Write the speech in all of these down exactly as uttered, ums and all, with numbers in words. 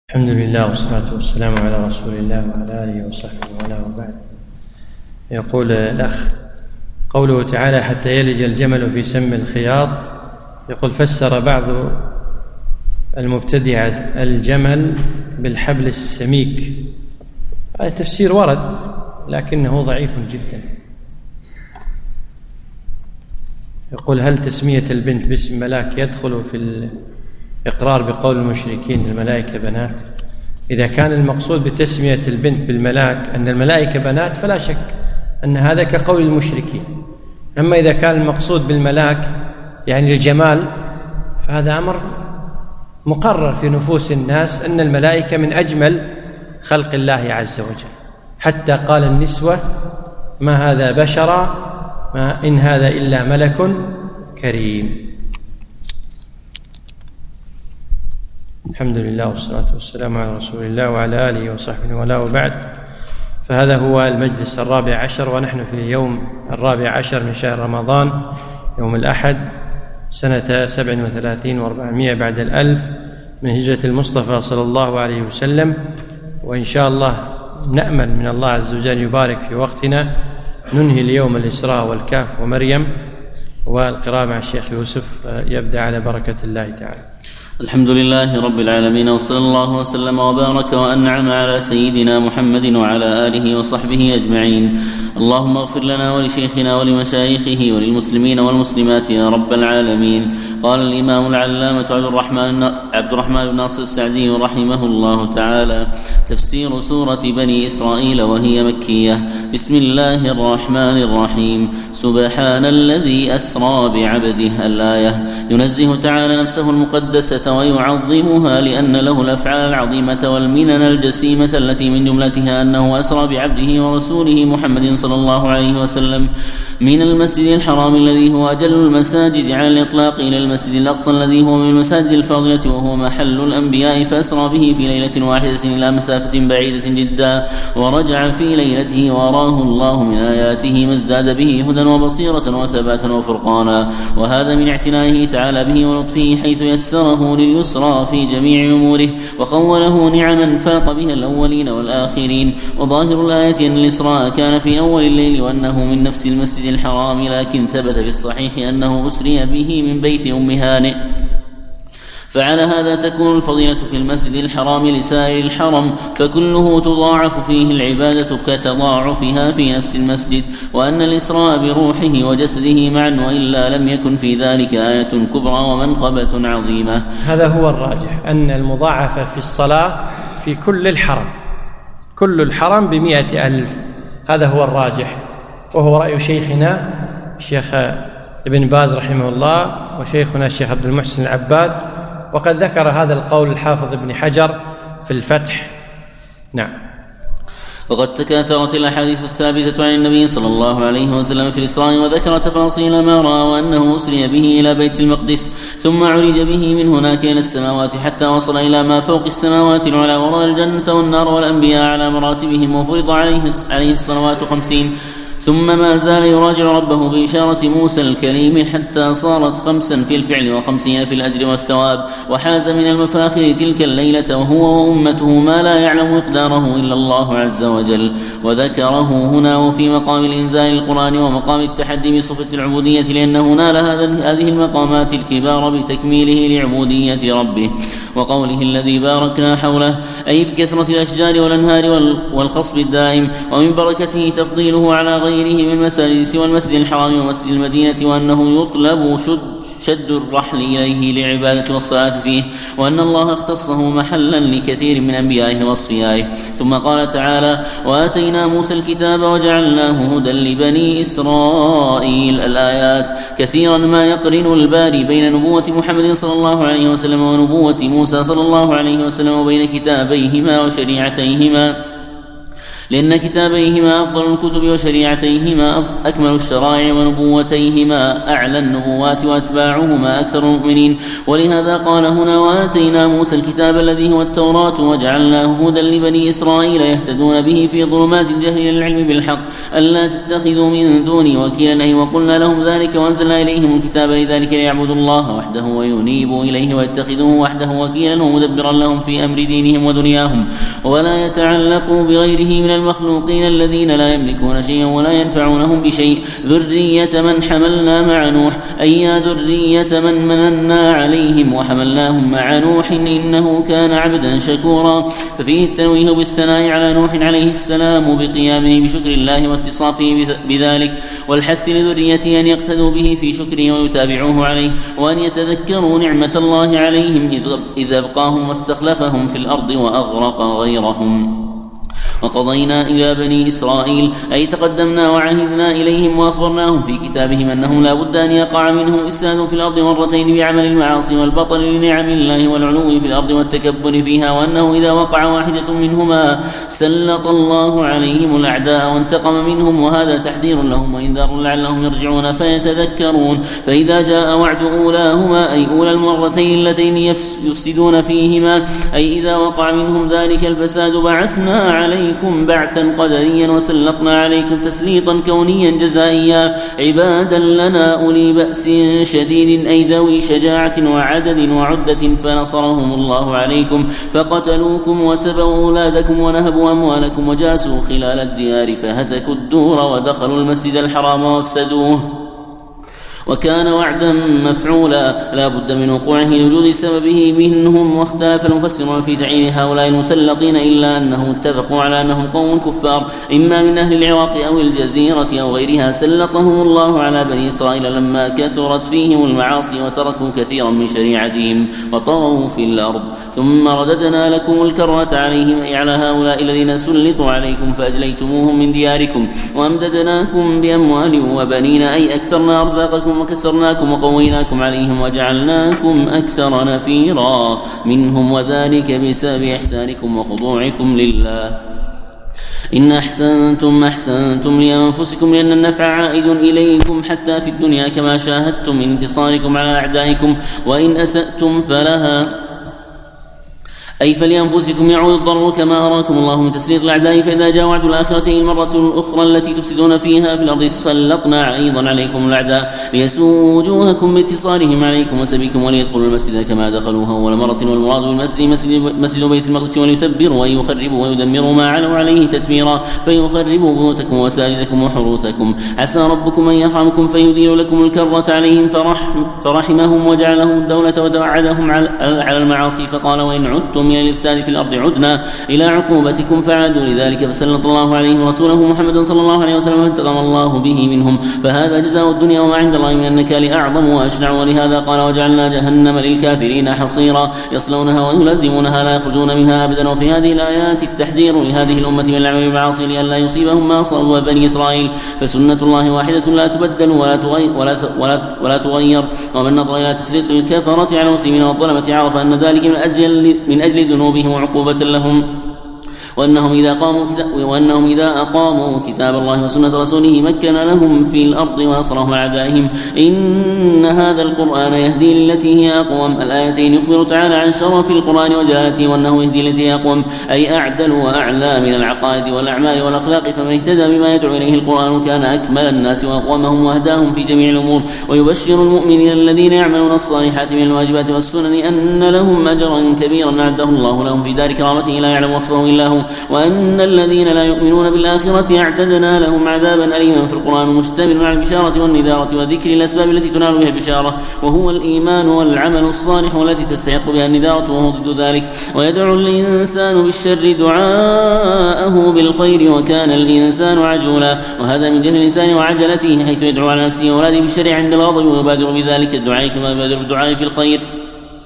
الحمد لله والصلاة والسلام على رسول الله وعلى آله وصحبه وله وبعد. يقول الأخ: قوله تعالى حتى يلج الجمل في سم الخياط، يقول: فسر بعض المبتدعة الجمل بالحبل السميك. هذا تفسير ورد لكنه ضعيف جدا. يقول: هل تسمية البنت باسم ملاك يدخل في الإقرار بقول المشركين الملائكة بنات؟ إذا كان المقصود بتسمية البنت بالملاك أن الملائكة بنات فلا شك أن هذا كقول المشركين. أما إذا كان المقصود بالملاك يعني الجمال فهذا أمر مقرر في نفوس الناس أن الملائكة من أجمل خلق الله عز وجل، حتى قال النسوة: ما هذا بشرا ما إن هذا إلا ملك كريم. الحمد لله والصلاة والسلام على رسول الله وعلى آله وصحبه وله وبعد. فهذا هو المجلس الرابع عشر، ونحن في يوم الرابع عشر من شهر رمضان، يوم الأحد، سنة سبع وثلاثين وأربعمائة بعد الألف من هجرة المصطفى صلى الله عليه وسلم. وإن شاء الله نأمل من الله عز وجل يبارك في وقتنا ننهي اليوم الإسراء والكهف ومريم، والقراءة مع الشيخ يوسف يبدأ على بركة الله تعالى. الحمد لله رب العالمين، وصلى الله وسلم وبارك وأنعم على سيدنا محمد وعلى آله وصحبه أجمعين. اللهم اغفر لنا ولشيخنا ولمشايخه وللمسلمين والمسلمات يا رب العالمين. قال الإمام العلامة عبد الرحمن عبد الرحمن بن ناصر السعدي رحمه الله تعالى: تفسير سورة بني إسرائيل وهي مكية. بسم الله الرحمن الرحيم. سبحان الذي أسرى بعبده. الآية. ينزه تعالى نفسه المقدسة ويعظمها لأن له الأفعال العظيمة والمنن الجسيمة التي من جملتها أنه أسرى بعبده ورسوله محمد صلى الله عليه وسلم من المسجد الحرام الذي هو أجل المساجد على الإطلاق إلى المسجد الأقصى الذي هو من المساجد الفاضلة وهو محل الأنبياء، فأسرى به في ليلة واحدة إلى مسافة بعيدة جدا، ورجع في ليلته وأراه الله من آياته ما ازداد به هدى وبصيرة وثباتا وفرقانا. وهذا من اعتنائه تعالى به ولطفه، حيث يسره لليسرى في جميع أموره وخوله نعما فاق بها الأولين والآخرين. وظاهر الآية أن الإسراء كان في أول الليل وأنه من نفس المسجد الحرام، لكن ثبت في الصحيح أنه أسري به من بيت أم هانئ. فعلى هذا تكون الفضيلة في المسجد الحرام لسائر الحرم، فكله تضاعف فيه العبادة كتضاعفها في نفس المسجد، وأن الإسراء بروحه وجسده معا، وإلا لم يكن في ذلك آية كبرى ومنقبة عظيمة. هذا هو الراجح، أن المضاعفة في الصلاة في كل الحرم، كل الحرم بمئة ألف. هذا هو الراجح، وهو رأي شيخنا الشيخ ابن باز رحمه الله وشيخنا الشيخ عبد المحسن العباد، وقد ذكر هذا القول الحافظ ابن حجر في الفتح. نعم. وقد تكاثرت الأحاديث الثابتة عن النبي صلى الله عليه وسلم في الإسراء، وذكر تفاصيل ما رأى، وأنه أسري به إلى بيت المقدس ثم عرج به من هناك إلى السماوات حتى وصل إلى ما فوق السماوات العلى، ورأى الجنة والنار والأنبياء على مراتبهم، وفرض عليه عليه الصلوات خمسين، ثم ما زال يراجع ربه بإشارة موسى الكليم حتى صارت خمسا في الفعل وخمسين في الأجر والثواب. وحاز من المفاخر تلك الليلة وهو وأمته ما لا يعلم مقداره إلا الله عز وجل. وذكره هنا وفي مقام الإنزال القرآن ومقام التحدي بصفة العبودية، لأنه نال هذه المقامات الكبار بتكميله لعبودية ربه. وقوله الذي باركنا حوله، أي بكثرة الأشجار والأنهار والخصب الدائم، ومن بركته تفضيله على غيره من مساجد سوى المسجد الحرام ومسجد المدينة، وأنه يطلب شد, شد الرحل إليه للعبادة والصلاة فيه، وأن الله اختصه محلا لكثير من أنبيائه واصفيائه. ثم قال تعالى: وآتينا موسى الكتاب وجعلناه هدى لبني إسرائيل. الآيات. كثيرا ما يقرن الباري بين نبوة محمد صلى الله عليه وسلم ونبوة موسى صلى الله عليه وسلم، وبين كتابيهما وشريعتيهما، لأن كتابيهما أفضل الكتب وشريعتيهما أكمل الشرائع ونبوتيهما أعلى النبوات وأتباعهما أكثر المؤمنين. ولهذا قال هنا: وآتينا موسى الكتاب الذي هو التوراة وجعلناه هدى لبني إسرائيل يهتدون به في ظلمات الجهل إلى العلم بالحق ألا تتخذوا من دوني وكيلا، أي وقلنا لهم ذلك وأنزلنا إليهم الكتاب لذلك ليعبدوا الله وحده وينيبوا إليه ويتخذوه وحده وكيلا ومدبرا لهم في أمر دينهم ودنياهم، ولا يتعلقوا بغيره من المخلوقين الذين لا يملكون شيئا ولا ينفعونهم بشيء. ذرية من حملنا مع نوح، أي يا ذرية من مننا عليهم وحملناهم مع نوح إنه كان عبدا شكورا. ففيه التنويه بالثناء على نوح عليه السلام بقيامه بشكر الله واتصافه بذلك، والحث لذريته أن يقتدوا به في شكره ويتابعوه عليه، وأن يتذكروا نعمة الله عليهم إذ أبقاهم واستخلفهم في الأرض وأغرق غيرهم. وقضينا إلى بني إسرائيل، أي تقدمنا وعهدنا إليهم وأخبرناهم في كتابهم أنه لا بد أن يقع منهم إفساد في الأرض مرتين بعمل المعاصي والبطل لنعم الله والعلو في الأرض والتكبر فيها، وأنه إذا وقع واحدة منهما سلط الله عليهم الأعداء وانتقم منهم، وهذا تحذير لهم وإنذار لعلهم يرجعون فيتذكرون. فإذا جاء وعد أولاهما، أي أولى المرتين اللتين يفسدون فيهما، أي إذا وقع منهم ذلك الفساد، بعثنا عليهم بعثا قدريا وسلطنا عليكم تسليطا كونيا جزائيا عبادا لنا أولي بأس شديد، أي ذوي شجاعة وعدد وعدة، فنصرهم الله عليكم فقتلوكم وسبوا أولادكم ونهبوا أموالكم وجاسوا خلال الديار فهتكوا الدور ودخلوا المسجد الحرام وافسدوه، وكان وعدا مفعولا لا بد من وقوعه لوجود سببه منهم. واختلف المفسرون في تعيين هؤلاء المسلطين إلا أنهم اتفقوا على أنهم قوم كفار إما من أهل العراق أو الجزيرة أو غيرها، سلطهم الله على بني إسرائيل لما كثرت فيهم المعاصي وتركوا كثيرا من شريعتهم وطغوا في الأرض، ثم رددنا لكم الكرة عليهم، أي على هؤلاء الذين سلطوا عليكم فأجليتموهم من دياركم، وأمددناكم بأموال وبنين، أي أكثرنا أرزاقكم وكثرناكم وقويناكم عليهم وجعلناكم أكثر نفيرا منهم، وذلك بسبب إحسانكم وخضوعكم لله. إن أحسنتم أحسنتم لأنفسكم، لأن النفع عائد إليكم حتى في الدنيا كما شاهدتم من انتصاركم على أعدائكم، وإن أسأتم فلها، أي فلأنفسكم يعود الضر كما أراكم الله من تسليط الأعداء. فإذا جاء وعد الآخرة المرة الأخرى التي تفسدون فيها في الأرض سلطنا أيضا عليكم الأعداء ليسوءوا وجوهكم باتصالهم عليكم وسبيكم، وليدخلوا المسجد كما دخلوه أول مرة، والمراد بالمسجد مسجد بيت المقدس، وليتبروا ويخربوا ويدمروا ما علوا عليه تتبيرا، فيخربوا بيوتكم وساجدكم وحروثكم. عسى ربكم أن يرحمكم فيديل لكم الكرة عليهم فرحم فرحمهم وجعلهم الدولة وتوعدهم على المعاصي، فقال: وإن عدتم من الإفساد في الأرض عدنا إلى عقوبتكم، فعادوا لذلك فسلط الله عليهم رسوله محمد صلى الله عليه وسلم فانتقم الله به منهم، فهذا جزاء الدنيا وما عند الله من النكال أعظم وأشنع. ولهذا قال: وجعلنا جهنم للكافرين حصيرا يصلونها ويلازمونها لا يخرجون منها أبدا. وفي هذه الآيات التحذير لهذه الأمة من العمل بالمعاصي لئلا يصيبهم ما أصاب بني إسرائيل، فسنة الله واحدة لا تبدل ولا تغير, ولا ولا ولا تغير. ومن نظر إلى تسليط الكفرة على المسلمين والظلمة عرف أن ذلك من أجل من أجل ذنوبهم وعقوبة لهم، وأنهم إذا قاموا وأنهم إذا أقاموا كتاب الله وسنة رسوله مكن لهم في الأرض ونصرهم أعدائهم. إن هذا القرآن يهدي للتي هي أقوم. الآيتين يخبر تعالى عن شرف القرآن وجلالته، وأنه يهدي للتي هي أقوم، أي أعدل وأعلى من العقائد والأعمال والأخلاق. فمن اهتدى بما يدعو إليه القرآن كان أكمل الناس وأقومهم وأهداهم في جميع الأمور. ويبشر المؤمنين الذين يعملون الصالحات من الواجبات والسنن أن لهم أجرا كبيرا أعده الله لهم في دار كرامته لا يعلم وصفه إلا هو. وأن الذين لا يؤمنون بالآخرة اعتدنا لهم عذابا أليما. في القرآن مشتمل على البشارة والنذارة وذكر الأسباب التي تنال بها البشارة، وهو الإيمان والعمل الصالح والتي تستحق بها النذارة، وهو ضد ذلك. ويدعو الإنسان بالشر دعاءه بالخير وكان الإنسان عجولا، وهذا من جهل الإنسان وعجلته، حيث يدعو على نفسه وأولاده بالشر عند الغضب ويبادر بذلك الدعاء كما يبادر بالدعاء في الخير.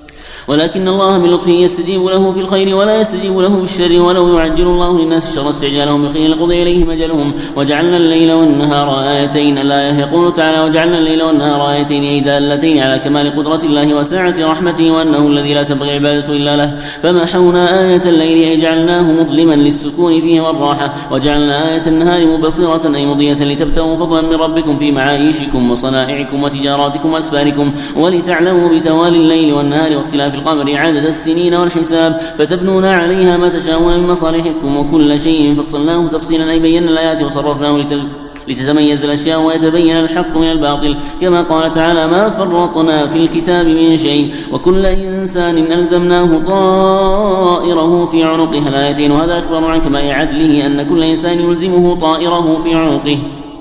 ولكن الله من لطفه يستجيب له في الخير ولا يستجيب له بالشر. ولو يعجل الله للناس الشر استعجالهم بالخير لقضي إليهم أجلهم. وجعلنا الليل والنهار آيتين. الآية يقول تعالى: وجعلنا الليل والنهار آيتين، أي دالتين على كمال قدرة الله وسعة رحمته وأنه الذي لا تنبغي العبادة إلا له. فمحونا آية الليل أي جعلناه مظلما للسكون فيه والراحة، وجعلنا آية النهار مبصرة أي مضية لتبتغوا فضلا من ربكم في معايشكم وصنائعكم وتجاراتكم وأسفاركم، ولتعلموا بتوالي الليل والنهار واختلاف القمر عدد السنين والحساب، فتبنون عليها ما تشاءون من مصالحكم. وكل شيء فصلناه تفصيلا أي بينا الآيات وصرفناه لتل لتتميز الأشياء ويتبين الحق من الباطل، كما قال تعالى: ما فرطنا في الكتاب من شيء وكل إنسان ألزمناه طائره في عنقه. الآيتين. وهذا إخبار عن كمال عدله أن كل إنسان يلزمه طائره في عنقه،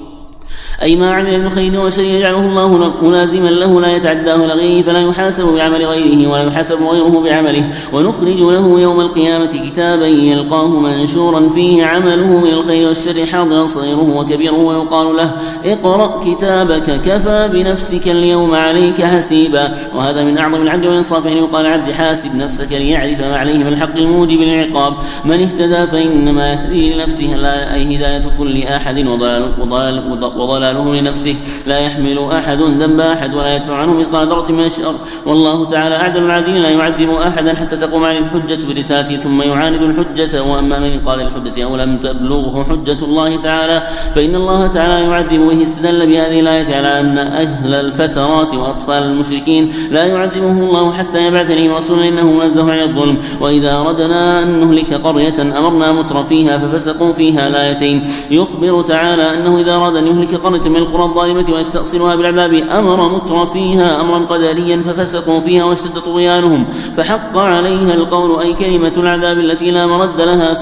أي ما عمل من خير وشر يجعله الله ملازما له لا يتعداه لغيره، فلا يحاسب بعمل غيره ولا يحاسب غيره بعمله. ونخرج له يوم القيامة كتابا يلقاه منشورا فيه عمله من الخير والشر حاضرا صغيره وكبيره، ويقال له: اقرأ كتابك كفى بنفسك اليوم عليك حسيبا. وهذا من أعظم العدل والإنصاف أن يقال عبد: حاسب نفسك ليعرف ما عليه من الحق الموجب للعقاب. من اهتدى فإنما يهتدي لنفسه، لا أي هداية كل أحد وضلال, وضلال, وضلال لنفسه، لا يحمل أحد ذنب أحد ولا يدفع عنه مثقال ذرة من الشر. والله تعالى أعدل العادلين، لا يعذب أحدا حتى تقوم عليه الحجة برسالته ثم يعاند الحجة. وأما من قال الحجة أو لم تبلغه حجة الله تعالى فإن الله تعالى يعذب به. استدل بهذه الآية على أن أهل الفترات وأطفال المشركين لا يعذبه الله حتى يبعث إليهم رسولا، إنه منزه عن الظلم. وإذا أردنا أن نهلك قرية أمرنا متر فيها ففسقوا فيها. الآيتين. يخبر تعالى أنه إذا أراد أن يهلك قرية من القرى الظالمة ويستأصلها بالعذاب أمر متر فيها أمرا قدريا ففسقوا فيها واشتد طغيانهم، فحق عليها القول أي كلمة العذاب التي لا مرد لها،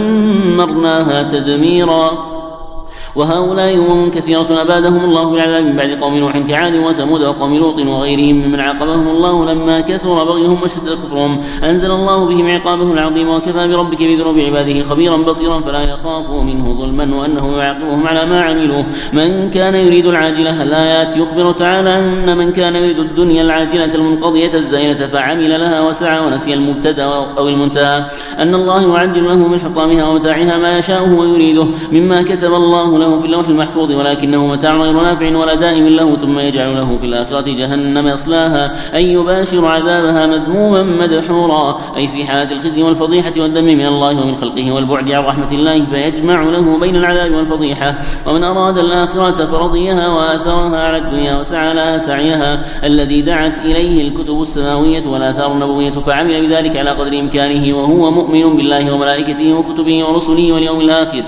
فدمرناها تدميرا. وهؤلاء هم كثيرة أبادهم الله بالعذاب من بعد قوم نوح كعاد وثمود وقوم لوط وغيرهم ممن عاقبهم الله لما كثر بغيهم وشد كفرهم، أنزل الله بهم عقابه العظيم. وكفى بربك بذنوب عباده خبيرا بصيرا، فلا يخاف منه ظلما وأنه يعاقبهم على ما عملوا. من كان يريد العاجلة. الآيات. يخبر تعالى أن من كان يريد الدنيا العاجلة المنقضية الزائلة فعمل لها وسعى ونسي المبتدأ أو المنتهى، أن الله يعجل له من حطامها ومتاعها ما يشاءه ويريده مما كتب الله له في اللوح المحفوظ، ولكنه متاع غير نافع ولا دائم له، ثم يجعل له في الآخرة جهنم يصلاها أي يباشر عذابها مذموما مدحورا، أي في حالة الخزي والفضيحة والدم من الله ومن خلقه والبعد عن رحمة الله، فيجمع له بين العذاب والفضيحة. ومن أراد الآخرة فرضيها وآثرها على الدنيا وسعى لها سعيها الذي دعت إليه الكتب السماوية والآثار النبوية، فعمل بذلك على قدر إمكانه وهو مؤمن بالله وملائكته وكتبه ورسله واليوم الآخر،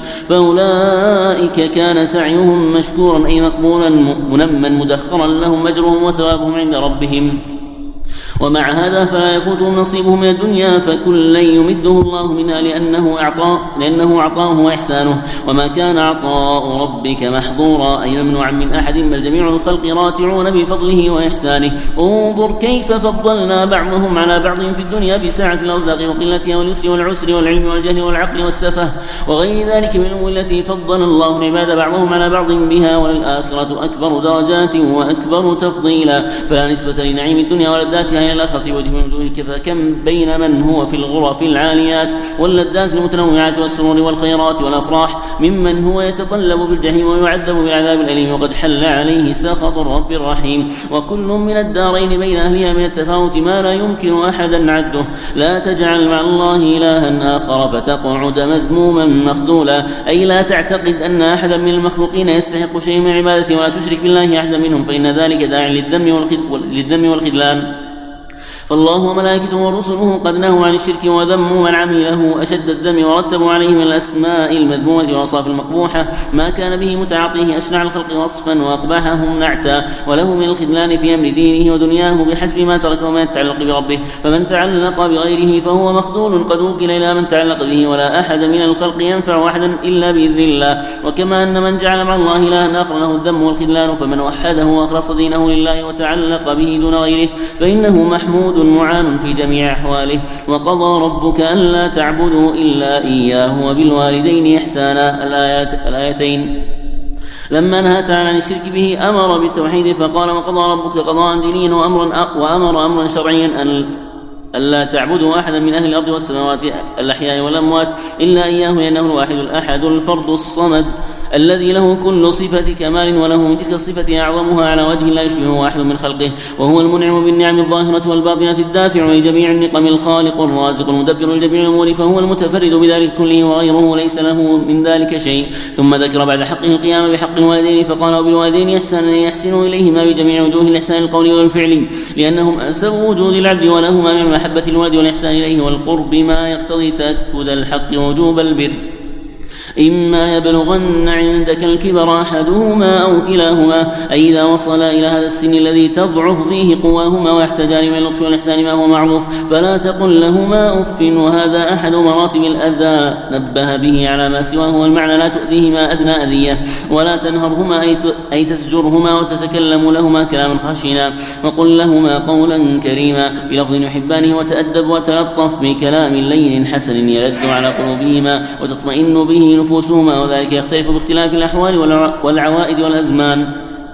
فأولئك كان سعيهم مشكورا أي مقبولا منما مدخرا لهم أجرهم وثوابهم عند ربهم. ومع هذا فلا يفوتهم نصيبهم من الدنيا، فكلا يمده الله منها لأنه أعطاه لأنه أعطاه وإحسانه، وما كان عطاء ربك محظورا أي ممنوعا من أحد، بل جميع الخلق راتعون بفضله وإحسانه. انظر كيف فضلنا بعضهم على بعض في الدنيا بسعة الأرزاق وقلتها واليسر والعسر والعلم والجهل والعقل والسفه وغير ذلك من الأمور التي فضل الله العباد بعضهم على بعض بها، وللآخرة أكبر درجات وأكبر تفضيلا، فلا نسبة لنعيم الدنيا ولذاتها إلى الآخرة وجه من وجوهك، فكم بين من هو في الغرف العاليات واللذات المتنوعات والسرور والخيرات والأفراح ممن هو يتقلب في الجحيم ويعذب بالعذاب الأليم وقد حل عليه سخط الرب الرحيم. وكل من الدارين بين أهلها من التفاوت ما لا يمكن أحدا عده. لا تجعل مع الله إلها آخر فتقعد مذموما مخذولا، أي لا تعتقد أن أحدا من المخلوقين يستحق شيء من عبادته ولا تشرك بالله أحدا منهم، فإن ذلك داع للذم والخذلان. فالله وملائكته ورسله قد نهوا عن الشرك وذموا من عمله أشد الذم، ورتبوا عليه من الأسماء المذمومة والأوصاف المقبوحة ما كان به متعاطيه أشنع الخلق وصفا وأقبحهم نعتا، وله من الخذلان في أمر دينه ودنياه بحسب ما تركه من التعلق بربه. فمن تعلق بغيره فهو مخذول قد وكل إلى من تعلق به، ولا أحد من الخلق ينفع أحدا إلا بإذن الله. وكما أن من جعل مع الله إلها آخر له الذم والخذلان، فمن وحده وأخلص دينه لله وتعلق به دون غيره فإنه محمود معان في جميع أحواله. وقضى ربك ألا تعبدوا إلا إياه وبالوالدين إحسانا. الآيات الآيتين. لما نهى تعالى عن الشرك به أمر بالتوحيد فقال: وقضى ربك قضاء دينيا وأمرا وأمر أمرا شرعيا أن ألا تعبدوا أحدا من أهل الأرض والسماوات الأحياء والأموات إلا إياه لأنه الواحد الأحد الفرد الصمد الذي له كل صفة كمال وله من تلك الصفة أعظمها على وجه لا يشبهه واحد من خلقه، وهو المنعم بالنعم الظاهرة والباطنة الدافع لجميع النقم الخالق الرازق المدبر لجميع الأمور، فهو المتفرد بذلك كله وغيره ليس له من ذلك شيء. ثم ذكر بعد حقه القيام بحق الوالدين فقال وبالوالدين إحسانا يحسن إليهما بجميع وجوه الإحسان القولي والفعلي لأنهم أسباب وجود العبد، ولهما من محبة الولد والإحسان إليه والقرب ما يقتضي تأكد الحق ووجوب البر. إما يبلغن عندك الكبر أحدهما أو كلاهما، أي إذا وصل إلى هذا السن الذي تضعف فيه قواهما ويحتاجان من اللطف والإحسان ما هو معروف، فلا تقل لهما أف، وهذا أحد مراتب الأذى نبه به على ما سواه، والمعنى لا تؤذيهما أدنى أذية، ولا تنهرهما أي تزجرهما وتتكلم لهما كلاما خشنا، وقل لهما قولا كريما بلفظ يحبانه، وتأدب وتلطف بكلام لين حسن يلذ على قلوبهما وتطمئن به نفوسهما، وذلك يختلف باختلاف الأحوال والعوائد والأزمان.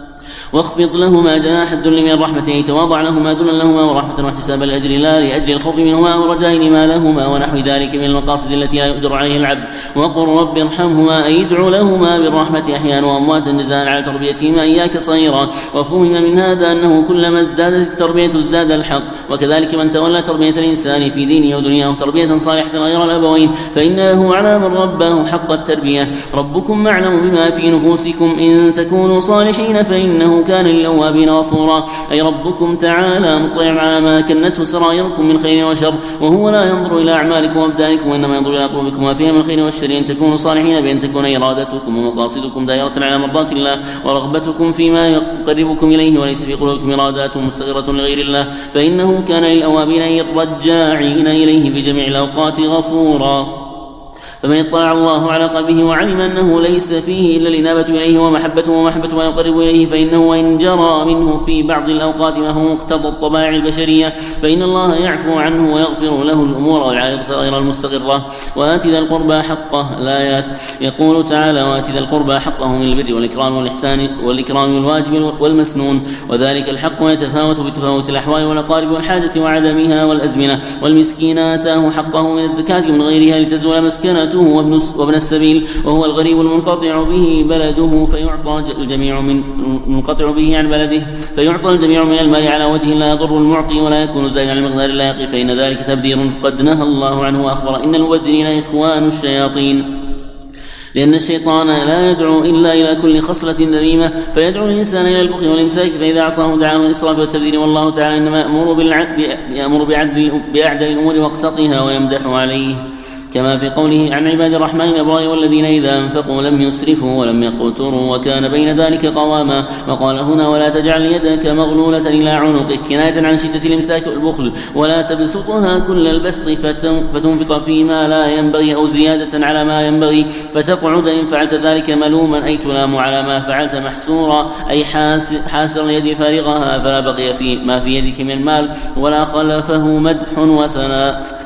واخفض لهما جناح الذل من الرحمة، أي تواضع لهما ذلا لهما ورحمة واحتساب الأجر لا لأجل الخوف منهما ورجاء لما لهما ونحو ذلك من المقاصد التي لا يؤجر عليه العبد. وقل رب ارحمهما، أي ادعو لهما بالرحمة أحيانا وأمواتا جزاء على تربيتهما إياك صغيرا. وفهم من هذا أنه كلما ازدادت التربية ازداد الحق، وكذلك من تولى تربية الإنسان في دينه ودنياه تربية صالحة غير الأبوين فإن له على من رباه حق التربية. ربكم أعلم بما في نفوسكم إن تكونوا صالحين فإنه كان للأوابين غفورا، أي ربكم تعالى مطلع على ما كنته سرائركم من خير وشر، وهو لا ينظر إلى أعمالكم وأبدانكم وإنما ينظر إلى قلوبكم وفيها من الخير والشر، أن تكونوا صالحين بأن تكون إرادتكم ومقاصدكم دائرة على مرضات الله، ورغبتكم فيما يقربكم إليه وليس في قلوبكم إرادات مستغرة لغير الله، فإنه كان للأوابين أي الرجاعين إليه في جميع الأوقات غفورا. فمن اطلع الله على قلبه وعلم أنه ليس فيه إلا الإنابة إليه ومحبته ومحبة ما يقرب إليه، فإنه وإن جرى منه في بعض الأوقات ما هو مقتضى الطبائع البشرية فإن الله يعفو عنه ويغفر له الأمور العارضة غير المستقرة. وآت ذا القربى حقه. الآيات. يقول تعالى وآت ذا القربى حقه من البر والإكرام والإحسان والإكرام الواجب والمسنون، وذلك الحق يتفاوت بتفاوت الأحوال والأقارب والحاجة وعدمها والأزمنة. والمسكين آتاه حقه من الزكاة من غيرها لتزول مسكنة وابن السبيل وهو الغريب المنقطع به بلده فيعطى الجميع من منقطع به عن بلده فيعطى الجميع من المال على وجه لا يضر المعطي ولا يكون زائدا عن المقدار اللائق، فإن ذلك تبذير قد نهى الله عنه وأخبر إن المبذرين إخوان الشياطين، لأن الشيطان لا يدعو إلا إلى كل خصلة ذميمة فيدعو الإنسان إلى البخل والإمساك، فإذا عصاه دعاه الإسراف والتبذير. والله تعالى إنما يأمر بأعدل الأمور وأقسطها ويمدح عليه، كما في قوله عن عباد الرحمن الأبرار والذين إذا أنفقوا لم يسرفوا ولم يقتروا وكان بين ذلك قواما. وقال هنا ولا تجعل يدك مغلولة إلى عنقك كناية عن شدة الإمساك والبخل، ولا تبسطها كل البسط فتنفق فيما لا ينبغي أو زيادة على ما ينبغي فتقعد إن فعلت ذلك ملوما، أي تلام على ما فعلت محسورا، أي حاسر اليد فارغها فلا بقي في ما في يدك من المال ولا خلفه مدح وثناء.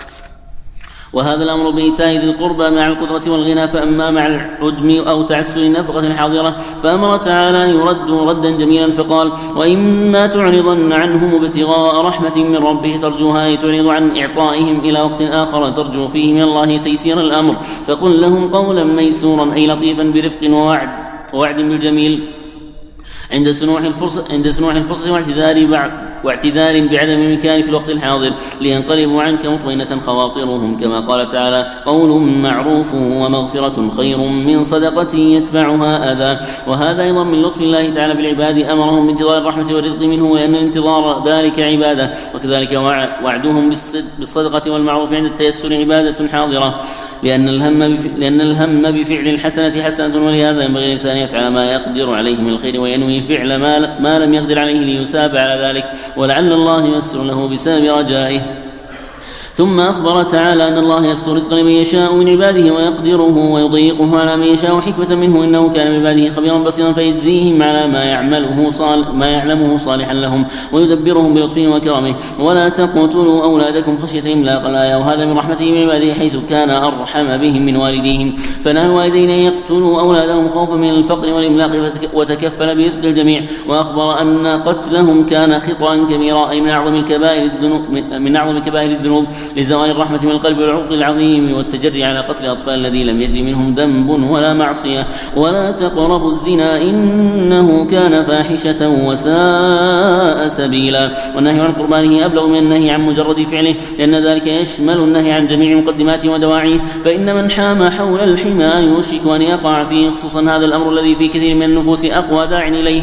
وهذا الأمر بإيتاء ذي القربى مع القدرة والغنى، فأما مع العدم أو تعسر النفقة الحاضرة فأمر تعالى أن يردوا ردا جميلا فقال وإما تعرضن عنهم ابتغاء رحمة من ربه ترجوها، أي تعرض عن إعطائهم إلى وقت آخر ترجو فيه من الله تيسير الأمر، فقل لهم قولا ميسورا أي لطيفا برفق ووعد ووعد بالجميل عند سنوح الفرصة عند سنوح الفرصة واعتذار بعد واعتذار بعدم المكان في الوقت الحاضر لينقلبوا عنك مطمئنة خواطرهم، كما قال تعالى قول معروف ومغفرة خير من صدقة يتبعها أذى. وهذا أيضا من لطف الله تعالى بالعباد، أمرهم بانتظار الرحمة والرزق منه لأن الانتظار ذلك عبادة، وكذلك وعدهم بالصدقة والمعروف عند التيسر عبادة حاضرة، لأن الهم لأن الهم بفعل الحسنة حسنة، ولهذا ينبغي الإنسان يفعل ما يقدر عليه من الخير وينوي فعل ما لم يقدر عليه ليثاب على ذلك، ولعل الله ييسر له بسبب رجائه. ثم أخبر تعالى أن الله يبسط الرزق لمن يشاء من عباده ويقدره ويضيقه على من يشاء حكمة منه إنه كان بعباده خبيرا بصيرا فيجزيهم على ما يعمله صالح ما يعلمه صالحا لهم ويدبرهم بلطفه وكرمه. ولا تقتلوا أولادكم خشية إملاق الآية، وهذا من رحمته بعباده حيث كان أرحم بهم من والديهم، فنهى الوالدين أن يقتلوا أولادهم خوفا من الفقر والإملاق وتكفل برزق الجميع. وأخبر أن قتلهم كان خطأ كبيرا أي من أعظم الكبائر الذنوب من أعظم كبائر الذنوب لزوال الرحمة من القلب والعرض العظيم والتجري على قتل الأطفال الذي لم يجري منهم ذنب ولا معصية. ولا تقربوا الزنا إنه كان فاحشة وساء سبيلا. والنهي عن قربانه أبلغ من النهي عن مجرد فعله، لأن ذلك يشمل النهي عن جميع مقدماته ودواعيه، فإن من حام حول الحمى يوشك أن يقع فيه، خصوصا هذا الأمر الذي في كثير من النفوس أقوى داع إليه.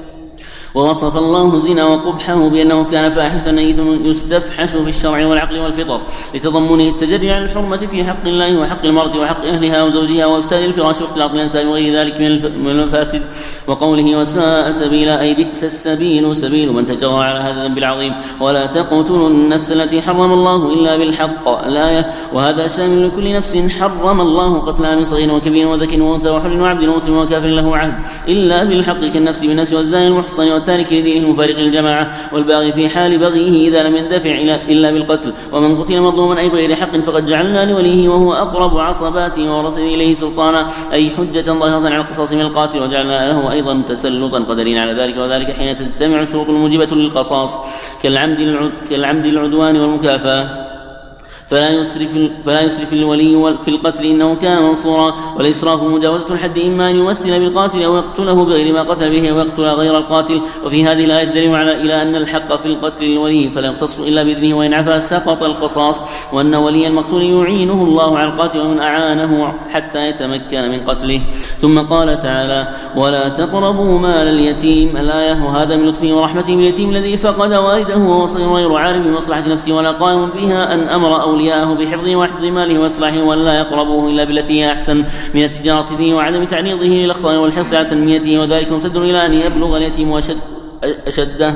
ووصف الله الزنا وقبحه بأنه كان فاحشا يستفحش في الشرع والعقل والفطر، لتضمنه التجري على الحرمة في حق الله وحق المرأة وحق أهلها وزوجها وإفساد الفراش واختلاط الأنساب وغير ذلك من المفاسد. وقوله وساء سبيلا أي بئس السبيل سبيل من تجرى على هذا الذنب العظيم. ولا تقتلوا النفس التي حرم الله إلا بالحق الآية، وهذا شامل لكل نفس حرم الله قتلها من صغير وكبير وذكر وأنثى وحر وعبد ومسلم وكافر له عهد إلا بالحق كالنفس بالنفس والزاني المحصن والتارك لدينه المفارق للجماعة والباغي في حال بغيه إذا لم يندفع إلا بالقتل. ومن قتل مظلوما أي بغير حق فقد جعلنا لوليه وهو أقرب عصباته وورثه إليه سلطانا أي حجة ظاهرة على القصاص من القاتل، وجعلنا له أيضا تسلطا قدرين على ذلك. وذلك حين تجتمع الشروط الموجبة للقصاص كالعمد كالعمد العدوان والمكافأة، فلا يسرف فلا يسرف الولي في القتل إنه كان منصورا. والإسراف مجاوزة الحد إما أن يمثل بالقاتل أو يقتله بغير ما قتل به أو يقتل غير القاتل. وفي هذه الآية دليل على إلى أن الحق في القتل للولي فلا يقتص إلا بإذنه، وإن عفا سقط القصاص، وأن ولي المقتول يعينه الله على القاتل ومن أعانه حتى يتمكن من قتله. ثم قال تعالى ولا تقربوا مال اليتيم الآية، وهذا من لطفه ورحمته باليتيم الذي فقد والده وهو صغير غير عارف بمصلحة نفسه ولا قائم بها أن أمر أولياءه بحفظه وحفظ ماله وإصلاحه ولا يقربوه إلا بالتي هي أحسن من التجارة فيه وعدم تعريضه للأخطار والحرص على تنميته. وذلك ممتد إلى أن يبلغ اليتيم أشد أشده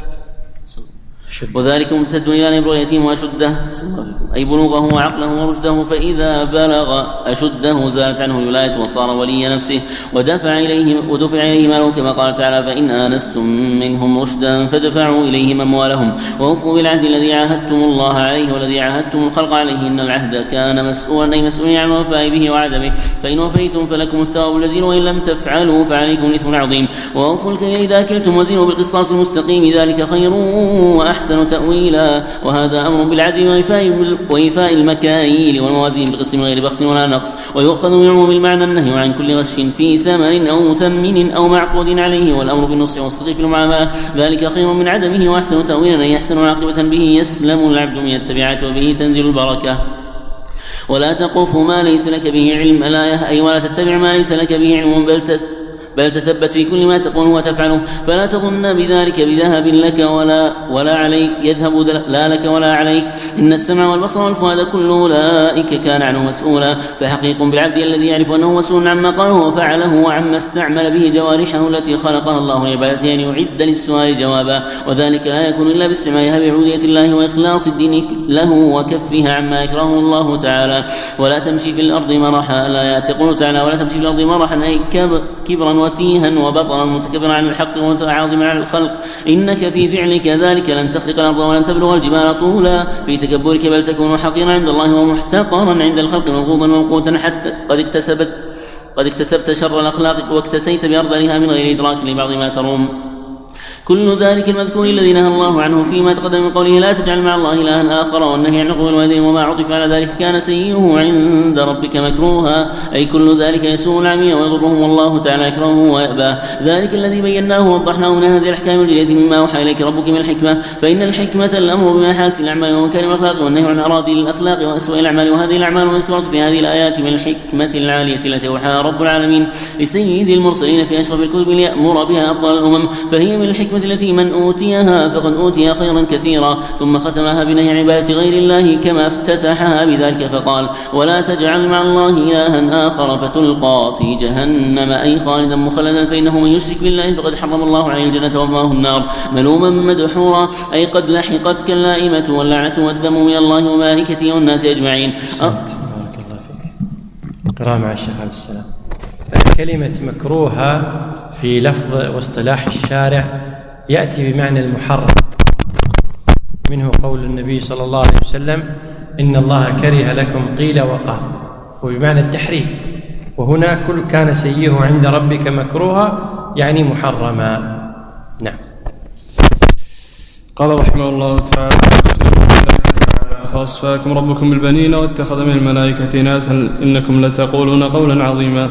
وذلك ممتد إلى أن يبلغ اليتيم وأشده أي بلوغه وعقله ورشده، فإذا بلغ أشده زالت عنه الولاية وصار ولي نفسه ودفع إليه ودفع إليه ماله، كما قال تعالى فإن آنستم منهم رشدا فادفعوا إليهم أموالهم وأوفوا بالعهد الذي عاهدتم الله عليه والذي عاهدتم الخلق عليه إن العهد كان مسؤولا أي مسؤولين عن الوفاء به وعدمه، فإن وفيتم فلكم الثواب الجزيل وإن لم تفعلوا فعليكم الإثم العظيم. وأوفوا الكيل إذا كلتم وزنوا بالقسطاس المستقيم ذلك خير وأحسن أحسن تأويلا. وهذا أمر بالعدل وإيفاء المكاييل والموازين بالقسط من غير بخس ولا نقص، ويؤخذ من عموم المعنى النهي عن كل غش في ثمن أو مثمن أو معقود عليه، والأمر بالنصح والصدق في المعاملة ذلك خير من عدمه وأحسن تأويلا أن يحسن عاقبة به يسلم العبد من التبعات وبه تنزل البركة. ولا تقف ما ليس لك به علم الآية أي ولا تتبع ما ليس لك به علم بل بل تثبت في كل ما تقول وتفعله، فلا تظن بذلك بذهب لك ولا ولا عليك يذهب لا لك ولا عليك، إن السمع والبصر والفؤاد كل أولئك كان عنه مسؤولا. فحقيق بالعبد الذي يعرف أنه مسؤول عما قاله وفعله وعما استعمل به جوارحه التي خلقها الله لعبادته أن يعد للسؤال جوابا، وذلك لا يكون إلا باستعمالها بعبودية الله وإخلاص الدين له وكفها عما يكرهه الله تعالى. ولا تمشي في الأرض مرحا الآيات، يقول تعالى ولا تمشي في الأرض مرحا أي كبرا وتيها وبطرا متكبرا عن الحق ومتعاظما على الخلق، إنك في فعلك ذلك لن تخرق الأرض ولن تبلغ الجبال طولا، في تكبرك بل تكون حقيرا عند الله ومحتقرا عند الخلق مبغوضا ومنقوتا حتى قد اكتسبت قد اكتسبت شر الأخلاق واكتسيت بأرذلها من غير إدراك لبعض ما تروم. كل ذلك المذكور الذي نهى الله عنه فيما تقدم من قوله لا تجعل مع الله إلها آخر، والنهي عن عقوق الوالدين وما عطف على ذلك كان سيئه عند ربك مكروها، أي كل ذلك يسوء العمي ويضرهم والله تعالى يكرهه ويأبى. ذلك الذي بيناه ووضحناه من هذه الأحكام الجلية مما أوحى إليك ربك من الحكمة، فإن الحكمة الأمر بمحاسن الأعمال ومكارم الأخلاق، والنهي عن أراذل الأخلاق وأسوأ الأعمال، وهذه الأعمال المذكورة في هذه الآيات من الحكمة العالية التي أوحاها رب العالمين لسيد المرسلين في أشرف الكتب ليأمر بها أفضل الأمم، فهي من الحكمة الحكمة التي من أوتيها فقد أوتي خيرا كثيرا، ثم ختمها بنهي عبادة غير الله كما افتتحها بذلك فقال: ولا تجعل مع الله إلها آخر فتلقى في جهنم أي خالدا مخلدا، فإنه من يشرك بالله فقد حرم الله عليه الجنة ومأواه النار ملوما مدحورا، أي قد لحقت اللائمة واللعنة والذم من الله وملائكته والناس أجمعين. بارك الله فيك. قراءة مع الشيخ عبد السلام. كلمة مكروهة في لفظ واصطلاح الشارع يأتي بمعنى المحرم، منه قول النبي صلى الله عليه وسلم: إن الله كره لكم قيل وقال، وبمعنى التحريم. وهنا كل كان سيئه عند ربك مكروها يعني محرما. نعم. قال رحمه الله تعالى: فأصفاكم ربكم بالبنين واتخذ من الملائكة إناثا إنكم لتقولون قولا عظيما.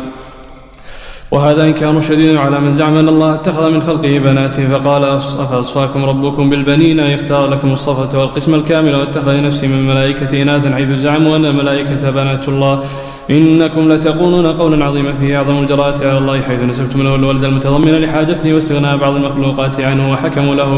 وهذا إنكار شديد على من زعم أن الله اتخذ من خلقه بنات، فقال: أفأصفاكم ربكم بالبنين يختار لكم الصفة والقسم الكامل واتخذ نفسه من الملائكة إناثا، حيث زعموا أن الملائكة بنات الله. إنكم لتقولون قولا عظيما فيه أعظم الجرائم على الله، حيث نسبتم له الولد المتضمن لحاجته واستغناء بعض المخلوقات عنه، وحكموا له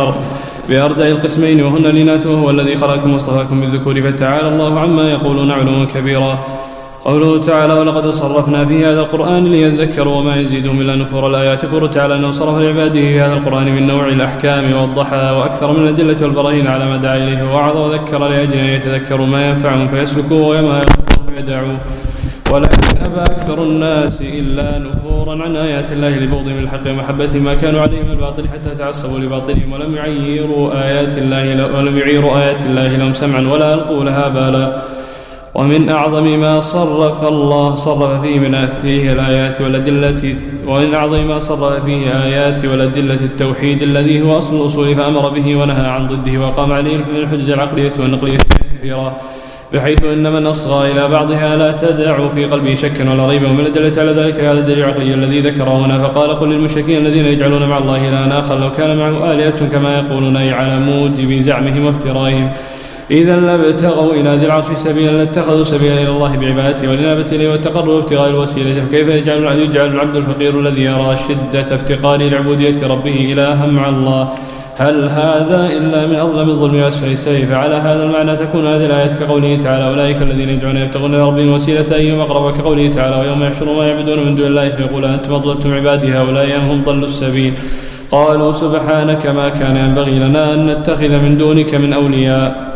بأردع القسمين وهن الإناث، وهو الذي خلقكم واصطفاكم بالذكور، فتعالى الله عما يقولون علوا كبيرا. قوله تعالى: ولقد صرفنا في هذا القرآن ليذكروا وما يزيدهم إلا نفور. الآيات يقول تعالى أنه صرف لعباده في هذا القرآن من نوع الأحكام والضحى وأكثر من الأدلة والبراهين على ما دعا إليه، ووعظ وذكر لأجل أن يتذكروا ما ينفعهم فيسلكوا وما يضرهم فيدعوا، ولكن أبى أكثر الناس إلا نفورا عن آيات الله لبغضهم الحق ومحبة ما كانوا عليه من الباطل، حتى تعصبوا لباطلهم ولم يعيروا آيات الله ولم يعيروا آيات الله لهم سمعا ولا ألقوا لها بالا. ومن أعظم ما صرف الله صرف فيه من فيه الآيات والأدلة ومن أعظم ما صرف فيه آيات والأدلة التوحيد الذي هو أصل الأصول، فأمر به ونهى عن ضده، وقام عليه الحجج العقلية والنقلية كثيرا، بحيث إن من أصغى إلى بعضها لا تدع في قلبه شكا ولا ريبا. ومن الأدلة على ذلك هذا الدليل العقلي الذي ذكره هنا، فقال: قل للمشركين الذين يجعلون مع الله إلها آخر لو كان معه آلهة كما يقولون، أي على موجب زعمهم وافترائهم، إذا لابتغوا إلى ذي العرش سبيلا لاتخذوا سبيلا إلى الله بعبادته والإنابة إليه والتقرب وابتغاء الوسيلة. فكيف يجعل, يجعل العبد الفقير الذي يرى شدة افتقاره لعبودية ربه إلها مع الله؟ هل هذا إلا من أظلم الظلم وأسفل السبيل؟ فعلى هذا المعنى تكون هذه الآية كقوله تعالى: أولئك الذين يدعون يبتغون إلى ربهم وسيلة أيهم أقرب، وكقوله تعالى: ويوم يحشر ما يعبدون من دون الله فيقول أنتم أضللتم عبادي هؤلاء أم هم ضلوا السبيل؟ قالوا: سبحانك ما كان ينبغي لنا أن نتخذ من دونك من أولياء.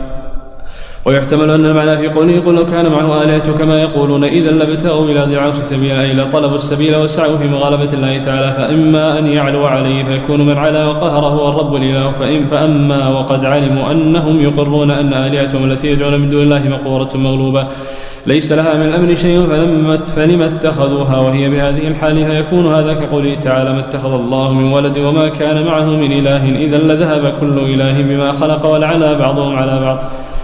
ويحتمل أن المعنى في قوله: قل لو كان معه آلهة كما يقولون إذا لابتغوا إلى ذي العرش سبيلا، أي لطلبوا السبيل وسعوا في مغالبة الله تعالى، فإما أن يعلو عليه فيكون من علا وقهره هو الرب الإله، فإن فأما وقد علموا أنهم يقرون أن آلهتهم التي يدعون من دون الله مقورة مغلوبة ليس لها من الأمر شيء فلما اتخذوها وهي بهذه الحال، فيكون هذا كقوله تعالى: ما اتخذ الله من ولد وما كان معه من إله إذا لذهب كل إله بما خلق ولعلى بعضهم على بعض.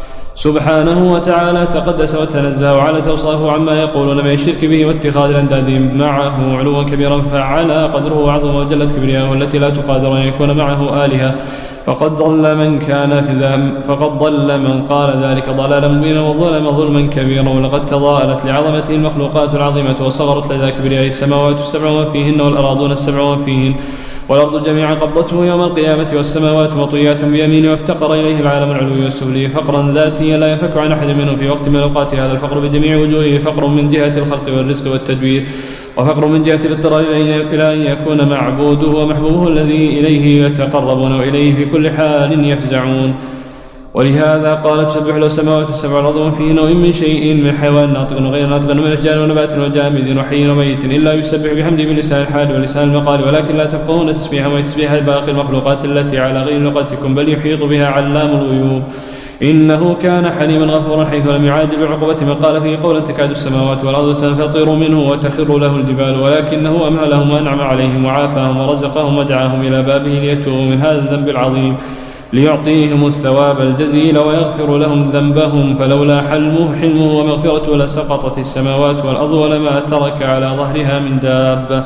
سبحانه وتعالى تقدس وتنزه وعلى توصافه عما يقولون من الشرك به واتخاذ الأنداد معه علوا كبيرا، فعلى قدره وعظمه وجلت كبرياءه التي لا تقادر أن يكون معه آلهة، فقد ضل من كان في ذم فقد ضل من قال ذلك ضلالا مبينا وظلم ظلما كبيرا. ولقد تضاءلت لعظمته المخلوقات العظيمة وصغرت لدى كبرياء السماوات السبع وفيهن والأراضون السبع وفيهن والأرض جميعا قبضته يوم القيامة والسماوات مطويات بيمينه، وافتقر إليه العالم العلوي والسفلي فقرا ذاتيا لا يفك عن أحد منه في وقت من الأوقات. هذا الفقر بجميع وجوهه فقر من جهة الخلق والرزق والتدبير، وفقر من جهة الاضطرار إلى أن يكون معبوده ومحبوبه الذي إليه يتقربون وإليه في كل حال يفزعون. ولهذا قال: تسبح له السماوات السبع والأرض وفيهن وإن من شيء من حيوان ناطق وغير ناطق من أشجار ونبات وجامد وحي وميت إلا يسبح بحمده بلسان الحال ولسان المقال، ولكن لا تفقهون تسبيحهم وتسبيح باقي المخلوقات التي على غير لغتكم، بل يحيط بها علام الغيوب إنه كان حليما غفورا، حيث لم يعادل بعقوبة من قال فيه قولا تكاد السماوات والأرض تنفطر منه وتخر له الجبال، ولكنه أمهلهم وأنعم عليهم وعافاهم ورزقهم ودعاهم إلى بابه ليتوبوا من هذا الذنب العظيم ليعطيهم الثواب الجزيل ويغفر لهم ذنبهم، فلولا حلمه حلمه ومغفرته لسقطت السماوات والأرض ولما ترك على ظهرها من دابة.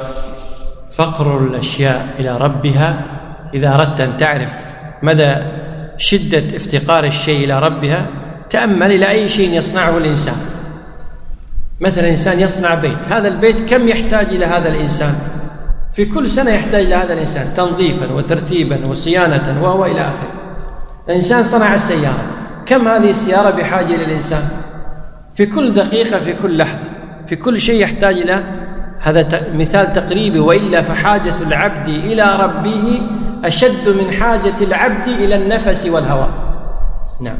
فقر الأشياء إلى ربها، إذا أردت أن تعرف مدى شدة افتقار الشيء إلى ربها تأمل إلى أي شيء يصنعه الإنسان. مثلا إنسان يصنع بيت، هذا البيت كم يحتاج إلى هذا الإنسان؟ في كل سنة يحتاج لهذا الإنسان تنظيفا وترتيبا وصيانة وهو إلى آخره. الإنسان صنع السيارة، كم هذه السيارة بحاجة للإنسان؟ في كل دقيقة، في كل لحظة، في كل شيء يحتاج إلى هذا مثال تقريبي. وإلا فحاجة العبد إلى ربه أشد من حاجة العبد إلى النفس والهواء. نعم.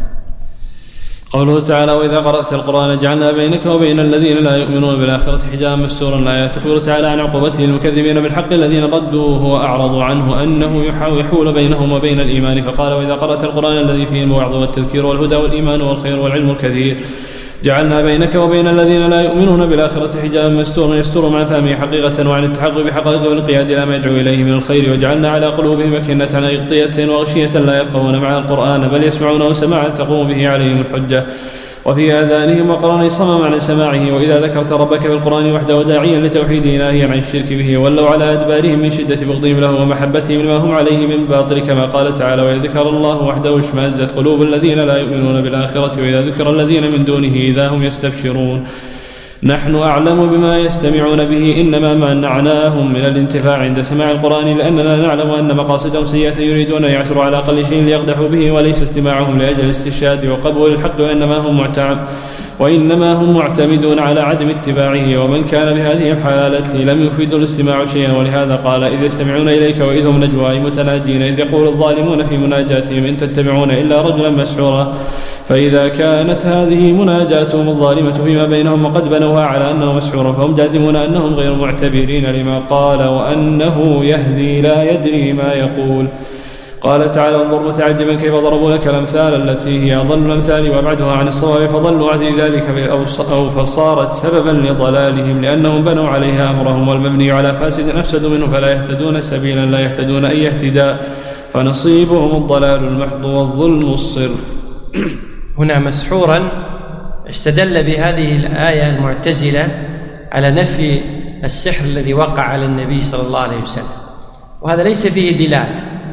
قوله تعالى: وإذا قرأت القرآن جعلنا بينك وبين الذين لا يؤمنون بالآخرة حجابا مستورا. الآيات تخبر تعالى عن عقوبته المكذبين بالحق الذين ردوه وأعرضوا عنه أنه يحول بينهم وبين الإيمان، فقال: وإذا قرأت القرآن الذي فيه الوعظ والتذكير والهدى والإيمان والخير والعلم الكثير جعلنا بينك وبين الذين لا يؤمنون بالآخرة حجابا مستورا يستور عن فهمه حقيقة وعن التحقق بحقائق والانقياد إلى ما يدعو إليه من الخير، وجعلنا على قلوبهم أكنة عن إغطية وغشية لا يفقهون مع القرآن بل يسمعونه سماعا تقوم به عليهم الحجة، وفي آذانهم وقرن صمم عن سماعه. وإذا ذكرت ربك في القرآن وحده داعيا لتوحيده ناهيا عن الشرك به ولوا على أدبارهم من شدة بغضهم له ومحبتهم لما هم عليه من باطل، كما قال تعالى: وإذا ذكر الله وحده اشمأزت قلوب الذين لا يؤمنون بالآخرة وإذا ذكر الذين من دونه إذا هم يستبشرون. نحن أعلم بما يستمعون به، إنما منعناهم من الانتفاع عند سماع القرآن لأننا نعلم أن مقاصدهم سيئة يريدون أن يعثروا على أقل شيء ليقدحوا به، وليس استماعهم لأجل الاستشهاد وقبول الحق، وإنما هم معتم وإنما هم معتمدون على عدم اتباعه. ومن كان بهذه الحالة لم يفيد الاستماع شيئا، ولهذا قال: إذ يستمعون إليك وإذ هم نجوى متناجين إذ يقول الظالمون في مناجاتهم إن تتبعون إلا رجلا مسحورا. فإذا كانت هذه مناجاتهم الظالمة فيما بينهم وقد بنوها على أنه مسحور فهم جازمون أنهم غير معتبرين لما قال: وأنه يهدي لا يدري ما يقول. قال تعالى: انظر متعجبا كيف ضربوا لك الأمثال التي هي أضل الأمثال وأبعدها عن الصواب فضلوا عن ذلك أو فصارت سببا لضلالهم لأنهم بنوا عليها أمرهم، والمبني على فاسد أفسد منه فلا يهتدون سبيلا لا يهتدون أي اهتداء فنصيبهم الضلال المحض والظلم الصرف. هنا مسحورا استدل بهذه الآية المعتزلة على نفي السحر الذي وقع على النبي صلى الله عليه وسلم، وهذا ليس فيه دلالة.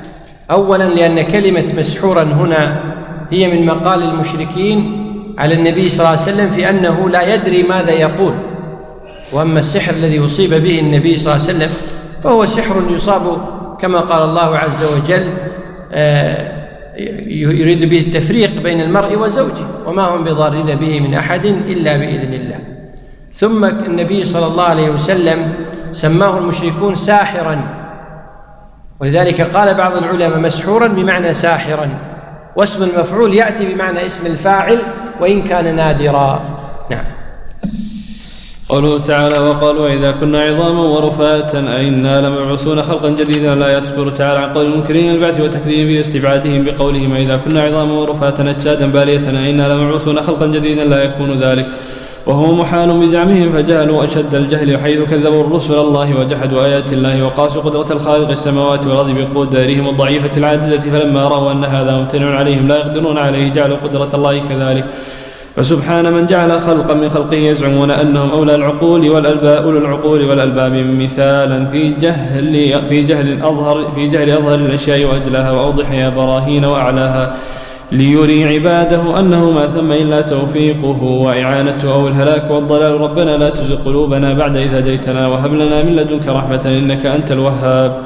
أولا لأن كلمة مسحورا هنا هي من مقال المشركين على النبي صلى الله عليه وسلم في أنه لا يدري ماذا يقول، وأما السحر الذي أصيب به النبي صلى الله عليه وسلم فهو سحر يصاب كما قال الله عز وجل يريد به التفريق بين المرء وزوجه وما هم بضارين به من أحد إلا بإذن الله. ثم النبي صلى الله عليه وسلم سماه المشركون ساحرا، ولذلك قال بعض العلماء مسحورا بمعنى ساحرا، واسم المفعول يأتي بمعنى اسم الفاعل وإن كان نادرا. نعم. قوله تعالى: وقالوا إذا كنا عظاما ورفاتا أئنا لمبعوثون خلقا جديدا. لا يخبر تعالى عن قول المنكرين البعث وتكذيب باستبعادهم بقولهم إذا كنا عظاما ورفاتا أجسادا بالية أئنا لمبعوثون خلقا جديدا. لا يكون ذلك، وهو محال بزعمهم فجهلوا أشد الجهل حيث كذبوا الرسل الله وجحدوا آيات الله وقاسوا قدرة الخالق السماوات والأرض بقدرهم الضعيفة العاجزة، فلما رأوا أن هذا ممتنع عليهم لا يقدرون عليه جعلوا قدرة الله كذلك. فسبحان من جعل خلقا من خلقه يزعمون أنهم أولى العقول والألباب أولو العقول والألباب مثالا في جهل في جهل أظهر في جهل أظهر الأشياء وأجلها وأوضحها براهين وأعلاها ليري عباده أنه ما ثم إلا توفيقه وإعانته أو الهلاك والضلال. ربنا لا تزغ قلوبنا بعد إذ هديتنا وهب لنا من لدنك رحمة إنك أنت الوهاب.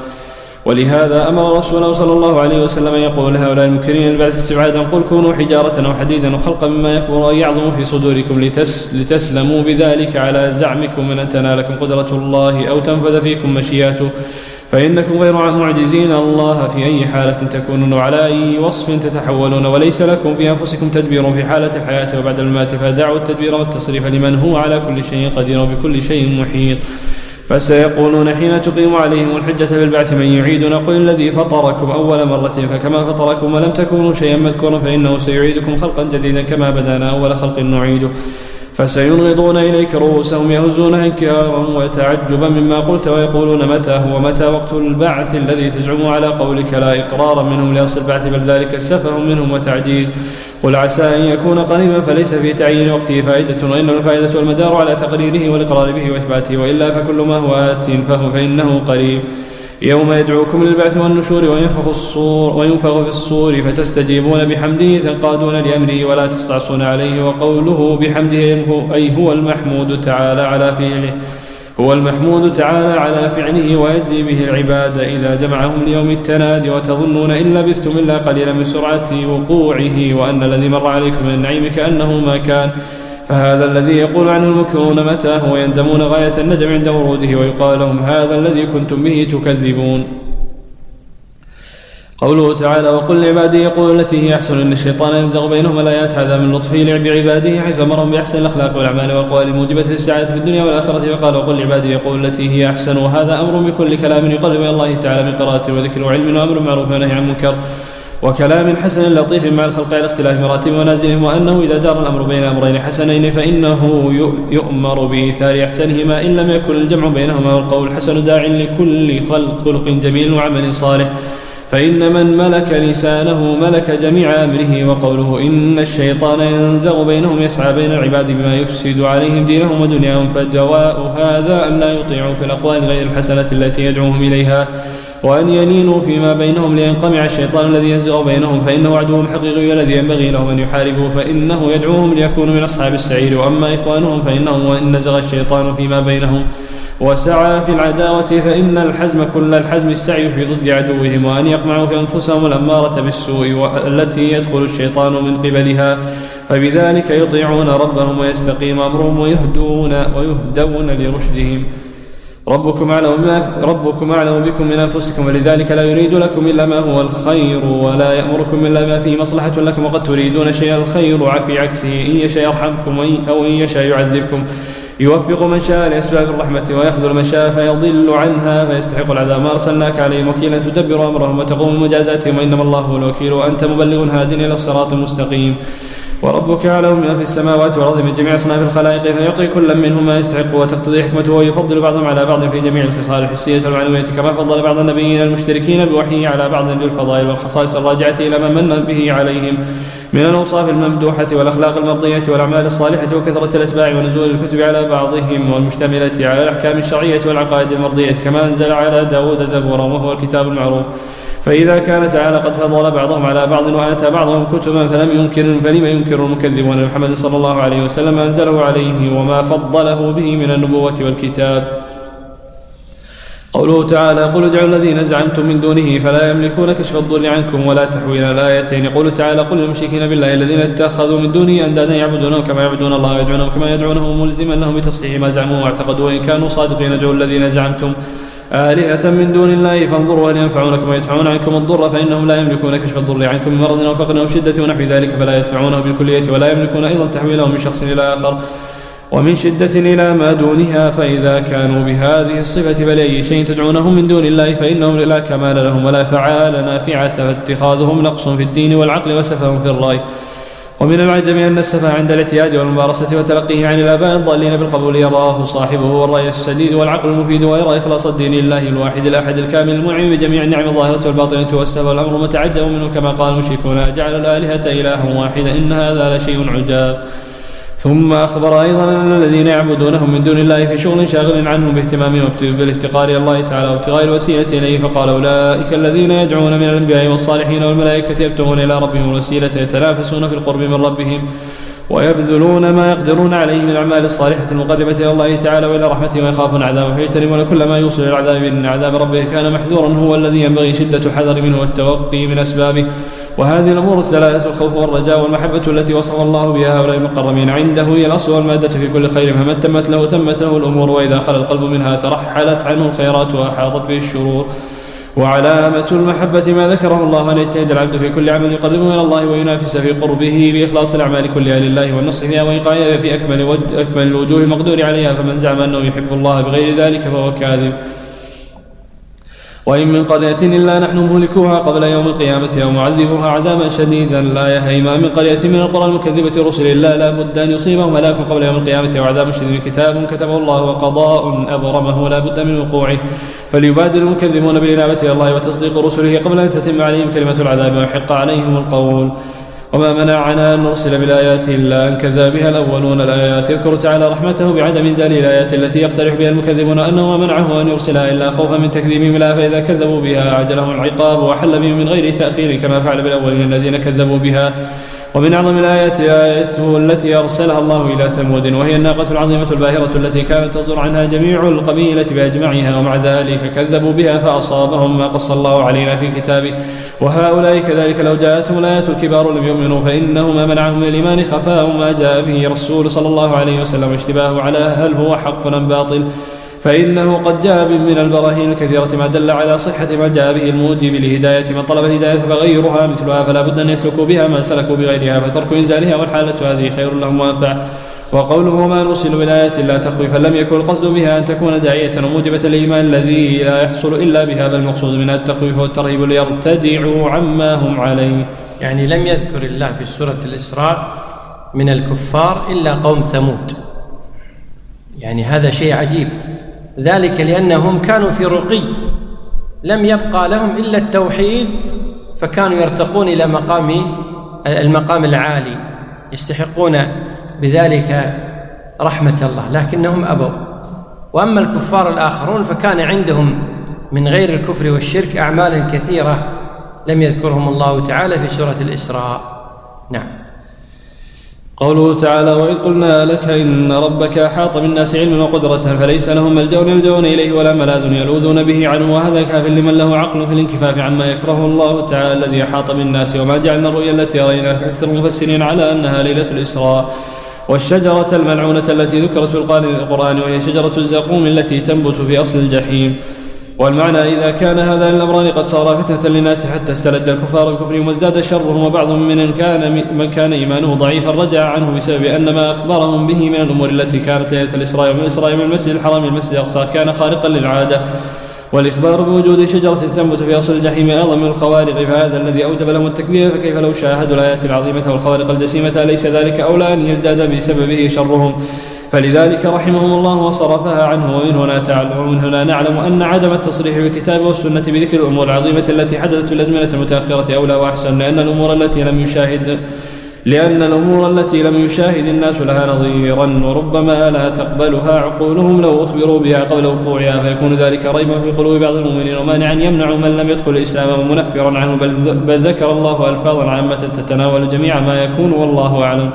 ولهذا أمر رسوله صلى الله عليه وسلم يقول هؤلاء المنكرين البعث استبعادا: قل كونوا حجارة أو حديدا وخلقا مما يكبر أن يعظم في صدوركم لتس لتسلموا بذلك على زعمكم من أن تنالكم قدرة الله أو تنفذ فيكم مشيئته، فإنكم غير معجزين الله في أي حالة تكونون وعلى أي وصف تتحولون، وليس لكم في أنفسكم تدبير في حالة الحياة وبعد الممات، فدعوا التدبير والتصريف لمن هو على كل شيء قدير وبكل شيء محيط. فسيقولون حين تقيم عليهم الحجة بالبعث من يعيدنا؟ قل الذي فطركم أول مرة فكما فطركم ولم تكونوا شيئا مذكورا فإنه سيعيدكم خلقا جديدا كما بدانا أول خلق نعيده. فسينغضون إليك رؤوسهم يهزونها انكارا وتعجبا مما قلت ويقولون متى هو متى وقت البعث الذي تزعم على قولك لا إقرارا منهم لأصل البعث بل ذلك سفه منهم وتعجيز. قل عسى أن يكون قريبا فليس في تعيين وقته فائدة، وإنما الفائدة والمدار على تقريره والإقرار به وإثباته، وإلا فكل ما هو آت فهو فإنه قريب. يوم يدعوكم للبعث والنشور وينفخ الصور وينفخ في الصور فتستجيبون بحمده تنقادون لأمره ولا تستعصون عليه. وقوله بحمده أي هو المحمود تعالى على فعله هو المحمود تعالى على فعله ويجزي به العباد إذا جمعهم ليوم التنادي، وتظنون إن لبثتم إلا قليلا من سرعة وقوعه، وأن الذي مر عليكم من النعيم كأنه ما كان. فهذا الذي يقول عنه المكرون متى هو، يندمون غاية الندم عند وروده، ويقال لهم هذا الذي كنتم به تكذبون. قوله تعالى وقل لعبادي يقول التي هي أحسن إن الشيطان ينزغ بينهم الآيات. هذا من لطفه لعب عباده حيث أمرهم بأحسن الأخلاق والأعمال والأقوال الموجبة للسعادة في الدنيا والآخرة، وقال وقل لعبادي يقول التي هي أحسن، وهذا أمر بكل كلام يقرب إلى الله تعالى من قراءة وذكر وعلم وأمر معروف ونهي عن منكر وكلام حسن لطيف مع الخلق على اختلاف مراتب ونازلهم، وأنه إذا دار الأمر بين أمرين حسنين فإنه يؤمر بإيثار أحسنهما إن لم يكن الجمع بينهما، والقول الحسن داع لكل خلق جميل وعمل صالح، فإن من ملك لسانه ملك جميع أمره. وقوله إن الشيطان ينزغ بينهم يسعى بين العباد بما يفسد عليهم دينهم ودنياهم، فدواء هذا أن لا يطيعوا في الأقوال غير الحسنة التي يدعوهم إليها، وأن يلينوا فيما بينهم لينقمع الشيطان الذي ينزغ بينهم، فإنه عدوهم حقيقي الذي ينبغي لهم أن يحاربوا، فإنه يدعوهم ليكونوا من أصحاب السعير. وأما إخوانهم فإنهم وإن نزغ الشيطان فيما بينهم وسعى في العداوة فإن الحزم كل الحزم السعي في ضد عدوهم، وأن يقمعوا في أنفسهم الأمارة بالسوء والتي يدخل الشيطان من قبلها، فبذلك يطيعون ربهم ويستقيم أمرهم ويهدون ويهدون لرشدهم. ربكم أعلم ربكم أعلم بكم من أنفسكم، ولذلك لا يريد لكم إلا ما هو الخير ولا يأمركم إلا ما فيه مصلحة لكم، وقد تريدون شيء الخير في عكسه، إن يشاء يرحمكم أو إن يشاء يعذبكم، يوفق من شاء لأسباب الرحمة ويخذل من شاء فيضل عنها فيستحق العذاب. ما أرسلناك عليهم وكيلا تدبر أمرهم وتقوم مجازاتهم، وإنما الله هو الوكيل وأنت مبلغ هاد إلى الصراط المستقيم. وربك أعلم ما في السماوات والأرض من جميع أصناف الخلائق، فيعطي كل منهم ما يستحق وتقتضي حكمته، ويفضل بعضهم على بعض في جميع الخصال الحسية والمعنوية، كما فضل بعض النبيين المشتركين بوحيه على بعض بالفضائل والخصائص الراجعة إلى من من به عليهم من الأوصاف الممدوحة والأخلاق المرضية والأعمال الصالحة، وكثرة الأتباع ونزول الكتب على بعضهم والمشتملة على الأحكام الشرعية والعقائد المرضية، كما أنزل على داود زبورا وهو الكتاب المعروف. فإذا كان تعالى قد فضل بعضهم على بعض وآتى بعضهم كتبا فلم ينكر فلم ينكر المكذبون محمد صلى الله عليه وسلم أنزله عليه وما فضله به من النبوة والكتاب. قوله تعالى قل ادعوا الذين زعمتم من دونه فلا يملكون كشف الضر عنكم ولا تحويل الآيتين. يقول تعالى قل للمشركين بالله الذين اتخذوا من دونه أندادا يعبدونهم كما يعبدون الله ويدعونهم كما يدعونه ملزما لهم بتصحيح ما زعموا واعتقدوا إن كانوا صادقين ادعوا الذين زعمتم آلهة من دون الله فانظروا هل ينفعونكم ويدفعون عنكم الضر فإنهم لا يملكون كشف الضر عنكم من مرض أو فقر أو شدة ونحو ذلك فلا يدفعونه بالكلية، ولا يملكون أيضا تحويله من شخص إلى آخر ومن شدة إلى ما دونها. فإذا كانوا بهذه الصفة فلأي شيء تدعونهم من دون الله فإنهم لا كمال لهم ولا فعال نافعة، فاتخاذهم نقص في الدين والعقل وسفه في الرأي. ومن العجب أن السفه عند الاعتياد والممارسة وتلقيه عن الآباء الضالين بالقبول يراه صاحبه والرأي السديد والعقل المفيد، ويرى إخلاص الدين لله الواحد الأحد الكامل المنعم بجميع النعم الظاهرة والباطنة والسبب والأمر متعجب منه كما قال المشركون أجعل الآلهة إلها واحدا إن هذا لشيء عجاب. ثم أخبر أيضا أن الذين يعبدونهم من دون الله في شغل شاغل عنهم باهتمامهم بالافتقار إلى الله تعالى وابتغاء الوسيلة إليه، فقال أولئك الذين يدعون من الأنبياء والصالحين والملائكة يبتغون إلى ربهم الوسيلة يتنافسون في القرب من ربهم ويبذلون ما يقدرون عليه من الأعمال الصالحة المقربة إلى الله تعالى وإلى رحمته ويخافون عذابه فيجتنبون كل ما يوصل إلى العذاب إن عذاب ربه كان محذورا هو الذي ينبغي شدة الحذر منه والتوقي من أسبابه. وهذه الأمور الثلاثة الخوف والرجاء والمحبة التي وصف الله بها هؤلاء المقربين عنده هي الأصل والمادة في كل خير، فمن تمت له تمت له الأمور، وإذا خلى القلب منها ترحلت عنه الخيرات وأحاطت به الشرور. وعلامة المحبة ما ذكره الله أن يجتهد العبد في كل عمل يقربه إلى الله وينافس في قربه بإخلاص الأعمال كلها لله والنصح فيها وإيقاعها في أكمل, وجه أكمل الوجوه المقدور عليها، فمن زعم أنه يحب الله بغير ذلك فهو كاذب. وإن من قرية إلا نحن مهلكوها قبل يوم القيامة أو معذبوها عذابا شديدا لا يهيما من قرية من القرى المكذبة رسل الله لا بد أن يصيبهم هلاك قبل يوم القيامة أو عذاب شديد كتاب كتبه الله وقضاء أبرمه لا بد من وقوعه، فليبادر المكذبون بالإنابة إلى الله وتصديق رسله قبل أن تتم عليهم كلمة العذاب ويحق عليهم القول. وما منعنا أن نرسل بالآيات إلا أن كذب بها الأولون الآيات. يذكر تعالى رحمته بعدم إنزال الآيات التي يقترح بها المكذبون أنه ما منعه أن يرسلها إلا خوفا من تكذيبهم لها، فإذا كذبوا بها عجلهم العقاب وحل بهم من غير تأخير كما فعل بالأولين الذين كذبوا بها ومن أعظم الآيات آيته التي أرسلها الله إلى ثمود، وهي الناقة العظيمة الباهرة التي كانت تصدر عنها جميع القبيلة بأجمعها، ومع ذلك كذبوا بها فأصابهم ما قص الله علينا في كتابه. وهؤلاء كذلك لو جاءتهم الآيات الكبار لم يؤمنوا، فإنه ما منعهم من الإيمان خفاء ما جاء به رسول صلى الله عليه وسلم اشتباه على هل هو حق أم باطل، فإنه قد جاء من البراهين الكثيرة ما دل على صحة ما جاء به الموجب لهداية من طلب الهداية، فغيرها مثلها فلا بد أن يسلكوا بها ما سلكوا بغيرها، فترك إنزالها والحالة هذه خير لهم وأنفع. وقوله وما نرسل بالآيات إلا تخويفا لم يكن القصد بها أن تكون داعية وموجبة الإيمان الذي لا يحصل إلا بها، بل المقصود منها التخويف والترهيب ليرتدعوا عما هم عليه. يعني لم يذكر الله في سورة الإسراء من الكفار إلا قوم ثمود، يعني هذا شيء عجيب، ذلك لأنهم كانوا في رقي لم يبقى لهم إلا التوحيد، فكانوا يرتقون إلى مقام المقام العالي يستحقون بذلك رحمة الله، لكنهم أبوا. وأما الكفار الآخرون فكان عندهم من غير الكفر والشرك أعمال كثيرة لم يذكرهم الله تعالى في سورة الإسراء. نعم. قوله تعالى وإذ قلنا لك إن ربك أحاط بالناس علما وقدرة فليس لهم ملجأ يلجؤون إليه ولا ملاذ يلوذون به عنه، وهذا كاف لمن له عقل في الانكفاف عما يكره الله تعالى الذي أحاط بالناس. وما جعلنا الرؤيا التي رأيناها أكثر المفسرين على أنها ليلة الإسراء. والشجرة الملعونة التي ذكرت في القرآن وهي شجرة الزقوم التي تنبت في أصل الجحيم. والمعنى إذا كان هذا الأمران قد صار فتنة للناس حتى استلد الكفار بكفرهم وازداد شرهم، وبعضهم من كان من كان إيمانه ضعيفا رجع عنه بسبب أن ما أخبرهم به من الأمور التي كانت ليلة الإسراء ومن الإسراء من المسجد الحرام من المسجد الأقصى كان خارقا للعادة. والإخبار بوجود شجرة تنبت في أصل الجحيم أعظم من الخوارق، فهذا الذي أوجب لهم التكذيب، فكيف لو شاهدوا الآيات العظيمة والخوارق الجسيمة أليس ذلك أولى أن يزداد بسببه شرهم؟ فلذلك رحمهم الله وصرفها عنه. ومن هنا, ومن هنا نعلم أن عدم التصريح بالكتاب والسنة بذكر الأمور العظيمة التي حدثت في الأزمنة المتأخرة أولى وأحسن، لأن الأمور التي لم يشاهد لأن الأمور التي لم يشاهد الناس لها نظيرا وربما لا تقبلها عقولهم لو أخبروا بها قبل وقوعها، فيكون ذلك ريبا في قلوب بعض المؤمنين ومانعا يمنع من لم يدخل الإسلام ومنفرا عنه، بل ذكر الله ألفاظا عامة تتناول جميع ما يكون والله أعلم.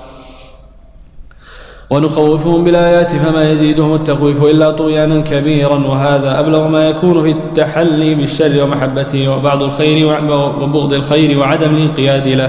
ونخوفهم بالآيات فما يزيدهم التخويف إلا طغيانا كبيرا، وهذا أبلغ ما يكون في التحلي بالشر ومحبته وبعض الخير وبغض الخير وعدم الانقياد له.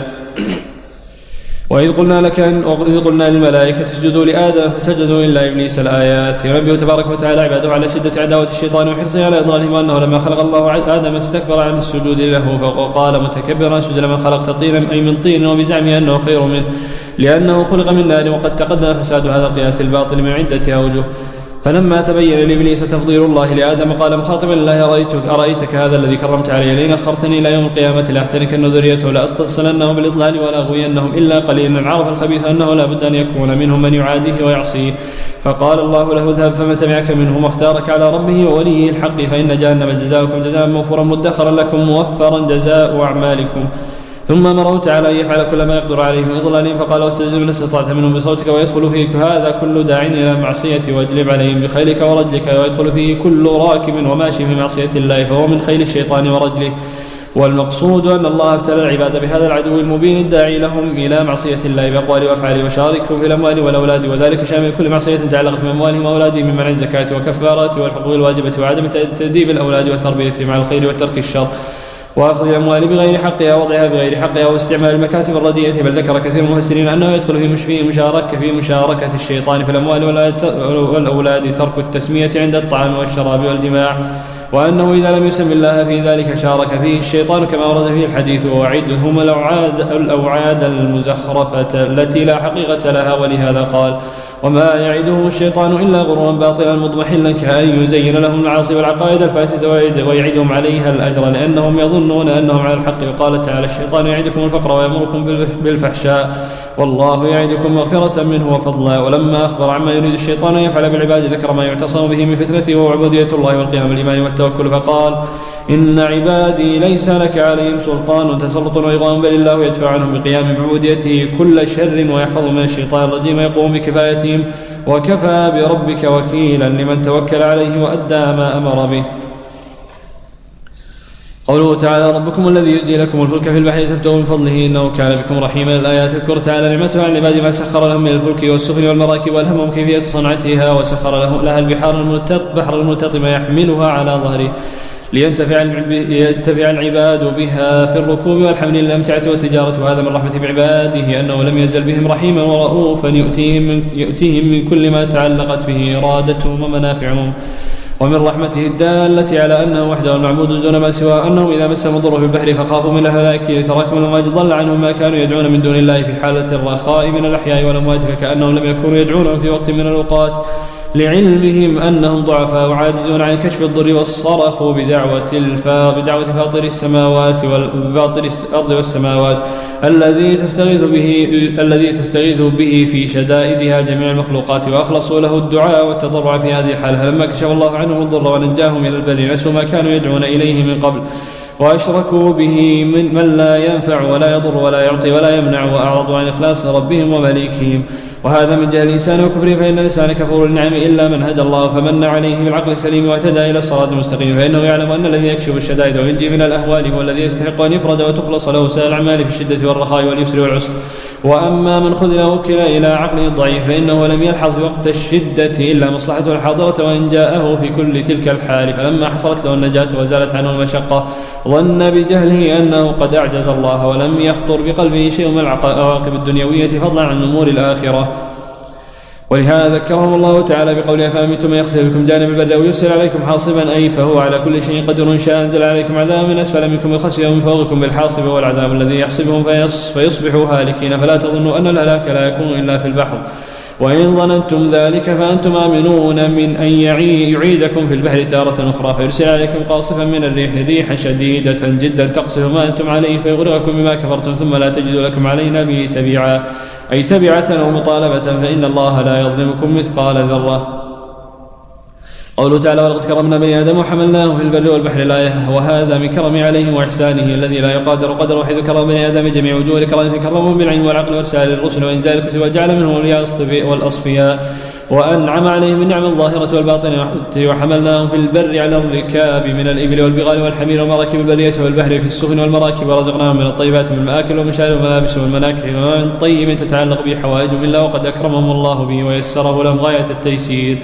وإذ قلنا لك وإذ قلنا للملائكة اسجدوا لآدم فسجدوا إلا إبليس. الآيات. ينبه تبارك وتعالى عباده على شدة عداوة الشيطان وحرصه على إضلالهم، وأنه لما خلق الله آدم استكبر عن السجود له، فقال متكبرا اسجد لمن خلقت طينا أي من طين، وبزعمه أنه خير منه لأنه خلق من نار، وقد تقدم فساد هذا القياس الباطل من عدة أوجه. فلما تبين لإبليس تفضيل الله لآدم قال مخاطبا لله أرأيتك, أرأيتك هذا الذي كرمت علي لئن أخرتني إلى يوم القيامة لأحتركن ذريته لأستصلنهم بالإضلال ولأغوينهم إلا قليلا. عرف الخبيث أنه لا بد أن يكون منهم من يعاديه ويعصيه، فقال الله له اذهب فمن تبعك منهم واختارك على ربه ووليه الحق، فإن جهنم جزاؤكم جزاء موفورا مدخرا لكم موفرا جزاء أعمالكم. ثم أمره تعالى أن يفعل كل ما يقدر عليه من إضلالهم، فقال واستجب من استطعت منهم بصوتك، ويدخل فيه هذا كل داع إلى معصية واجلب عليهم بخيلك ورجلك، ويدخل فيه كل راكب وماشي في معصية الله فهو من خيل الشيطان ورجله. والمقصود أن الله ابتلى العباد بهذا العدو المبين الداعي لهم إلى معصية الله بأقوال وأفعال وشاركهم في الأموال والأولاد، وذلك شامل كل معصية تعلقت بأموالهم وأولادهم من منع الزكاة وكفارات والحقوق الواجبة وعدم تأديب الأولاد وتربيتهم على الخير وترك الشر وأخذ الأموال بغير حقها ووضعها بغير حقها واستعمال المكاسب الرديئة. بل ذكر كثير من المفسرين أنه يدخل في فيه مشاركة في مشاركة الشيطان في الأموال والأولاد ترك التسمية عند الطعام والشراب والجماع، وأنه إذا لم يسم الله في ذلك شارك فيه الشيطان كما ورد فيه الحديث ووعدهم الأوعاد, الأوعاد المزخرفة التي لا حقيقة لها. ولهذا قال وما يعدهم الشيطان إلا غرورا باطلا مضمحلا كأن يزين لهم العاصي والعقائد الفاسدة ويعدهم عليها الأجر لأنهم يظنون أنهم على الحق. وقال تعالى الشيطان يعدكم الفقر ويأمركم بالفحشاء والله يعدكم مغفرة منه وفضلا. ولما أخبر عما يريد الشيطان يفعل بالعباد ذكر ما يعتصم به من فتنته وعبودية الله والقيام بالإيمان والتوكل، فقال إن عبادي ليس لك عليهم سلطان تسلط وإغوان، بل الله يدفع عنهم بقيام بعبوديته كل شر ويحفظ من الشيطان الرجيم يقوم بكفايتهم، وكفى بربك وكيلا لمن توكل عليه وأدى ما أمر به. قوله تعالى ربكم الذي يجزي لكم الفلك في البحر تبتغوا من فضله إنه كان بكم رحيما. الآيات تذكر تعالى نعمته على العباد ما سخر لهم من الفلك والسفن والمراكب والهمهم كيفية صنعتها، وسخر لها البحار البحر الملتطم يحملها على ظهره لينتفع العباد بها في الركوب والحمل للأمتعة والتجارة. وهذا من رحمة بعباده أنه لم يزل بهم رحيما ورؤوفا يؤتيهم من, يؤتيهم من كل ما تعلقت به إرادتهم ومنافعهم. ومن رحمته الدالة على أنه وحده المعبود دون ما سواه أنهم إذا مسهم الضر في البحر فخافوا من الهلاك لتراكم الأمواج ضل عنهم ما كانوا يدعون من دون الله في حالة الرخاء من الأحياء والأموات، فكأنهم لم يكونوا يدعون في وقت من الأوقات لعلمهم أنهم ضعفاء وعاجزون عن كشف الضر، والصرخوا بدعوة الفا بدعوة فاطر السماوات والفاطر الأرض والسماوات الذي تستغيث به الذي تستغيث به في شدائدها جميع المخلوقات، وأخلصوا له الدعاء والتضرع في هذه الحالة. فلما كشف الله عنهم الضر ونجاهم إلى البر نسوا ما كانوا يدعون إليه من قبل وأشركوا به من, من لا ينفع ولا يضر ولا يعطي ولا يمنع، وأعرضوا عن إخلاص ربهم ومليكهم. وهذا من جهل الإنسان وكفره، فإن الإنسان كفور النعم إلا من هدى الله فمن عليه بالعقل السليم واهتدى إلى الصراط المستقيم، فإنه يعلم أن الذي يكشف الشدائد وينجي من الأهوال هو الذي يستحق أن يفرد وتخلص له سائر الأعمال في الشدة والرخاء واليسر والعسر. وأما من خذل وكل إلى عقله الضعيف فإنه لم يلحظ وقت الشدة إلا مصلحته الحاضرة، وإن جاءه في كل تلك الحال فلما حصلت له النجاة وزالت عنه المشقة ظن بجهله أنه قد أعجز الله ولم يخطر بقلبه شيء من العواقب الدنيوية فضلا عن أمور الآخرة. ولهذا ذكرهم الله تعالى بقوله فأمنتم من يخسف بكم جانب البر أو يرسل عليكم حاصبا أي فهو على كل شيء قدر شاء أنزل عليكم عذابا من أسفل منكم بالخسف ومن فوقكم بالحاصب والعذاب الذي يحصبهم فيصبحوا هالكين. فلا تظنوا أن الهلاك لا يكون إلا في البحر، وإن ظننتم ذلك فأنتم آمنون من أن يعيدكم في البحر تارة أخرى فيرسل عليكم قاصفا من الريح ريحا شديدة جدا تقصف ما أنتم عليه فيغرقكم بما كفرتم ثم لا تجدوا لكم علينا به تبيعا أي تبعة أو مطالبة، فإن الله لا يظلمكم مثقال ذرة. قوله تعالى ولقد كرمنا بني آدم وحملناهم في البر والبحر الآية. وهذا من كرم عليهم وإحسانه الذي لا يقادر قدره، حيث كرم بني آدم جميع وجوه الكرم فكرمهم بالعلم والعقل وإرسال الرسل وإنزال الكتب وجعل منهم الأولياء والأصفياء، وأنعم عليهم بالنعم الظاهرة والباطنة. وحملناهم في البر على الركاب من الإبل والبغال والحمير ومراكب البرية والبحر في السفن والمراكب، ورزقناهم من الطيبات من المآكل والمشارب والملابس والمناكح ومن طيب تتعلق به حوائجهم إلا وقد أكرمهم الله به ويسره لهم غاية التيسير.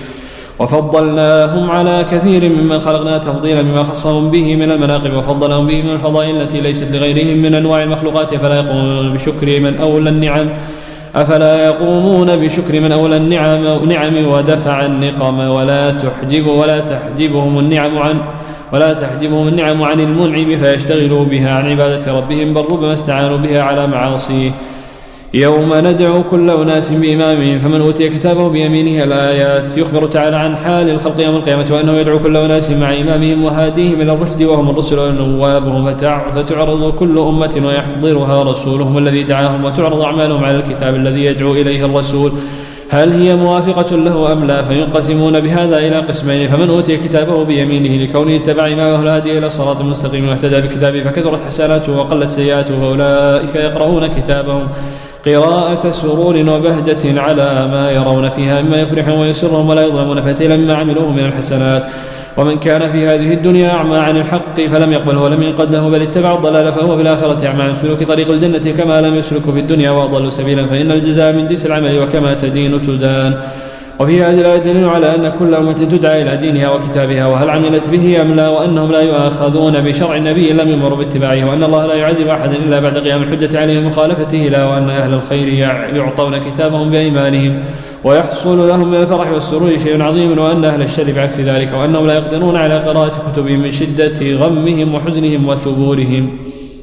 وفضلناهم على كثير ممن خلقنا تفضيلا بما خصهم به من المناقب وفضلهم به من الفضائل التي ليست لغيرهم من أنواع المخلوقات. فلا يقومون بشكر من أولى النعم أفلا يقومون بشكر من أولى النعم نعم ودفع النقم ولا تحجب ولا تحجبهم النعم عن ولا تحجبهم النعم عن المنعم فيشتغلوا بها عن عبادة ربهم، بل ربما استعانوا بها على معاصيه. يوم ندعو كل أناس بإمامهم فمن أوتي كتابه بيمينه. الآيات يخبر تعالى عن حال الخلق يوم القيامة وأنه يدعو كل أناس مع إمامهم وهاديهم إلى الرشد وهم الرسل ونوابهم، فتعرض كل أمة ويحضرها رسولهم الذي دعاهم وتعرض أعمالهم على الكتاب الذي يدعو إليه الرسول هل هي موافقة له أم لا، فينقسمون بهذا إلى قسمين. فمن أوتي كتابه بيمينه لكونه اتبع إمامه الهادي إلى صراط مستقيم واهتدى بكتابه فكثرت حسناته وقلت سيئاته، فأولئك يقرؤون كتابهم قراءة سرور وبهجة على ما يرون فيها مما يفرحهم ويسرهم ولا يظلمون فتيلا مما عملوه من الحسنات. ومن كان في هذه الدنيا أعمى عن الحق فلم يقبله ولم ينقد له بل اتبع الضلال فهو في الآخرة أعمى عن سلوك طريق الجنة كما لم يسلك في الدنيا وأضل سبيلا، فإن الجزاء من جنس العمل وكما تدين تدان. وفي هذه الآية دليل على أن كل أمة تدعى إلى دينها وكتابها وهل عملت به أم لا، وأنهم لا يؤاخذون بشرع النبي لم يمروا باتباعه، وأن الله لا يعذب أحدا إلا بعد قيام الحجة عليه مخالفته لا، وأن أهل الخير يعطون كتابهم بأيمانهم ويحصل لهم من الفرح والسرور شيء عظيم، وأن أهل الشر بعكس ذلك وأنهم لا يقدرون على قراءة كتبهم من شدة غمهم وحزنهم وثبورهم.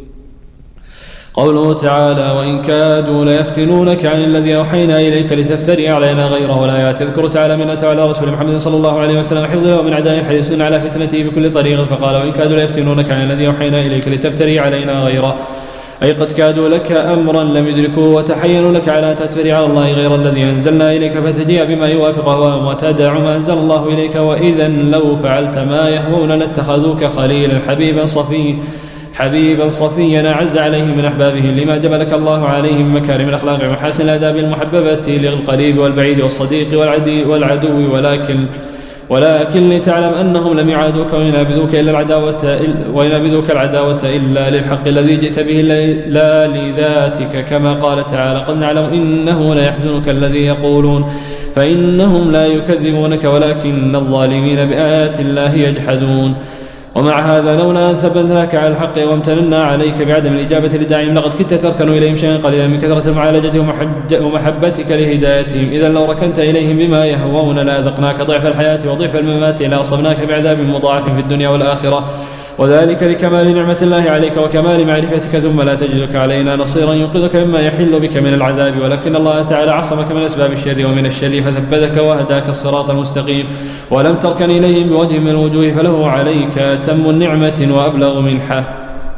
قوله تعالى وإن كادوا ليفتنونك عن الذي أوحينا إليك لتفتري علينا غيره. ولا تذكر تعالى من أتى على رسول محمد صلى الله عليه وسلم حفظه من أعداء حريصين على فتنته بكل طريق، فقال وإن كادوا ليفتنونك عن الذي أوحينا إليك لتفتري علينا غيره، أي قد كادوا لك أمرا لم يدركوه وتحينوا لك على أن تفتري على الله غير الذي أنزلنا إليك فتجيء بما يوافقه وتدع ما أنزل الله إليك، وإذا لو فعلت ما يهوون لاتخذوك خليلا حبيبا صفيا حبيبا صفيا أعز عليه من أحبابه لما جبلك الله عليه من مكارم الأخلاق ومحاسن الآداب المحببة للقريب والبعيد والصديق والعدو، ولكن ولكن لتعلم أنهم لم يعادوك وينابذوك إلا العداوة وينابذوك العداوة إلا للحق الذي جئت به لا لذاتك، كما قال تعالى: قد نعلم إنه لا يحزنك الذي يقولون، فإنهم لا يكذبونك ولكن الظالمين بآيات الله يجحدون. ومع هذا لولا أن ثبتناك على الحق وامتننا عليك بعدم الإجابة لداعيهم لقد كدت تركن إليهم شيئا قليلا من كثرة المعالجة ومحبتك لهدايتهم. إذا لو ركنت إليهم بما يهوون لأذقناك ضعف الحياة وضعف الممات لأصبناك بعذاب مضاعف في الدنيا والآخرة، وذلك لكمال نعمة الله عليك وكمال معرفتك، ثم لا تجدك علينا نصيرا ينقذك مما يحل بك من العذاب. ولكن الله تعالى عصمك من أسباب الشر ومن الشر فثبتك وهداك الصراط المستقيم، ولم تركن إليهم بوجه من الوجوه، فله عليك أتم النعمة وأبلغ منحه.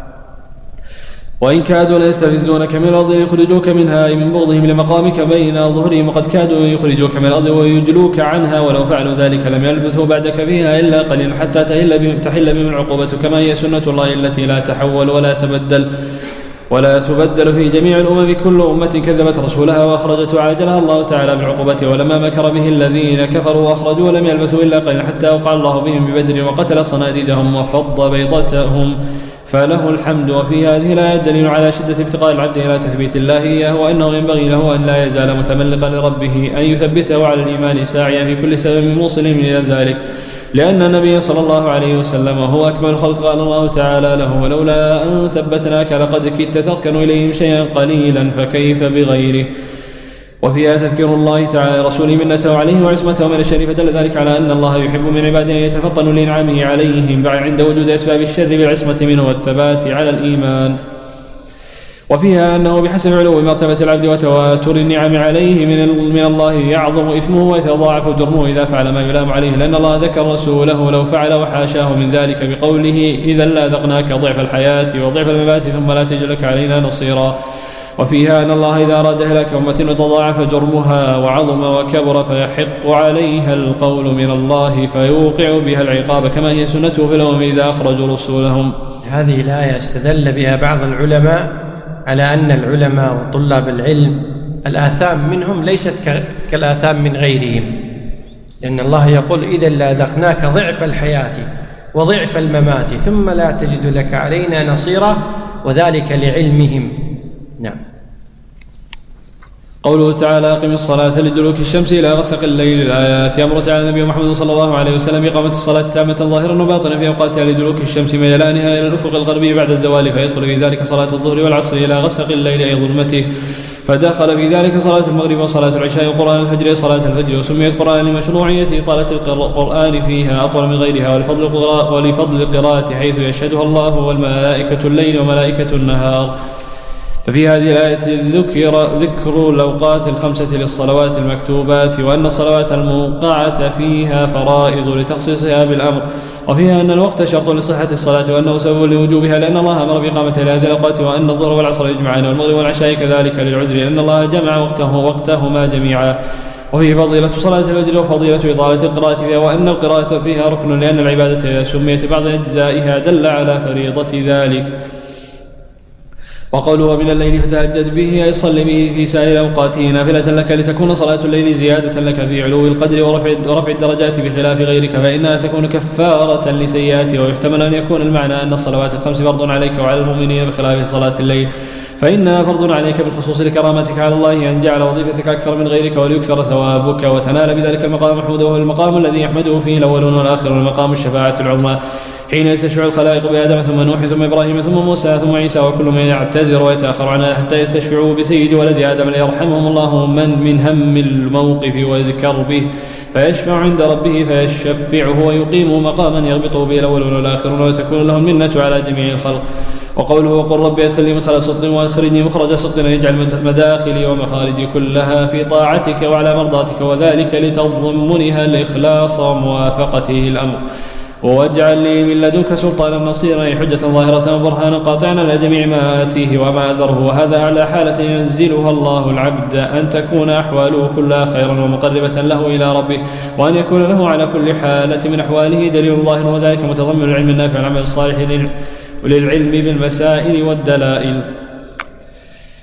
وإن كادوا ليستفزونك من الأرض ليخرجوك منها من بغضهم لمقامك بين ظهرهم، وقد كادوا يخرجوك من الأرض ويجلوك عنها، ولو فعلوا ذلك لم يلبثوا بعدك فيها إلا قليلا حتى تحل بهم, تحل بهم العقوبة، كما هي سنة الله التي لا تحول ولا تبدل ولا تبدل في جميع الأمم. كل أمة كذبت رسولها وأخرجت عاجلها الله تعالى بالعقوبة، ولما مكر به الذين كفروا وأخرجوا ولم يلبثوا إلا قليلا حتى أوقع الله بهم ببدر وقتل صناديدهم وفض بيضتهم، فله الحمد. وفي هذه الآية دليل على شدة افتقار العبد إلى تثبيت الله إياه، وأنه ينبغي له أن لا يزال متملقا لربه أن يثبته على الإيمان ساعيا في كل سبب موصل إلى ذلك، لأن النبي صلى الله عليه وسلم هو أكمل الخلق. قال الله تعالى له: ولولا أن ثبتناك لقد كدت تركن إليهم شيئا قليلا فكيف بغيره. وفيها تذكير الله تعالى رسوله منته عليه وعصمته من الشر، فدل ذلك على أن الله يحب من عباده أن يتفطنوا لإنعامه عليهم عند وجود أسباب الشر بالعصمة منه والثبات على الإيمان. وفيها أنه بحسب علو مرتبة العبد وتواتر النعم عليه من, من الله يعظم إثمه ويتضاعف جرمه إذا فعل ما يلام عليه، لأن الله ذكر رسوله لو فعل وحاشاه من ذلك بقوله: إذا لأذقناك ضعف الحياة وضعف الممات ثم لا تجد لك علينا نصيرا. وفيها أن الله إذا أراد إهلاك أمة وتضاعف جرمها وعظم وكبر فيحق عليها القول من الله فيوقع بها العقاب، كما هي سنته في الأمم إذا أخرجوا رسولهم. هذه الآية استدل بها بعض العلماء على أن العلماء وطلاب العلم الآثام منهم ليست كالآثام من غيرهم، لأن الله يقول: إذا لأذقناك ضعف الحياة وضعف الممات ثم لا تجد لك علينا نصيرا، وذلك لعلمهم. نعم. قوله تعالى: أقم الصلاة لدلوك الشمس إلى غسق الليل. الآيات. يأمر تعالى النبي محمد صلى الله عليه وسلم بإقامة الصلاة تامة ظاهرا وباطنا في أوقاتها لدلوك الشمس ميلانها إلى الأفق الغربي بعد الزوال، فيدخل في ذلك صلاة الظهر والعصر إلى غسق الليل أي ظلمته، فدخل في ذلك صلاة المغرب وصلاة العشاء وقرآن الفجر صلاة الفجر. وسميت قرآن لمشروعية إطالة القرآن فيها أطول من غيرها، ولفضل القراءة ولفضل القراءة حيث يشهدها الله والملائكة الليل وملائكة النهار. ففي هذه الآية ذكر ذكر الأوقات الخمسة للصلوات المكتوبات، وأن الصلوات الموقعة فيها فرائض لتخصيصها بالأمر، وفيها أن الوقت شرط لصحة الصلاة وأنه سبب لوجوبها، لأن الله أمر بإقامة هذه الأوقات، وأن الظهر والعصر يجمعان والمغرب والعشاء كذلك للعذر، لأن الله جمع وقته وقتهما جميعا. وفي فضيلة صلاة الفجر وفضيلة إطالة القراءة فيها، وأن القراءة فيها ركن، لأن العبادة إذا سميت بعض أجزائها دل على فريضة ذلك. وقوله: من الليل فتهجد به أي صل به في سائر أوقاته نافلة لك، لتكون صلاة الليل زيادة لك في علو القدر ورفع, ورفع الدرجات بخلاف غيرك، فإنها تكون كفارة لسيئاته. ويحتمل أن يكون المعنى أن الصلوات الخمس فرض عليك وعلى المؤمنين بخلاف صلاة الليل، فإنها فرض عليك بالخصوص لكرامتك على الله أن جعل وظيفتك أكثر من غيرك وليكثر ثوابك، وتنال بذلك المقام محمود، وهو المقام الذي يحمده فيه الأولون والآخرون، المقام الشفاعة العظمى حين يستشفع الخلائق بآدم ثم نوح ثم إبراهيم ثم موسى ثم عيسى، وكل من يعتذر ويتأخر عنها حتى يستشفعوا بسيد ولد آدم ليرحمهم الله من من هم الموقف وذكر به، فيشفع عند ربه فيشفعه ويقيم مقاما يغبط به الأولون والآخرون، وتكون له المنة على جميع الخلق. وقوله: وقل ربي ادخلني مدخل صدق واخرجني مخرج صدق، يجعل مداخلي ومخارجي كلها في طاعتك وعلى مرضاتك، وذلك لتضمنها الإخلاص وموافقته الأمر. واجعل لي من لدنك سلطانا نصيرا، حجة ظاهرة وبرهانا قاطعا على جميع ما آتيه وما أذره. وهذا على حالة ينزلها الله العبد، أن تكون أحواله كلها خيرا ومقربة له إلى ربه، وأن يكون له على كل حالة من أحواله دليل ظاهر، وذلك متضمن العلم النافع والعمل الصالح وللعلم بالمسائل والدلائل.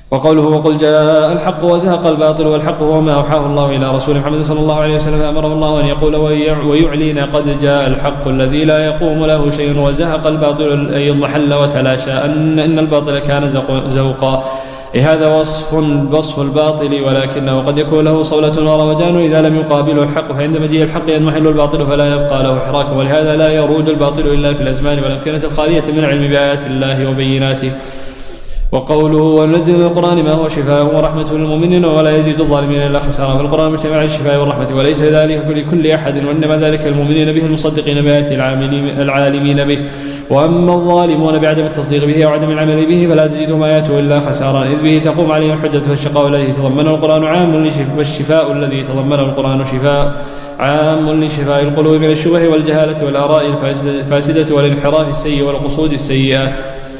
وقوله وقل جاء الحق وزهق الباطل والحق هو ما أوحاه الله إلى رسول محمد صلى الله عليه وسلم فأمره الله أن يقول ويعلن قد جاء الحق الذي لا يقوم له شيء وزهق الباطل أي اضمحل وتلاشى أن, إن الباطل كان زوقا. هذا وصف وصف الباطل ولكنه قد يكون له صولة وروجان إذا لم يقابله الحق، فعند مجيء الحق ينمحل الباطل فلا يبقى له حراك، ولهذا لا يروج الباطل إلا في الأزمان والأمكنة الخالية من العلم بآيات الله وبيناته. وقوله وننزل من القرآن ما هو شفاء ورحمة للمؤمنين ولا يزيد الظالمين إلا خسارة، فالقرآن مجتمع على الشفاء والرحمة وليس ذلك لكل أحد، وإنما ذلك المؤمنين به المصدقين بآيات العالمين به. وأما الظالمون بعدم التصديق به وعدم العمل به فلا تزيدهم آياته إلا خسارا، إذ به تقوم عليهم الحجة فالشقاء الذي تضمنه القرآن عام والشفاء الذي تضمنه القرآن شفاء عام لشفاء القلوب من الشبه والجهالة والآراء الفاسدة والانحراف السيء والقصود السيئة،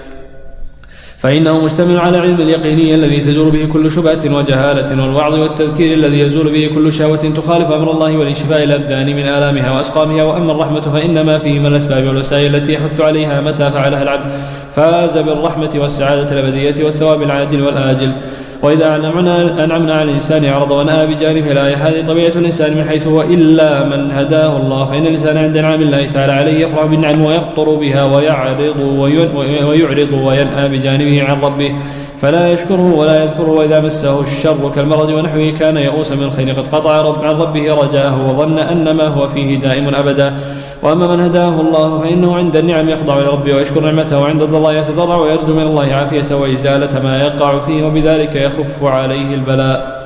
فإنه مشتمل على علم اليقيني الذي تزول به كل شبهة وجهالة، والوعظ والتذكير الذي يزول به كل شهوة تخالف أمر الله ولشفاء الأبدان من آلامها وأسقامها. وأما الرحمة فإنما فيه من الأسباب والوسائل التي يحث عليها متى فعلها العبد فاز بالرحمة والسعادة الأبدية والثواب العاجل والآجل. وإذا أنعمنا على الإنسان أعرض ونأى بجانبه الآية. هذه طبيعة الإنسان من حيث هو إلا من هداه الله، فإن الإنسان عند نعم الله تعالى عليه يفرح بالنعم ويقطر بها ويعرض ويعرض وينأى بجانبه عن ربه فلا يشكره ولا يذكره، وإذا مسه الشر كالمرض ونحوه كان يئوسا من الخير قد قطع رب عن ربه رجاءه وظن أن ما هو فيه دائم أبدا. وأما من هداه الله فإنه عند النعم يخضع لربه ويشكر نعمته، وعند الضراء يتضرع ويرجو من الله عافية وإزالة ما يقع فيه، وبذلك يخف عليه البلاء.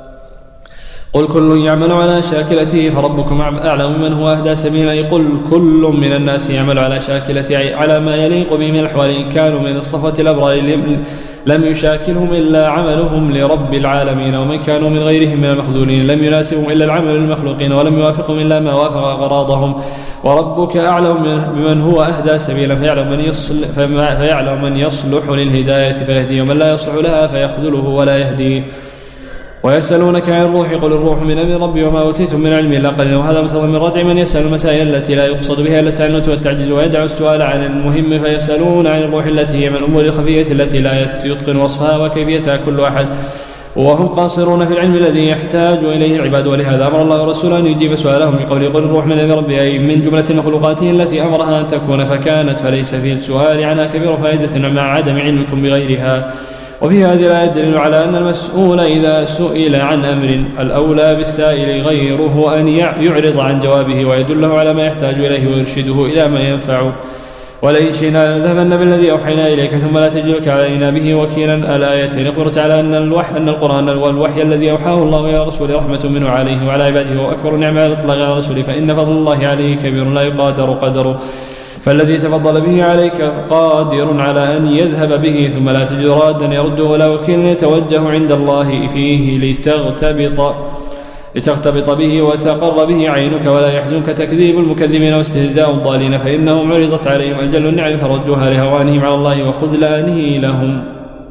قل كل يعمل على شاكلته فربكم أعلم من هو أهدى سبيلا. قل كل من الناس يعمل على شاكلته على ما يليق به من الأحوال، إن كانوا من الصفوة الأبرار لم يشاكلهم إلا عملهم لرب العالمين، ومن كانوا من غيرهم من المخذولين لم يناسبهم إلا العمل للمخلوقين ولم يوافقهم إلا ما وافق أغراضهم. وربك أعلم بمن هو أهدى سبيلا فيعلم من يصلح, فيعلم من يصلح للهداية فيهديه، ومن لا يصلح لها فيخذله ولا يهديه. ويسألونك عن الروح قل الروح من أمر ربي وما أوتيتم من علم إلا قليلا. وهذا متضمن ردع من يسأل المسائل التي لا يقصد بها إلا التعنت والتعجيز، ويدع السؤال عن المهم فيسألون عن الروح التي هي من الأمور الخفية التي لا يتقن وصفها وكيفيتها كل أحد، وهم قاصرون في العلم الذي يحتاج إليه العباد. ولهذا أمر الله رسوله أن يجيب سؤالهم بقوله قل الروح من أمر ربي، أي من جملة مخلوقاته التي أمرها أن تكون فكانت، فليس في السؤال عنها كبير فائدة مع عدم علمكم بغيرها. وفي هذه الآية دليل على أن المسؤول إذا سئل عن أمر الأولى بالسائل غيره أن يعرض عن جوابه ويدله على ما يحتاج إليه ويرشده إلى ما ينفعه. ولئن شئنا لنذهبن بالذي أوحينا إليك ثم لا تجدك علينا به وكيلا. الآيتين أخبرت على أن الوحي أن القرآن والوحي الذي أوحاه الله إلى رسوله رحمة منه عليه وعلى عباده، وأكبر نعمة على الإطلاق على رسوله، فإن فضل الله عليه كبير لا يقادر قدره، فالذي تفضل به عليك قادر على أن يذهب به ثم لا تجد رادا يرده ولا وكيل يتوجه عند الله فيه لتغتبط لتغتبط به وتقر به عينك، ولا يحزنك تكذيب المكذبين واستهزاء الضالين، فإنهم عرضت عليهم أجل النعم فردوها لهوانهم على الله وخذلانه لهم.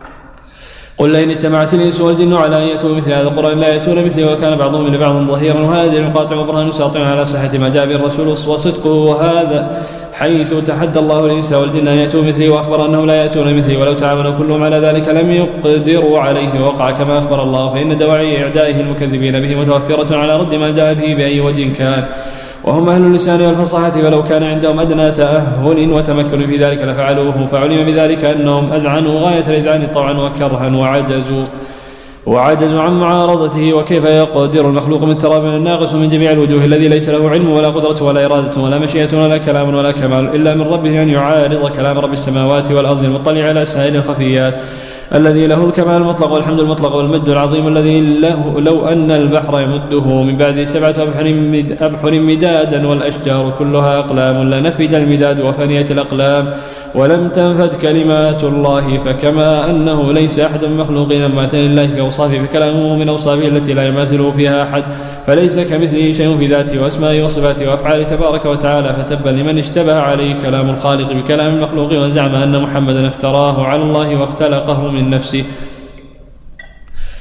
قل لئن اجتمعت الإنس والجن على أن يأتوا مثل هذا القرآن لا يأتون مثله وكان بعضهم لبعض ظهيرا. وهذا القاطع وبرهان ساطع على صحة ما جاء به الرسول وصدقه، وهذا حيث تحدى الله الإنس والجن أن يأتوا مثله وأخبر أنهم لا يأتون مثله، ولو تعاونوا كلهم على ذلك لم يقدروا عليه وقع كما أخبر الله، فإن دواعي إعدائه المكذبين به متوفرة على رد ما جاء به بأي وجه كان، وهم أهل اللسان والفصاحة، فلو كان عندهم أدنى تأهل وتمكن في ذلك لفعلوه، فعلم بذلك أنهم أذعنوا غاية الإذعان طوعا وكرها وعجزوا وعجزوا عن معارضته. وكيف يقدر المخلوق من تراب الناقص من جميع الوجوه الذي ليس له علم ولا قدرة ولا إرادة ولا مشيئة ولا كلام ولا كمال إلا من ربه أن يعارض كلام رب السماوات والأرض المطلع على سائر الخفيات الذي له الكمال المطلق والحمد المطلق والمجد العظيم الذي له لو أن البحر يمده من بعد سبعة أبحر مدادا والأشجار كلها أقلام لنفد المداد وفنيت الأقلام ولم تنفد كلمات الله. فكما أنه ليس أحد من مخلوقين مماثل الله في أوصافه فكلامه من أوصافه التي لا يماثله فيها أحد، فليس كمثله شيء في ذاته وأسمائه وصفاته وأفعاله تبارك وتعالى. فتبا لمن اشتبه عليه كلام الخالق بكلام المخلوق وزعم أن محمدا افتراه على الله واختلقه من نفسه.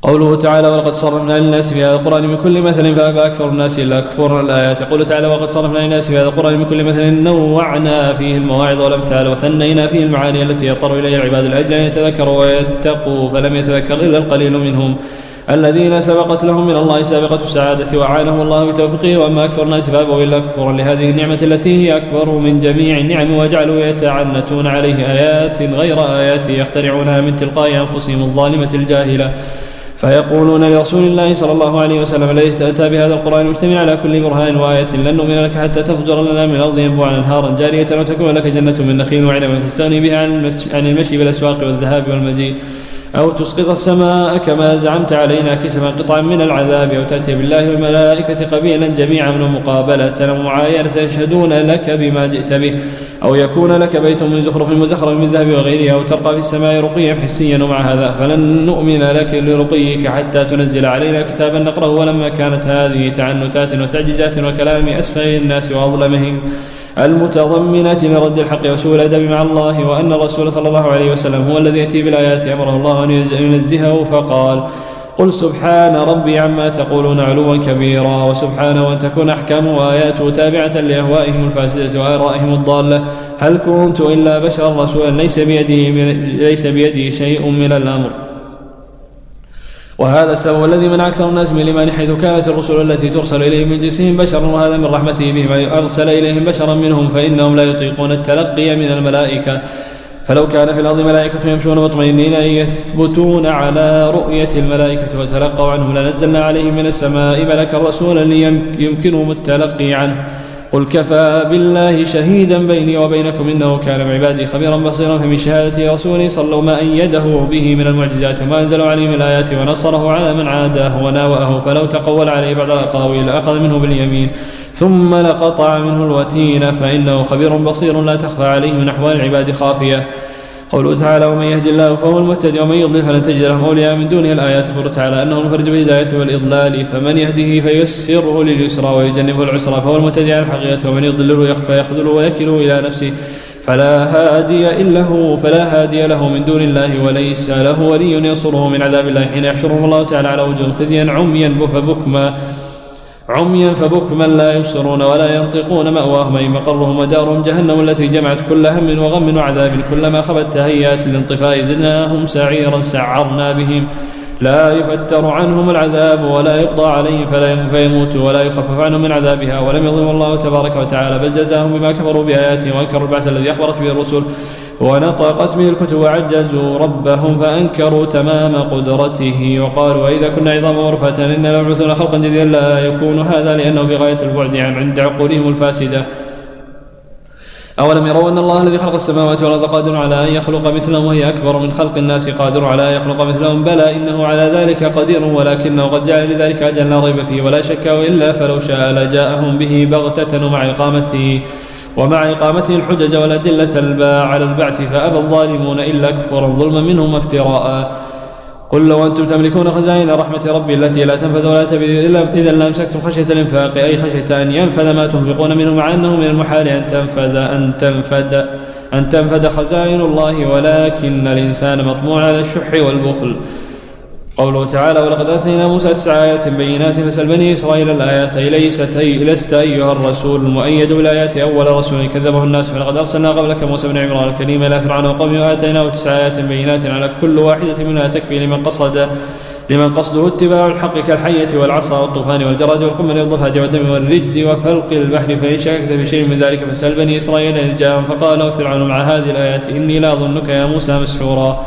قوله تعالى ولقد صرفنا للناس في هذا القرآن من كل مثل فأبى أكثر الناس إلا كفورا الآيات. يقول تعالى ولقد صرفنا للناس في هذا القرآن من كل مثل نوعنا فيه المواعظ والأمثال وثنينا فيه المعاني التي يضطر إليها العباد الأجل أن يتذكروا ويتقوا فلم يتذكر إلا القليل منهم الذين سبقت لهم من الله سابقة السعادة وأعانهم الله بتوفيقه. وأما أكثر الناس فأبوا إلا كفورا لهذه النعمة التي هي أكبر من جميع النعم وجعلوا يتعنتون عليه آيات غير آياته يخترعونها من تلقاء أنفسهم الظالمة الجاهلة فيقولون لرسول الله صلى الله عليه وسلم الذي أتى بهذا القرآن المجتمع على كل برهان وآية لن نؤمن لك حتى تفجر لنا من الأرض ينبوعا أنهارا جارية وتكون لك جنة من نخيل وعنب تستغني بها عن المشي بالأسواق والذهاب والمجيء أو تسقط السماء كما زعمت علينا كسفا قطعا من العذاب أو تأتي بالله والملائكة قبيلا جميعا ومقابلة ومعاينة يشهدون لك بما جئت به أو يكون لك بيت من زخرف مزخرف من ذهب وغيره أو ترقى في السماء رقيا حسيا. ومع هذا فلن نؤمن لك لرقيك حتى تنزل علينا كتابا نقرأه. ولما كانت هذه تعنتات وتعجيزات وكلام أسفل الناس وأظلمهم المتضمنة لرد الحق وسوء الأدب مع الله وأن الرسول صلى الله عليه وسلم هو الذي يأتي بالآيات أمره الله أن ينزهه فقال قل سبحان ربي عما تقولون علوا كبيرا وسبحانه أن تكون أحكام وآياته تابعة لأهوائهم الفاسدة وآرائهم الضالة. هل كنت إلا بشرا رسولا ليس بيده, ليس بيده شيء من الأمر. وهذا السبب الذي منع أكثر الناس من الإيمان حيث كانت الرسل التي ترسل إليهم من جنسهم بشرا وهذا من رحمته بهم أرسل إليهم بشرا منهم فإنهم لا يطيقون التلقي من الملائكة. فلو كان في الأرض ملائكة يمشون مطمئنين أن يثبتون على رؤية الملائكة وتلقوا عنهم لنزلنا عليهم من السماء ملكا رسولا ليمكنهم التلقي عنه. قل كفى بالله شهيدا بيني وبينكم إنه كان بعبادي خبيرا بصيرا. فمن شهادة رسوله صلوا ما أيده به من المعجزات وما أنزلوا عليه من الآيات ونصره على من عاداه وناوأه. فلو تقول عليه بعض الأقاويل أخذ منه باليمين ثم لقطع منه الوتين فإنه خبير بصير لا تخفى عليه من أحوال العباد خافية. قوله تعالى ومن يهدي الله فهو المهتدي ومن يضلل فلن تجد لهم أولياء من دونه. الآيات أخبر تعالى أنه المفرد بالهداية والإضلال فمن يهده فيسره لليسرى ويجنبه العسرى فهو المهتدي على الحقيقة ومن يضلل يخفى يخذله ويكله إلى نفسه فلا هادي إلا هو فلا هادي له من دون الله وليس له ولي ينصره من عذاب الله حين يحشرهم الله تعالى على وجوه خزيا عميا فبكما عميا فبكما لا يبصرون ولا ينطقون مأواهم أي مقرهم ودارهم جهنم التي جمعت كل هم وغم وعذاب كلما خبت تهيات الانطفاء زدناهم سعيرا سعرنا بهم لا يفتر عنهم العذاب ولا يقضى عليهم فلا فيموتوا ولا يخفف عنهم من عذابها ولم يظلم الله تبارك وتعالى بل جزاهم بما كفروا بآياته وأنكروا البعث الذي أخبرت به الرسل ونطقت به الكتب وعجزوا ربهم فأنكروا تمام قدرته وقالوا وإذا كنا عظاما ورفاتا إنا لمبعوثون خلقا جديدا لا يكون هذا لأنه في غاية البعد عند عقولهم الفاسدة. أولم يروا أن الله الذي خلق السماوات والأرض قادر على أن يخلق مثلهم وهي أكبر من خلق الناس قادر على أن يخلق مثلهم بلى إنه على ذلك قدير ولكنه قد جعل لذلك أجلا لا ريب فيه ولا شك إلا فلو شاء لجاءهم به بغتة ومع إقامته ومع إقامته الحجج والأدلة الباء على البعث فأبى الظالمون إلا كفرا ظلما منهم افتراء. قل لو أنتم تملكون خزائن رحمة ربي التي لا تنفذ ولا تبيد إذا لامسكتم خشية الإنفاق أي خشية أن ينفذ ما تنفقون منه مع أنه من المحال أن تنفذ أن تنفذ أن تنفذ خزائن الله ولكن الإنسان مطموع على الشح والبخل. قوله تعالى ولقد آتينا موسى تسع آيات بينات فسأل بني إسرائيل الآيات أي ليست أي لست أيها الرسول المؤيد بالآيات أول رسول كذبه الناس فلقد أرسلنا قبلك موسى بن عمران الكريم إلى فرعون وقومه وآتيناه تسع آيات بينات على كل واحدة منها تكفي لمن قصد لمن قصده اتباع الحق كالحية والعصا والطوفان والجراد والقمل والضفادع والدم والرجز وفلق البحر فإن شككت في شيء من ذلك فسأل بني إسرائيل إذ جاءهم فقال فرعون مع هذه الآيات إني لا أظنك يا موسى مسحورا.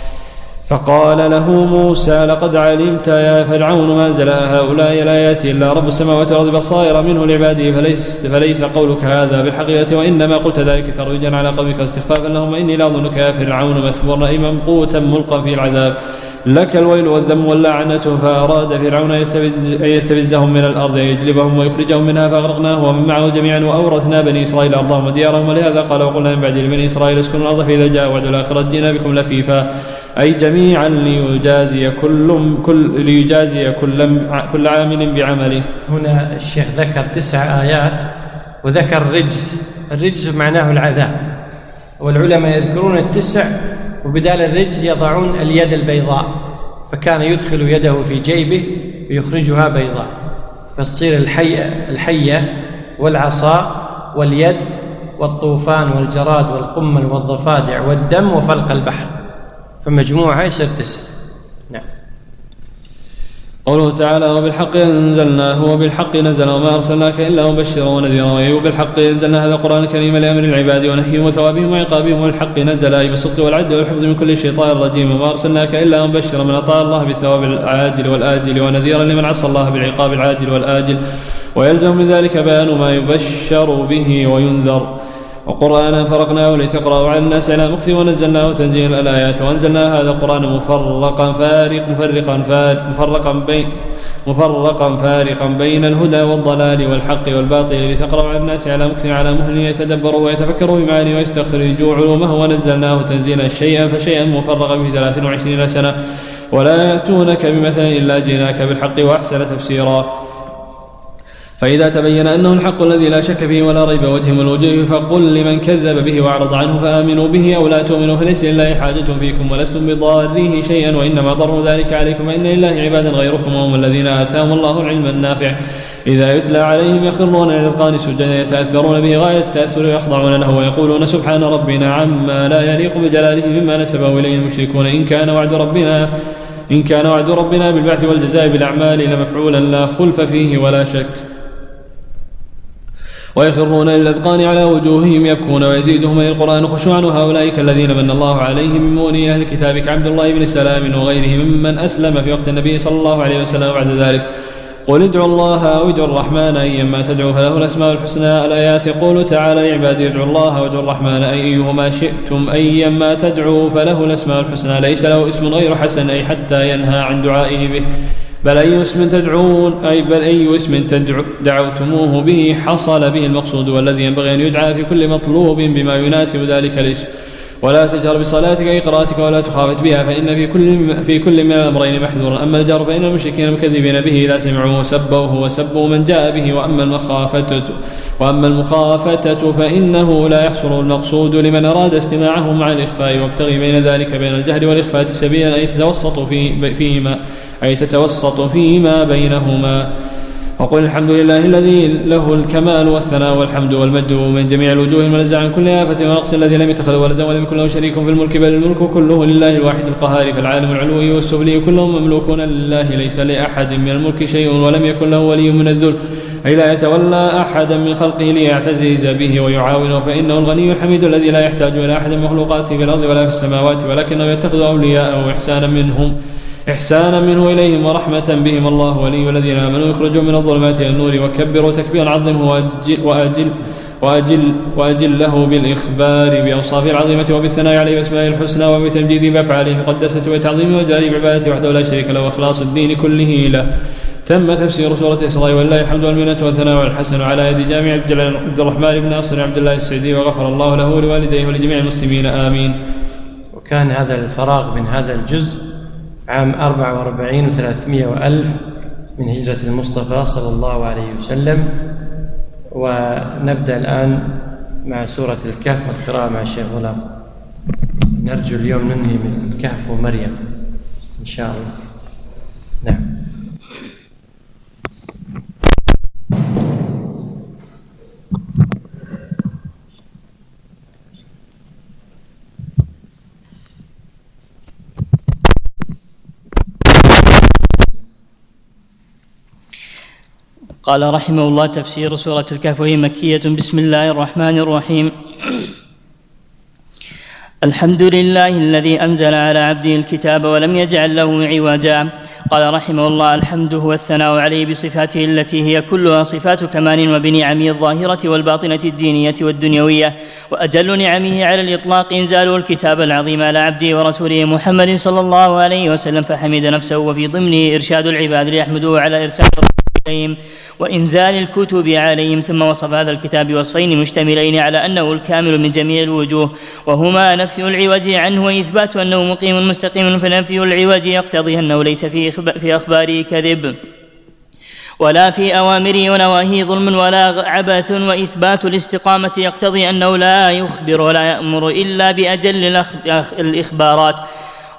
فقال له موسى لقد علمت يا فرعون ما أنزل هؤلاء الآيات إلا رب السماوات والأرض بصائر منه لعباده فليس, فليس قولك هذا بالحقيقة وإنما قلت ذلك ترويجا على قومك واستخفافا لهم إني لا أظنك يا فرعون مثبورا أي ممقوتا ملقا في العذاب لك الويل والذم واللعنة. فأراد فرعون أن يستفزهم من الأرض يجلبهم ويخرجهم منها فأغرقناه ومن معه جميعا وأورثنا بني إسرائيل أرضهم وديارهم ولهذا قال وقلنا من بعد لبني إسرائيل اسكنوا الأرض فإذا جاء وعد الآخرة جئنا بكم لفيفا أي جميعا ليجازي كل كل ليجازي كل كل عامل بعمله. هنا الشيخ ذكر تسع آيات وذكر الرجز. الرجز معناه العذاب والعلماء يذكرون التسع وبدال الرجز يضعون اليد البيضاء فكان يدخل يده في جيبه ويخرجها بيضاء، فتصير الحية, الحية والعصا واليد والطوفان والجراد والقمل والضفادع والدم وفلق البحر، فمجموعها يصير تسع. نعم. قوله تعالى وبالحق أنزلناه وبالحق نزل وما أرسلناك إلا مبشرا ونذيرا، وبالحق أنزلنا هذا القرآن الكريم لأمر العباد ونهيهم وثوابهم وعقابهم، والحق نزل أي بالصدق والعدل والحفظ من كل شيطان رجيم، وما أرسلناك إلا مبشرا من أطاع الله بالثواب العاجل والآجل ونذيرا لمن عصى الله بالعقاب العاجل والآجل، ويلزم من ذلك بيان ما يبشر به وينذر. وقرآنا فرقناه لتقرأه على الناس على مكث ونزلناه تنزيل الآيات، وأنزلنا هذا القرآن مفرقا فارق مفرقا فارق مفرقا بين مفرقا فارقا بين الهدى والضلال والحق والباطل لتقرأه على الناس على مكث على مهل يتدبروا ويتفكروا بمعاني ويستخرجوا علومه، ونزلناه تنزيلا شيئا فشيئا مفرقا في ثلاث وعشرين سنة، ولا يأتونك بمثل إلا جئناك بالحق وأحسن تفسيرا. فإذا تبين أنه الحق الذي لا شك فيه ولا ريب وجه من وجهه، فقل لمن كذب به وأعرض عنه فآمنوا به أو لا تؤمنوا، فليس لله حاجة فيكم ولستم بضاره شيئا، وإنما ضر ذلك عليكم، وإن لله عبادا غيركم وهم الذين آتاهم الله العلم النافع إذا يتلى عليهم يخرون للأذقان سجدا يتأثرون به غاية التأثر يخضعون له ويقولون سبحان ربنا عما لا يليق بجلاله مما نسبه إليه المشركون، إن كان وعد ربنا إن كان وعد ربنا بالبعث والجزاء بالأعمال لمفعولا لا خلف فيه ولا شك. ويخرون للأذقان على وجوههم يبكون ويزيدهم القرآن خشوعا، وهؤلاء الذين من الله عليهم من مؤمني أهل الكتاب كعبد الله بن سلام وغيره ممن أسلم في وقت النبي صلى الله عليه وسلم. بعد ذلك قل ادعوا الله أو ادعوا الرحمن أيما تدعوا فله الأسماء الحسنى. الآيات يقول تعالى لعبادي ادعوا الله وادعوا الرحمن أيهما شئتم أيما تدعوا فله الأسماء الحسنى، ليس له اسم غير حسن أي حتى ينهى عن دعائه به، بل أي اسم تدعون أي بل أي اسم تدعو دعوتموه به حصل به المقصود، والذي ينبغي أن يدعى في كل مطلوب بما يناسب ذلك الاسم. ولا تجهر بصلاتك أي قراءتك ولا تخافت بها، فإن في كل في كل من الأمرين محذورا. أما الجهر فإن المشركين المكذبين به إذا سمعوه سبوه وسبوا من جاء به. وأما المخافتة وأما المخافتة فإنه لا يحصل المقصود لمن أراد استماعه مع الإخفاء، وابتغي بين ذلك بين الجهر والإخفاء سبيلا أي تتوسط في فيما أي تتوسط فيما بينهما. وقل الحمد لله الذي له الكمال والثناء والحمد والمجد من جميع الوجوه المنزع عن كل آفة ونقص، الذي لم يتخذ ولدا ولم يكن له شريك في الملك بل الملك كله لله الواحد القهار، فالعالم العلوي والسفلي كلهم مملوكون لله، ليس لأحد من الملك شيء ولم يكن له ولي من الذل، أي لا يتولى أحدا من خلقه ليعتزز به ويعاونه، فإنه الغني الحميد الذي لا يحتاج إلى أحد من مخلوقاته في الأرض ولا في السماوات، ولكنه يتخذ أولياءه إحسانا منهم إحسانا منه إليهم ورحمة بهم. الله ولي الذين آمنوا يخرجوا من الظلمات إلى النور، وكبروا تكبيرا عظمه وأجل, وأجل, وأجل, وأجل له بالإخبار بأوصافه العظيمة وبالثناء عليه بأسمائه الحسنى وبتمجيده بأفعاله المقدسة وتعظيمه وجلاله بعبادته وحده لا شريك له وإخلاص الدين كله له. تم تفسير سورة إسراء ولله الحمد والمنة والثناء والحسن على يد جامع عبد الرحمن بن ناصر عبد الله السعدي، وغفر الله له ولوالديه ولجميع المسلمين آمين. وكان هذا الفراغ من هذا الجزء عام أربعة وأربعين وثلاثمائة وألف من هجرة المصطفى صلى الله عليه وسلم. ونبدأ الآن مع سورة الكهف والقراءة مع الشيخ غلام. نرجو اليوم ننهي من الكهف ومريم إن شاء الله. نعم. قال رحمه الله: تفسير سورة الكهف وهي مكية. بسم الله الرحمن الرحيم. الحمد لله الذي أنزل على عبده الكتاب ولم يجعل له عوجا. قال رحمه الله: الحمد هو الثناء عليه بصفاته التي هي كلها صفات كمال، وبنعمه الظاهرة والباطنة الدينية والدنيوية، وأجل نعمه على الإطلاق إنزاله الكتاب العظيم على عبده ورسوله محمد صلى الله عليه وسلم، فحمد نفسه، وفي ضمنه إرشاد العباد ليحمدوه على إرسال إليهم وإنزال الكتب عليهم. ثم وصف هذا الكتاب بوصفين مشتملين على أنه الكامل من جميع الوجوه، وهما نفي العوج عنه وإثبات أنه مقيم مستقيم. فنفي العوج يقتضي أنه ليس في أخباره كذب ولا في أوامره ونواهيه ظلم ولا عبث، وإثبات الاستقامة يقتضي أنه لا يخبر ولا يأمر إلا بأجل الإخبارات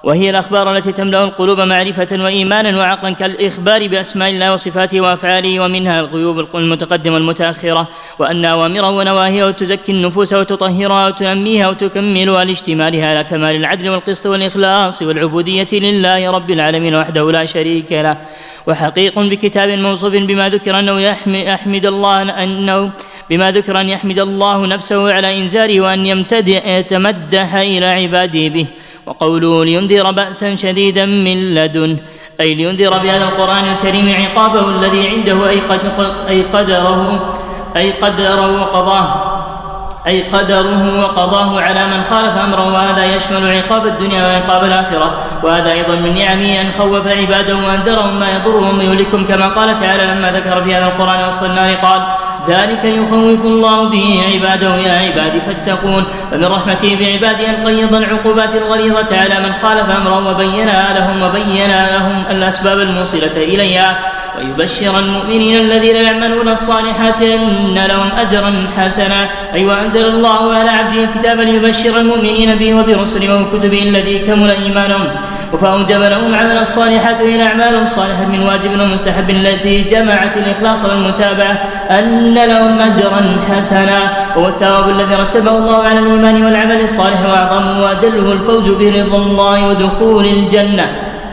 وهي الأخبار التي تملأ القلوب معرفة وإيمانا وعقلا كالإخبار بأسماء الله وصفاته وأفعاله، ومنها الغيوب المتقدمة والمتأخرة، وأن أوامره ونواهيه تزكي النفوس وتطهرها وتنميها وتكملها لاشتمالها على كمال العدل والقسط والإخلاص والعبودية لله رب العالمين وحده لا شريك له. وحقيق بكتاب موصوف بما ذكر أنه يحمد الله أنه بما ذكر أن يحمد الله نفسه على إنزاره وأن يتمدح إلى عباده به. وقوله لينذر بأسا شديدا من لدن، أي لينذر بهذا القرآن الكريم عقابه الذي عنده أي, قد أي قدره أي قدره وقضاه أي قدره وقضاه على من خالف أمره، وهذا يشمل عقاب الدنيا وعقاب الآخرة. وهذا أيضا من نعمه أن خوف عباده وأنذرهم ما يضرهم ويهلكهم، كما قال تعالى لما ذكر في هذا القرآن وصف النار قال ذلك يخوف الله به عباده يا عبادي فاتقون. فمن رحمته بعباده أن قيض العقوبات الغليظة على من خالف أمره وبينها لهم وبين لهم الأسباب الموصلة إليها، ويبشر المؤمنين الذين يعملون الصالحات أن لهم أجرا حسنا. أي وأنزل الله على عبده الكتاب ليبشر المؤمنين به وبرسله وكتبه الذي كمل إيمانهم، فأوجب لهم عمل الصالحات إلى أعمال الصالحة من واجب ومستحب التي جمعت الإخلاص والمتابعة أن لهم أجرا حسنا، وهو الثواب الذي رتبه الله على الإيمان والعمل الصالح، وأعظمه وأجله الفوز برضا الله ودخول الجنة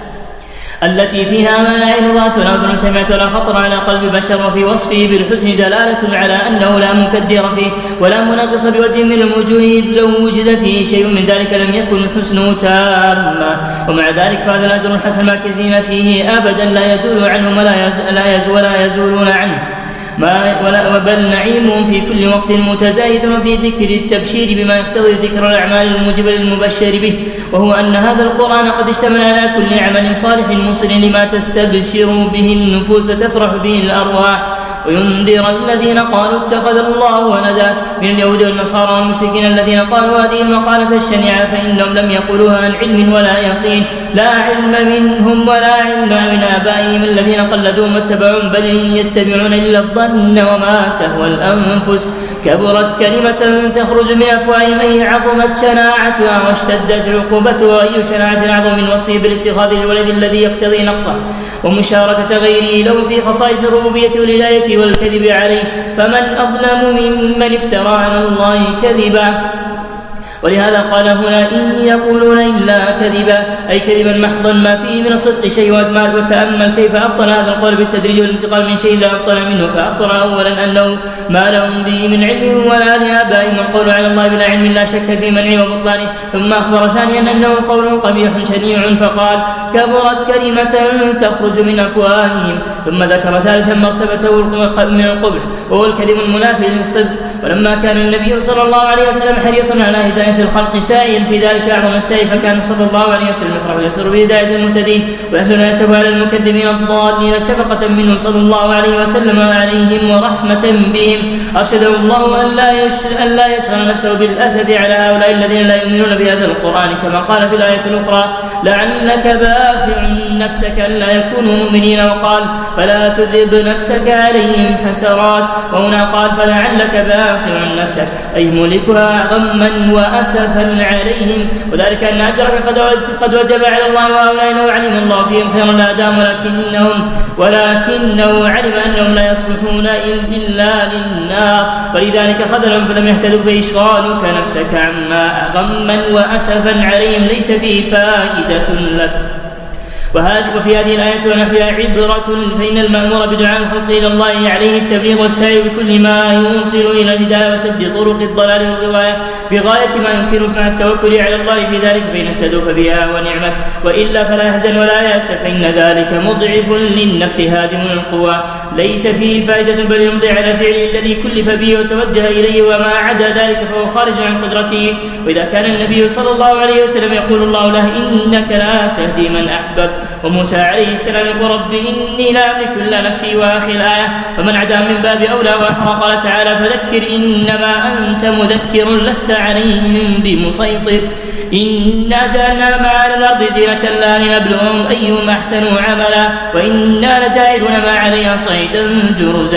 التي فيها ما لا عين رأت ولا أذن سمعت ولا خطر على قلب بشر. وفي وصفه بالحسن دلالة على أنه لا مكدر فيه ولا منقص بوجه من الوجوه، إذ لو وجد فيه شيء من ذلك لم يكن الحسن تاما. ومع ذلك فهذا الأجر الحسن ماكثين فيه أبدا لا يزول عنهم ولا يزول ولا يزولون عنه، ما ولا بل نعيمهم في كل وقت متزايد. وفي ذكر التبشير بما يقتضي ذكر الأعمال الموجبة للمبشر به، وهو أن هذا القرآن قد اشتمل على كل عمل صالح موصل لما تستبشر به النفوس تفرح به الأرواح، وينذر الذين قالوا اتخذ الله ولدا من اليهود والنصارى والمشركين الذين قالوا هذه المقالة الشنيعة، فإنهم لم يقولوها عن علم ولا يقين، لا علم منهم ولا علم من آبائهم الذين قلدوهم واتبعوهم، بل يتبعون إلا الظن وما تهوى الأنفس. كبرت كلمة تخرج من أفواههم أي عظمت شناعتها واشتدت عقوبتها، أي شناعة أعظم من وصفه بالاتخاذ الولد الذي يقتضي نقصه ومشاركة غيره له في خصائص الربوبية والولاية والكذب عليه، فمن أظلم ممن افترى على الله كذبا. ولهذا قال هنا إن يقولون إلا كذبا، أي كذبا محضا ما فيه من الصدق شيء وأدمال. وتأمل كيف أبطل هذا القول بالتدريج والانتقال من شيء لا أبطل منه، فأخبر أولا أنه ما لهم به من علم ولا لآبائهم، والقول على الله بلا علم لا شك في منعه وبطلانه. ثم أخبر ثانيا أنه قول قبيح شنيع، فقال كبرت كلمة تخرج من أفواههم. ثم ذكر ثالثا مرتبته من القبح وهو الكذب المنافي للصدق. ولما كان النبي صلى الله عليه وسلم حريصا على هداية الخلق ساعيا في ذلك أعظم السعي، فكان صلى الله عليه وسلم يفرح ويسر بهداية المهتدين ويحزن ويأسف على المكذبين الضالين شفقة منه صلى الله عليه وسلم عليهم ورحمة بهم. أرشده الله أن لا يشغل نفسه بالأسف على هؤلاء الذين لا يؤمنون بهذا القرآن، كما قال في الآية الأخرى لعلك باخع نفسك ألا يكونوا مؤمنين، وقال فلا تذهب نفسك عليهم حسرات، وهنا قال فلعلك باخع نفسك أي ملكها غما وأسفا عليهم، وذلك أن أجرك قد وجب على الله، وهؤلاء لو علم الله فيهم خيرا لهداهم، ولكنهم ولكنه علم أنهم لا يصلحون إلا للنار، ولذلك خذلهم فلم يهتدوا. فإشغالك نفسك عما غما وأسفا عليهم ليس فيه فائدة لك. وهذه وفي هذه الآية ونحوها عبرة، فإن المأمور بدعاء الخلق إلى الله عليه التبليغ والسعي بكل ما يوصل إلى الهداية وسد طرق الضلال والغواية بغاية ما يمكنك مع التوكل على الله في ذلك، فإن اهتدوا فبها ونعمت، وإلا فلا يحزن ولا يأس، فإن ذلك مضعف للنفس هادم القوى ليس فيه فائدة، بل يمضي على فعله الذي كلف به وتوجه إليه، وما عدا ذلك فهو خارج عن قدرته. وإذا كان النبي صلى الله عليه وسلم يقول الله له إنك لا تهدي من أحبب، وموسى عليه السلام يقول رب إني لا أملك إلا نفسي، وآخر الآية فمن عدا من باب أولى وأحرى. قال تعالى فذكر إنما أنت مذكر لست عليهم بمسيطر، إنا جعلنا ما على الأرض زينة لا لنبلوهم أيهم أحسن عملا، وإنا لجاعلون ما عليها صعيدا جرزا.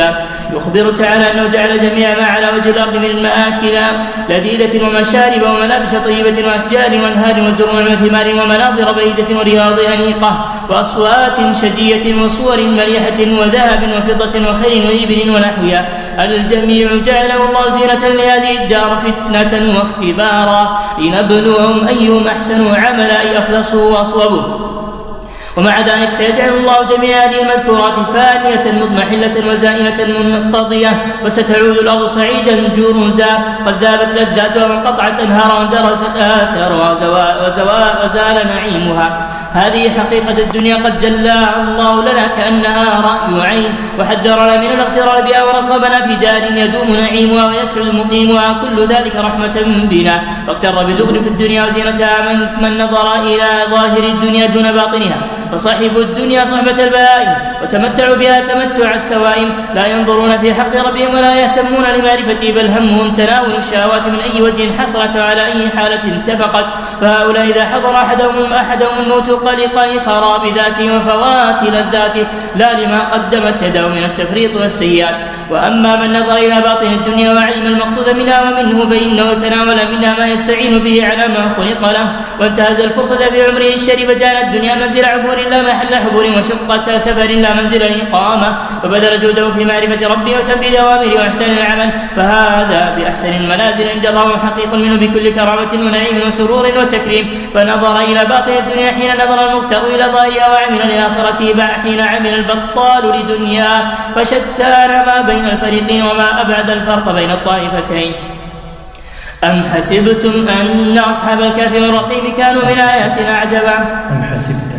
يخبر تعالى أنه جعل جميع ما على وجه الأرض من المآكل لذيذة ومشارب وملابس طيبة وأشجار وأنهار وزروع وثمار ومناظر بهيجة ورياض أنيقة وأصوات شجية وصور مليحة وذهب وفضة وخيل وإبل ونحوها. الجميع جعله الله زينة لهذه الدار فتنة واختبارا لنبلوهم أيهم أحسن عملا أي أخلصه وأصوبه. ومع ذلك سيجعل الله جميع هذه المذكورات فانية مضمحلة وزائنة منقضية، وستعود الأرض صعيدا جرزا قد ذابت لذاتها وانقطعت أنهارها واندرست آثارها وزال نعيمها. هذه حقيقة الدنيا قد جلاها الله لنا كأنها رأي عين، وحذرنا من الاغترار بها ورغبنا في دار يدوم نعيمها ويسعد مقيمها، كل ذلك رحمة بنا. فاغتر بزخرف الدنيا وزينتها من, من نظر إلى ظاهر الدنيا دون باطنها، فصاحب الدنيا صحبة البهائم وتمتعوا بها تمتع السوائم، لا ينظرون في حق ربهم ولا يهتمون لمعرفته، بل همهم تناول الشهوات من أي وجه حصلت وعلى أي حالة اتفقت. فهؤلاء إذا حضر أحدهم, أحدهم الموت قلق خراب ذاته وفوات لذاته لا لما قدمت يده من التفريط والسيئات. وأما من نظر إلى باطن الدنيا وعلم المقصود منها ومنه، فإنه تناول منها ما يستعين به على ما خلق له، وانتهز الفرصة في عمره الشريف، جعل الدنيا منزل عبور لا محل حبور، وشقة سفر لا منزل إقامة، وبذل جهده في معرفة ربه وتنفيذ أوامره وإحسان العمل، فهذا بأحسن المنازل عند الله حقيق منه بكل كرامة ونعيم وسرور وتكريم. فنظر إلى باطن الدنيا حين نظر المغتر إلى ظاهرها، وعمل لآخرته حين عمل البطال لدنياه، فشتان ما بين الفريقين وما أبعد الفرق بين الطائفتين. أم حسبتم أن أصحاب الكهف والرقيم كانوا من آياتنا عجبا أم حسبت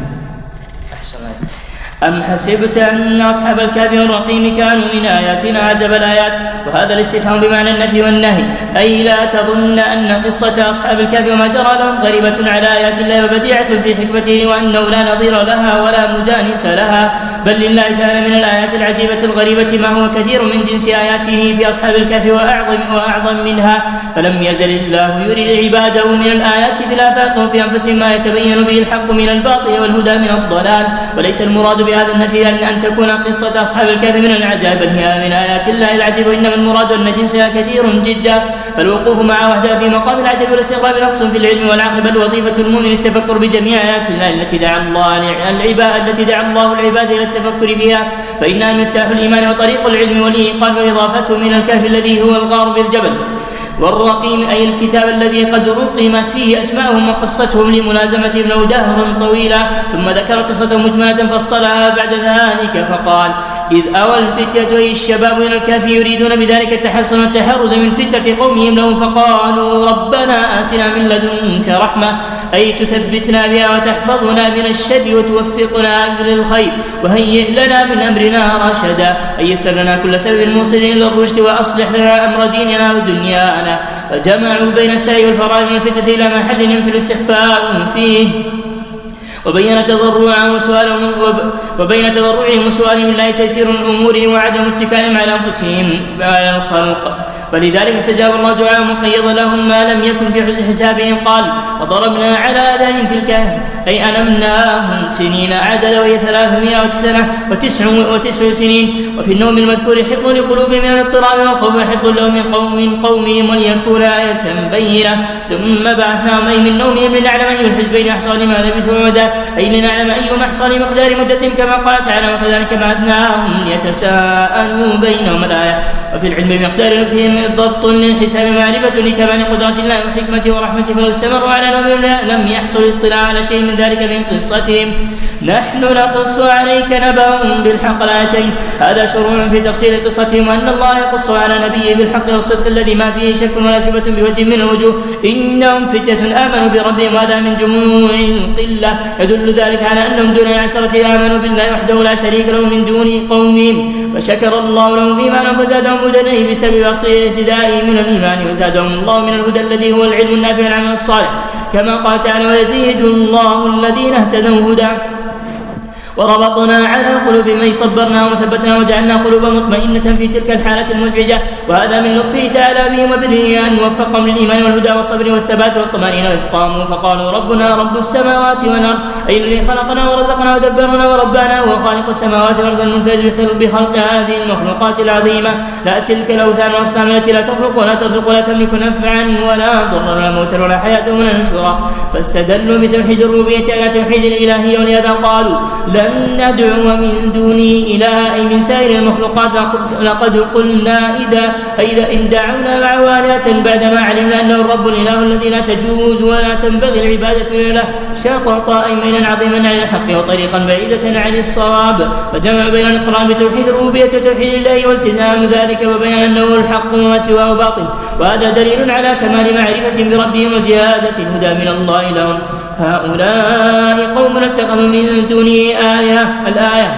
أم حسبت أن أصحاب الكهف والرقيم كانوا من آياتنا عجب الآيات. وهذا الاستفهام بمعنى النفي والنهي، أي لا تظن أن قصة أصحاب الكهف وما جرى لهم غريبة على آيات الله وبديعة في حكمته، وأنه لا نظير لها ولا مجانس لها، بل لله تعالى من الآيات العجيبة الغريبة ما هو كثير من جنس آياته في أصحاب الكهف وأعظم, وأعظم منها. فلم يزل الله يري عباده من الآيات في الآفاق وفي أنفسهم ما يتبين به الحق من الباطل والهدى من الضلال. وليس المراد بهذا النفي أن تكون قصة أصحاب الكهف من العجائب، بل هي من آيات الله العجيب، وإنما المراد أن جنسها كثير جدا. فالوقوف مع وحدها في مقام العجب والاستغراب نقص في العلم والعقل، بل وظيفة المؤمن التفكر بجميع آيات الله التي دعا الله العباد التي دعا الله العباد إلى التفكر فيها، فإنها مفتاح الإيمان وطريق العلم والإيقان، وإضافته من الكهف الذي هو الغار بالجبل، والرقيم أي الكتاب الذي قد رقمت فيه أسماءهم وقصتهم لملازمتهم له دهر طويلا. ثم ذكر قصتهم مجملة فصلها بعد ذلك فقال: إذ أوى الفتية أي الشباب إلى الكهف يريدون بذلك التحصن والتحرز من فتنة قومهم لهم، فقالوا: ربنا آتنا من لدنك رحمة، أي تثبتنا بها وتحفظنا من الشر وتوفقنا للخير، وهيئ لنا من أمرنا رشدا، أي يسر لنا كل سبب موصل إلى الرشد، وأصلح لنا أمر ديننا ودنيانا. فجمعوا بين السعي والفرار من الفتنة إلى محل يمكن الاستخفاء فيه، وبين تضرعهم وسؤالهم وبين تضرعهم وسؤالهم بالله تيسير الأمور وعدم اتكالهم على أنفسهم على الخلق. فلذلك استجاب الله دعاءهم وقيض لهم ما لم يكن في حسن حسابهم. قال: وضربنا على آذانهم في الكهف، أي أنمناهم سنين عدد، وهي ثلاثمائة سنة وتسع, وتسع سنين. وفي النوم المذكور حفظ لقلوبهم من الاضطراب والخوف، وحفظ لهم من قوم من قومهم وليكون آية بينة. ثم بعثناهم أي من نومهم لنعلم أي الحزبين أحصى لما لبثوا عمدا، أي لنعلم أيهم أحصى لمقدار مدتهم، كما قال تعالى: وكذلك بعثناهم ليتساءلوا بينهم الآية. وفي العلم بمقدار نبتهم ضبط للحساب معرفة لكمال قدرة الله وحكمته ورحمته، فلو استمروا على نوم لم يحصل الاطلاع على شيء من ذلك من قصتهم. نحن نقص عليك نبأهم بالحق الآيتين. هذا شروع في تفصيل قصتهم، وأن الله يقص على نبيه بالحق والصدق الذي ما فيه شك ولا شبهة بوجه من الوجوه. إنهم فتية آمنوا بربهم، وهذا من جموع القلة، يدل ذلك على أنهم دون العشرة آمنوا بالله وحده لا شريك له من دون قومهم، فشكر الله لهم إيمانا فزادهم هدى بسبب أصل اهتدائهم من الإيمان، وزادهم الله من الهدى الذي هو العلم النافع العمل الصالح، كما قال تعالى: ويزيد الله الذين اهتدوا هدى. وربطنا على قلوبهم أي صبرنا وثبتنا وجعلنا قلوبا مطمئنة في تلك الحالة المزعجة. وهذا من لطفه تعالى بهم وبره أن وفقهم للإيمان والهدى والصبر والثبات والطمأنينة إذ قاموا فقالوا ربنا رب السماوات والأرض أي الذي خلقنا ورزقنا ودبرنا وربنا وهو خالق السماوات والأرض المنفرد بخلق هذه المخلوقات العظيمة لا تلك الأوثان والأصنام التي لا تخلق ولا ترزق ولا تملك نفعا ولا ضرا ولا موتا ولا حياة ولا نشورا. فاستدلوا بتوحيد الربوبية على توحيد الإلهية ولهذا قالوا لن ندعو من دونه إله أي من سائر المخلوقات لقد قلنا إذا فإذا إن دعونا مع آلهة بعدما علمنا أنه الرب الإله الذي لا تجوز ولا تنبغي العبادة له شاقا ميلا عظيما عن الحق وطريقا بعيدة عن الصواب. فجمع بين الإقرار بتوحيد الربوبية وتوحيد الله والتزام ذلك وبيان أنه الحق وما سواه باطل. وهذا دليل على كمال معرفة بربهم وزيادة الهدى من الله لهم. هؤلاء قوم اتخذوا من دونه آية. الآية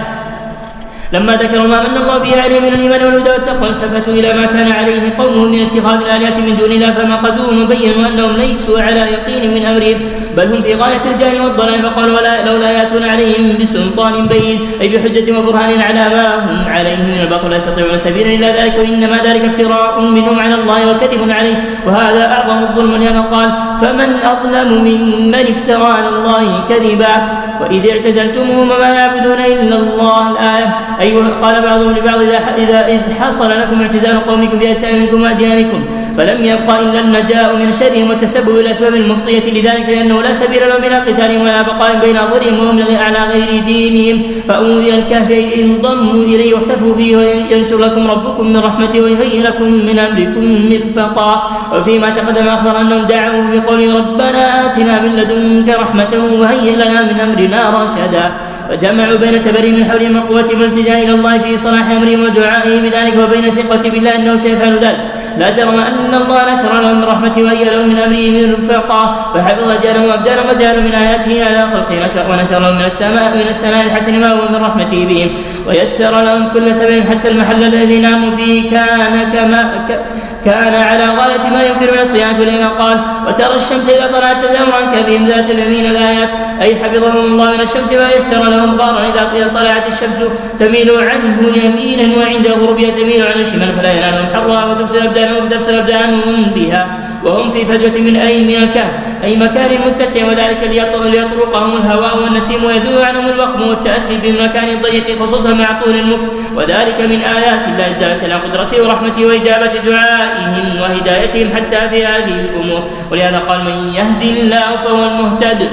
لما ذكروا ما من الله به عليه من الإيمان والهدى والتقوى التفتوا إلى ما كان عليه قومهم من اتخاذ الآلهة من دون الله فناقشوهم وبينوا أنهم ليسوا على يقين من أمرهم بل هم في غاية الجهل والضلال فقالوا لولا يأتون عليهم بسلطان بين أي بحجة وبرهان على ما هم عليه من الباطل لا يستطيعون سبيلا إلا ذلك وإنما ذلك افتراء منهم على الله وكذب عليه وهذا أعظم الظلم. ولهذا قال فمن أظلم ممن افترى على الله كذبا وإذ اعتزلتموهم وما يعبدون إلا الله. الآية أيوة قال بعضهم لبعض إذا, إذا إذ حصل لكم اعتزال قومكم في أجسامكم وأديانكم فلم يبقى إلا النجاء من شرهم والتسبب بالأسباب المفضية لذلك لأنه لا سبيل لهم إلى قتالهم ولا بقاء بين أظهرهم وهم على غير دينهم. فأوذي الكافرين انضموا إليه واختفوا فيه وينشر لكم ربكم من رحمته ويهيئ لكم من أمركم مرفقا. وفيما تقدم أخبر أنهم دعوا بقول ربنا آتنا من لدنك رحمة وهيئ لنا من أمرنا رشدا. فجمعوا بين التبري من حولهم وقوة والالتجاء إلى الله في صلاح أمرهم ودعائه بذلك وبين ثقة بالله أنه سيفعل ذلك. لا جرم أن الله نشر لهم من رحمته وهيئ لهم من أمره مرفقا فحفظ أجالهم وأبدالهم وجعل من آياته على خلقه نشر ونشر لهم من السماء من السماء الحسن ما هو من رحمته بهم ويسر لهم كل سبيل حتى المحل الذي ناموا فيه كان كما ك كان على غاية ما يمكن من الصيانة. لما قال وترى الشمس إذا طلعت تزور عن كفهم ذات اليمين. الآيات أي حفظهم الله من الشمس ويسر لهم غارا إذا طلعت الشمس تميل عنه يمينا وعند غروبها تميل عن الشمال فلا ينالهم حرها وتفسر أبدانهم فتفسر أبدانهم بها وهم في فجوة من أي من الكهف أي مكان متسع وذلك ليطرقهم الهواء والنسيم ويزول عنهم الوخم والتأذي بالمكان الضيق خصوصا مع طول المكث وذلك من آيات الله الدالة على قدرته ورحمته وإجابة دعائهم وهدايتهم حتى في هذه الأمور. ولهذا قال من يهدي الله فهو المهتد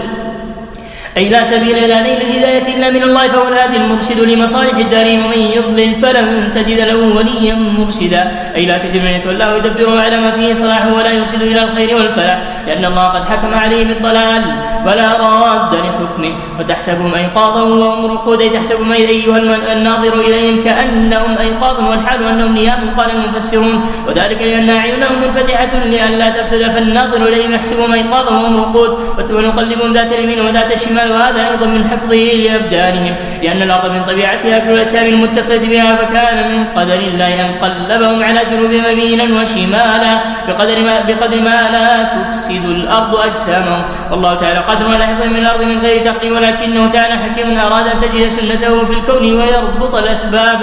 أي لا سبيل إلى نيل الهداية إلا من الله فهو الهادي المرشد لمصالح الدارين ومن يضلل فلن تجد له وليا مرشدا أي لا تجد من يتولاه يدبره على ما فيه صلاحه ولا يرشد إلى الخير والفلاح لأن الله قد حكم عليه بالضلال ولا راد لحكمه. وتحسبهم أيقاظا وهم رقود أي تحسبهم أيها الناظر إليهم كأنهم أيقاظ والحال أنهم نيام قال المفسرون وذلك لأن أعينهم منفتحة لئلا تفسد فالناظر إليهم يحسبهم أيقاظا وهم رقود ونقلبهم ذات اليمين وذات الشمال وهذا أيضا من حفظه لأبدانهم لأن الأرض من طبيعتها كل الأجسام المتصلة بها فكان من قدر الله أن قلبهم على جنوبهم يمينا وشمالا بقدر ما, بقدر ما لا تفسد الأرض أجسامهم. والله تعالى قادر على حفظهم من الأرض من غير تقدير ولكنه تعالى حكيم أراد أن تجد سنته في الكون ويربط الأسباب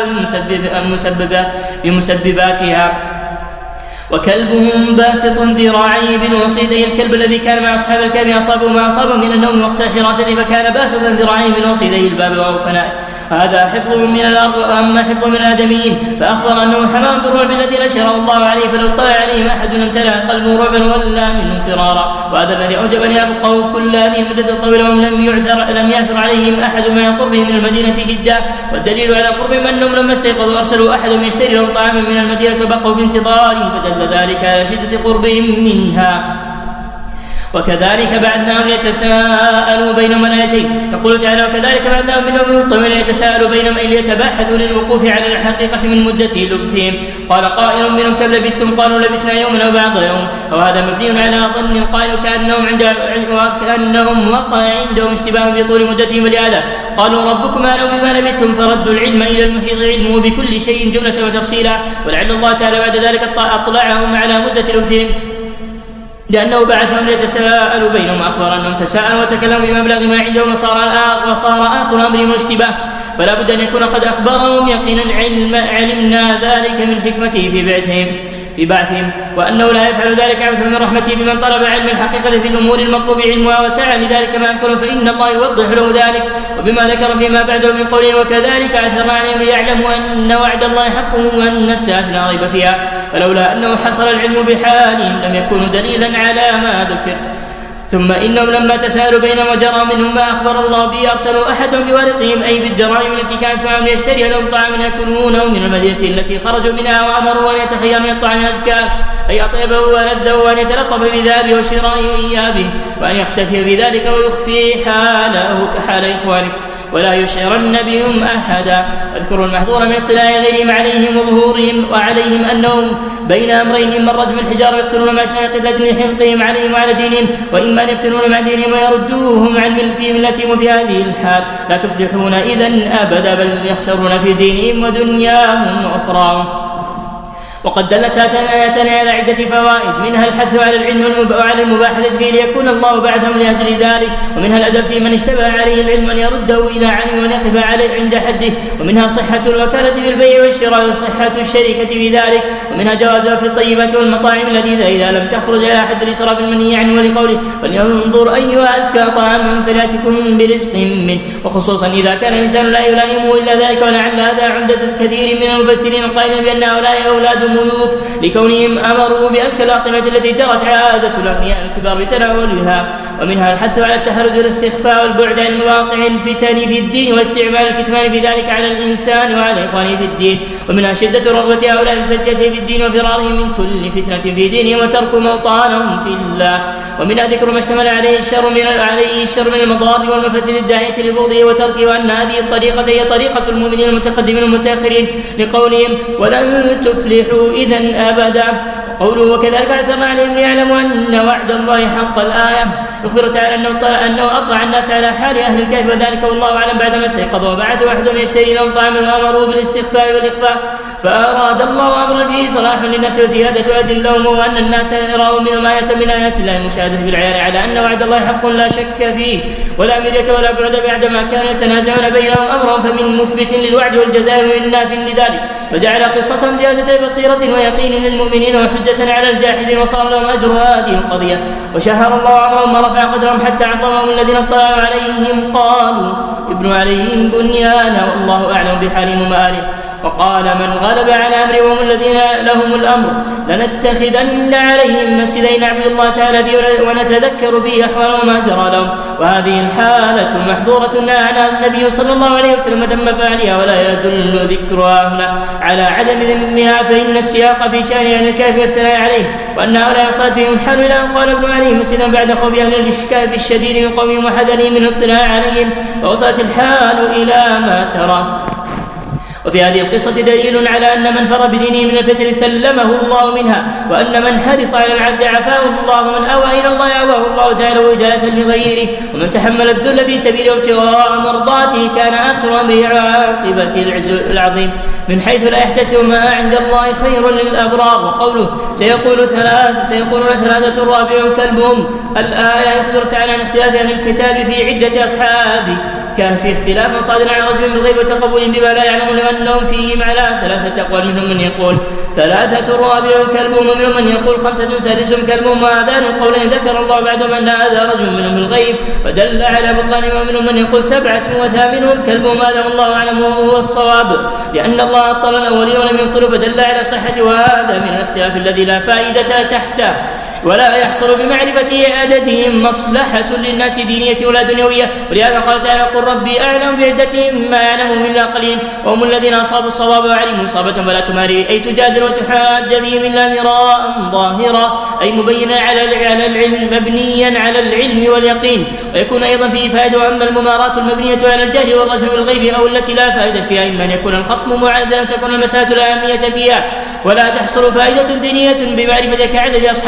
بمسبباتها. وكلبهم باسط ذراعيه بالوصيد أي الكلب الذي كان مع أصحاب الكهف أصابه ما أصابه من النوم وقت حراسته فكان باسطا ذراعيه بالوصيد أي الباب وهو فناء. هذا حفظهم من الأرض وأما حفظهم من الآدميين فأخبر أنه حمام بالرعب الذي نشره الله عليه فلو طلع عليهم أحد امتلأ قلبه رعبا ولا منه فرارا. وهذا الذي أعجبني أبقوا كل هذه المدة الطويلة وهم لم يعثر لم يعثر عليهم أحد مع قربهم من المدينة جدة. والدليل على قربهم أنهم لما استيقظوا أرسلوا أحد يشتري لهم طعاما من المدينة وبقوا في انتظاره فدل ذلك على شدة قربهم منها. وكذلك بعدناهم ليتساءلوا بينهم الآيتين يقول تعالى وكذلك بعدناهم منهم طويل يتساءلوا بينهم أي ليتباحثوا للوقوف على الحقيقة من مدة لبثهم. قال قائل منهم كم لبثتم قالوا لبثنا يوما أو بعض يوم وهذا مبني على ظن القائل كأنهم عند وكأنهم وقع عندهم اشتباه في طول مدتهم ولهذا قالوا ربكم أعلم بما لبثتم فردوا العلم إلى المحيط علمه بكل شيء جملة وتفصيلا. ولعل الله تعالى بعد ذلك أطلعهم على مدة لبثهم لأنه بعثهم ليتساءلوا بينهم، أخبر أنهم تساءلوا وتكلموا بمبلغ ما عندهم وصار, وصار آخر أمرهم الاشتباه، فلا بد أن يكون قد أخبرهم يقينا علم علمنا ذلك من حكمته في بعثهم في بعثهم وأنه لا يفعل ذلك عبثا من رحمته بمن طلب علم الحقيقة في الأمور المطلوب علمها وسعى لذلك ما أمكنه، فإن الله يوضح له ذلك. وبما ذكر فيما بعده من قوله وكذلك عثرنا عليهم ليعلموا أن وعد الله حق وأن الساعة لا ريب فيها، فلولا أنه حصل العلم بحالهم لم يكونوا دليلا على ما ذكر. ثم إنهم لما تساءلوا بينهم وجرى منهم ما أخبر الله به أرسلوا أحدهم بورقهم أي بالدراهم التي كانت معهم ليشتري لهم طعاما يأكلونه من المدينة التي خرجوا منها، وأمروا أن يتخير من الطعام أزكاه أي أطيبه ولذه، وأن يتلطف بذهابه وشرائه إيابه، وأن يختفي بذلك ويخفي حاله حال إخوانه ولا يشعرن بهم أحدا. اذكروا المحظور من اطلاع غيرهم عليهم وظهورهم وعليهم أنهم بين أمرين، إما الرجم الحجارة يقتلون ما شاء قتلة لحنقهم عليهم وعلى دينهم، وإما أن يفتنون عن دينهم ويردوهم عن ملتهم، وفي هذه الحال لا تفلحون إذن أبدا بل يخسرون في دينهم ودنياهم وأخراهم. وقد دلت آياتنا على عدة فوائد، منها الحث على العلم وعلى المباحثة فيه ليكون الله بعثهم لأجل ذلك، ومنها الأدب في من اشتبه عليه العلم أن يرده إلى علم ونقف عليه عند حده، ومنها صحة الوكالة في البيع والشراء وصحة الشركة في ذلك، ومنها جواز أكل الطيبات والمطاعم التي إذا لم تخرج على حد الإسراف المنهي عنه، ولقوله فلينظر أيها أزكى طعاما فليأتكم برزق منه، وخصوصا إذا كان الإنسان لا يلائمه إلا ذلك. ولعل هذا عمدة الكثير من المفسرين القائلين بأن هؤلاء أولاد ملوك لكونهم أمروا بأزكى الأطعمة التي جرت عادة الأغنياء الكبار بتناولها. ومنها الحث على التحرز والاستخفاء والبعد عن مواقع الفتن في الدين واستعمال الكتمان في ذلك على الإنسان وعلى إخوانه في الدين. ومنها شدة رغبة هؤلاء الفتية في الدين وفرارهم من كل فتنة في دينهم وترك موطانهم في الله. ومنها ذكر ما اشتمل عليه الشر من عليه الشر من المضار والمفاسد الداعية لبغضه وتركه، وأن هذه الطريقة هي طريقة المؤمنين المتقدمين المتأخرين لقولهم ولن تفلحوا إذن أبدا. قوله وكذلك عثرنا عليهم ليعلموا أن وعد الله حق. الآية يخبر تعالى أنه, أنه أطلع الناس على حال أهل الكهف، وذلك والله أعلم بعدما استيقظوا وبعثوا أحدهم يشتري لهم طعاما وأمروا بالاستخفاء والإخفاء، فأراد الله أمرا فيه صلاح للناس وزيادة أجر لهم، وأن الناس يروا منهم آية من آيات الله المشاهدة في العيان على أن وعد الله حق لا شك فيه ولا مرية ولا بعد بعدما كانوا يتنازعون بينهم أمرا، فمن مثبت للوعد والجزاء ومن ناف لذلك، فجعل قصتهم زيادة بصيرة ويقين للمؤمنين وحجة على الجاحدين وصار لهم أجر هذه القضية. وشهر الله أمرهم ورفع قدرهم حتى عظمهم الذين اطلعوا عليهم قالوا ابنوا عليهم بنيانا والله أعلم بحالهم ومآلهم. وقال من غلب على أمرهم الذين لهم الأمر لنتخذن عليهم مسجدا نعبد الله تعالى فيه ونتذكر به أحوالهم ما جرى لهم. وهذه الحالة محظورة نهى عنها النبي صلى الله عليه وسلم وتم فعلها، ولا يدل ذكرها هنا على عدم ذمها، فإن السياق في شأن أهل الكهف والثناء عليهم وأن هؤلاء صارت فيهم الحال إلى أن قال ابن عليهم مسجدا بعد خوف أهل الكهف الشديد من قومهم وحذرهم من الاطلاع عليهم، فوصلت الحال إلى ما ترى. وفي هذه القصة دليل على أن من فر بدينه من الفتن سلمه الله منها، وأن من حرص على العبد عفاه الله، ومن أوى إلى الله أواه الله جعله هداية لغيره، ومن تحمل الذل في سبيل ابتغاء مرضاته كان آخر أمره عاقبة العظيم من حيث لا يحتسب ما عند الله خير للأبرار. وقوله سيقول ثلاث سيقولون ثلاثة رابع كلبهم، الآية يخبر تعالى عن اختلاف أهل الكتاب في عدة أصحابه، كان في اختلاف صادر عن رجل بالغيب وتقبل بما لا يعلمون أنهم فيهم على ثلاثة أقوال، منهم من يقول ثلاثة رابع كلبهم ومنهم من يقول خمسة سادسهم كلبهم، وهذان القولين ذكر الله بعدهم أن هذا رجل منهم بالغيب ودل على بطلانهم، ومنهم من يقول سبعة وثامنهم كلبهم، هذا والله أعلم وهو الصواب، لأن الله أطل الأولين ولم يبطلوا فدل على صحة، وهذا من الاختلاف الذي لا فائدة تحته ولا يحصل بمعرفة عددهم مصلحة للناس دينية ولا دنيوية. ولهذا قال تعالى قل ربي أعلم بعدتهم ما يعلمهم إلا قليل، وهم الذين أصابوا الصواب وعلموا إصابة فلا تماري أي تجادل وتحاج فيهم إلا مراء ظاهرا، أي مبينا على العلم مبنيا على العلم واليقين. ويكون أيضا فيه فائدة، وأما الممارات المبنية على الجهل والرجم بالغيب أو التي لا فائدة فيها، إما أن يكون الخصم معادا تكون المسألة لا أهمية فيها ولا تحصل فائدة دينية بمعرفة كعدد أصحاب الكهف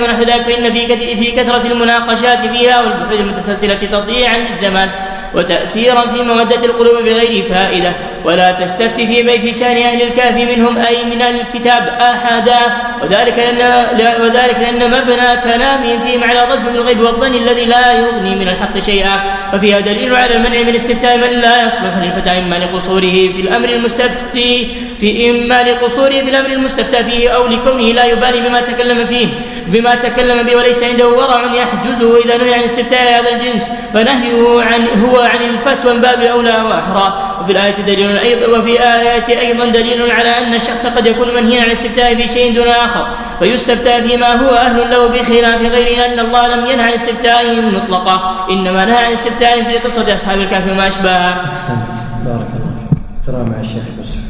ونحو ذلك، فإن في في كثرة المناقشات فيها والبحوث المتسلسلة تضييعا للزمان وتأثيرا في مودة القلوب بغير فائدة. ولا تستفت في في شأن أهل الكهف منهم أي من الكتاب أحدا، وذلك لأن وذلك لأن مبنى كلامهم فيه معنى الرجف بالغيب والظن الذي لا يغني من الحق شيئا، وفيها دليل على المنع من استفتاء من لا يصلح للفتى إما لقصوره في الأمر المستفتي في إما لقصوره في الأمر المستفتى فيه أو لكونه لا يبالي بما تكلم فيه بما تكلم به وليس عنده ورع يحجزه إذا نهي عن استفتاء هذا الجنس، فنهيه عن هو عن الفتوى من باب أولى وأحرى. وفي الآية دليل أيضا وفي آية أيضا دليل على أن الشخص قد يكون منهيا عن الاستفتاء في شيء دون آخر فيستفتى فيما هو أهل له بخلاف غيره، أن الله لم ينهى عن استفتاء مطلقا، إنما نهى عن استفتاء في قصة أصحاب الكهف وما أشبهها. أحسنت، بارك الله فيك. ترى مع الشيخ يوسف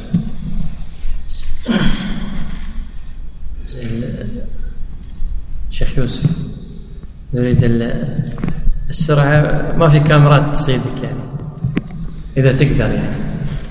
الشيخ يوسف نريد السرعة، ما في كاميرات تصيدك يعني إذا تقدر يعني.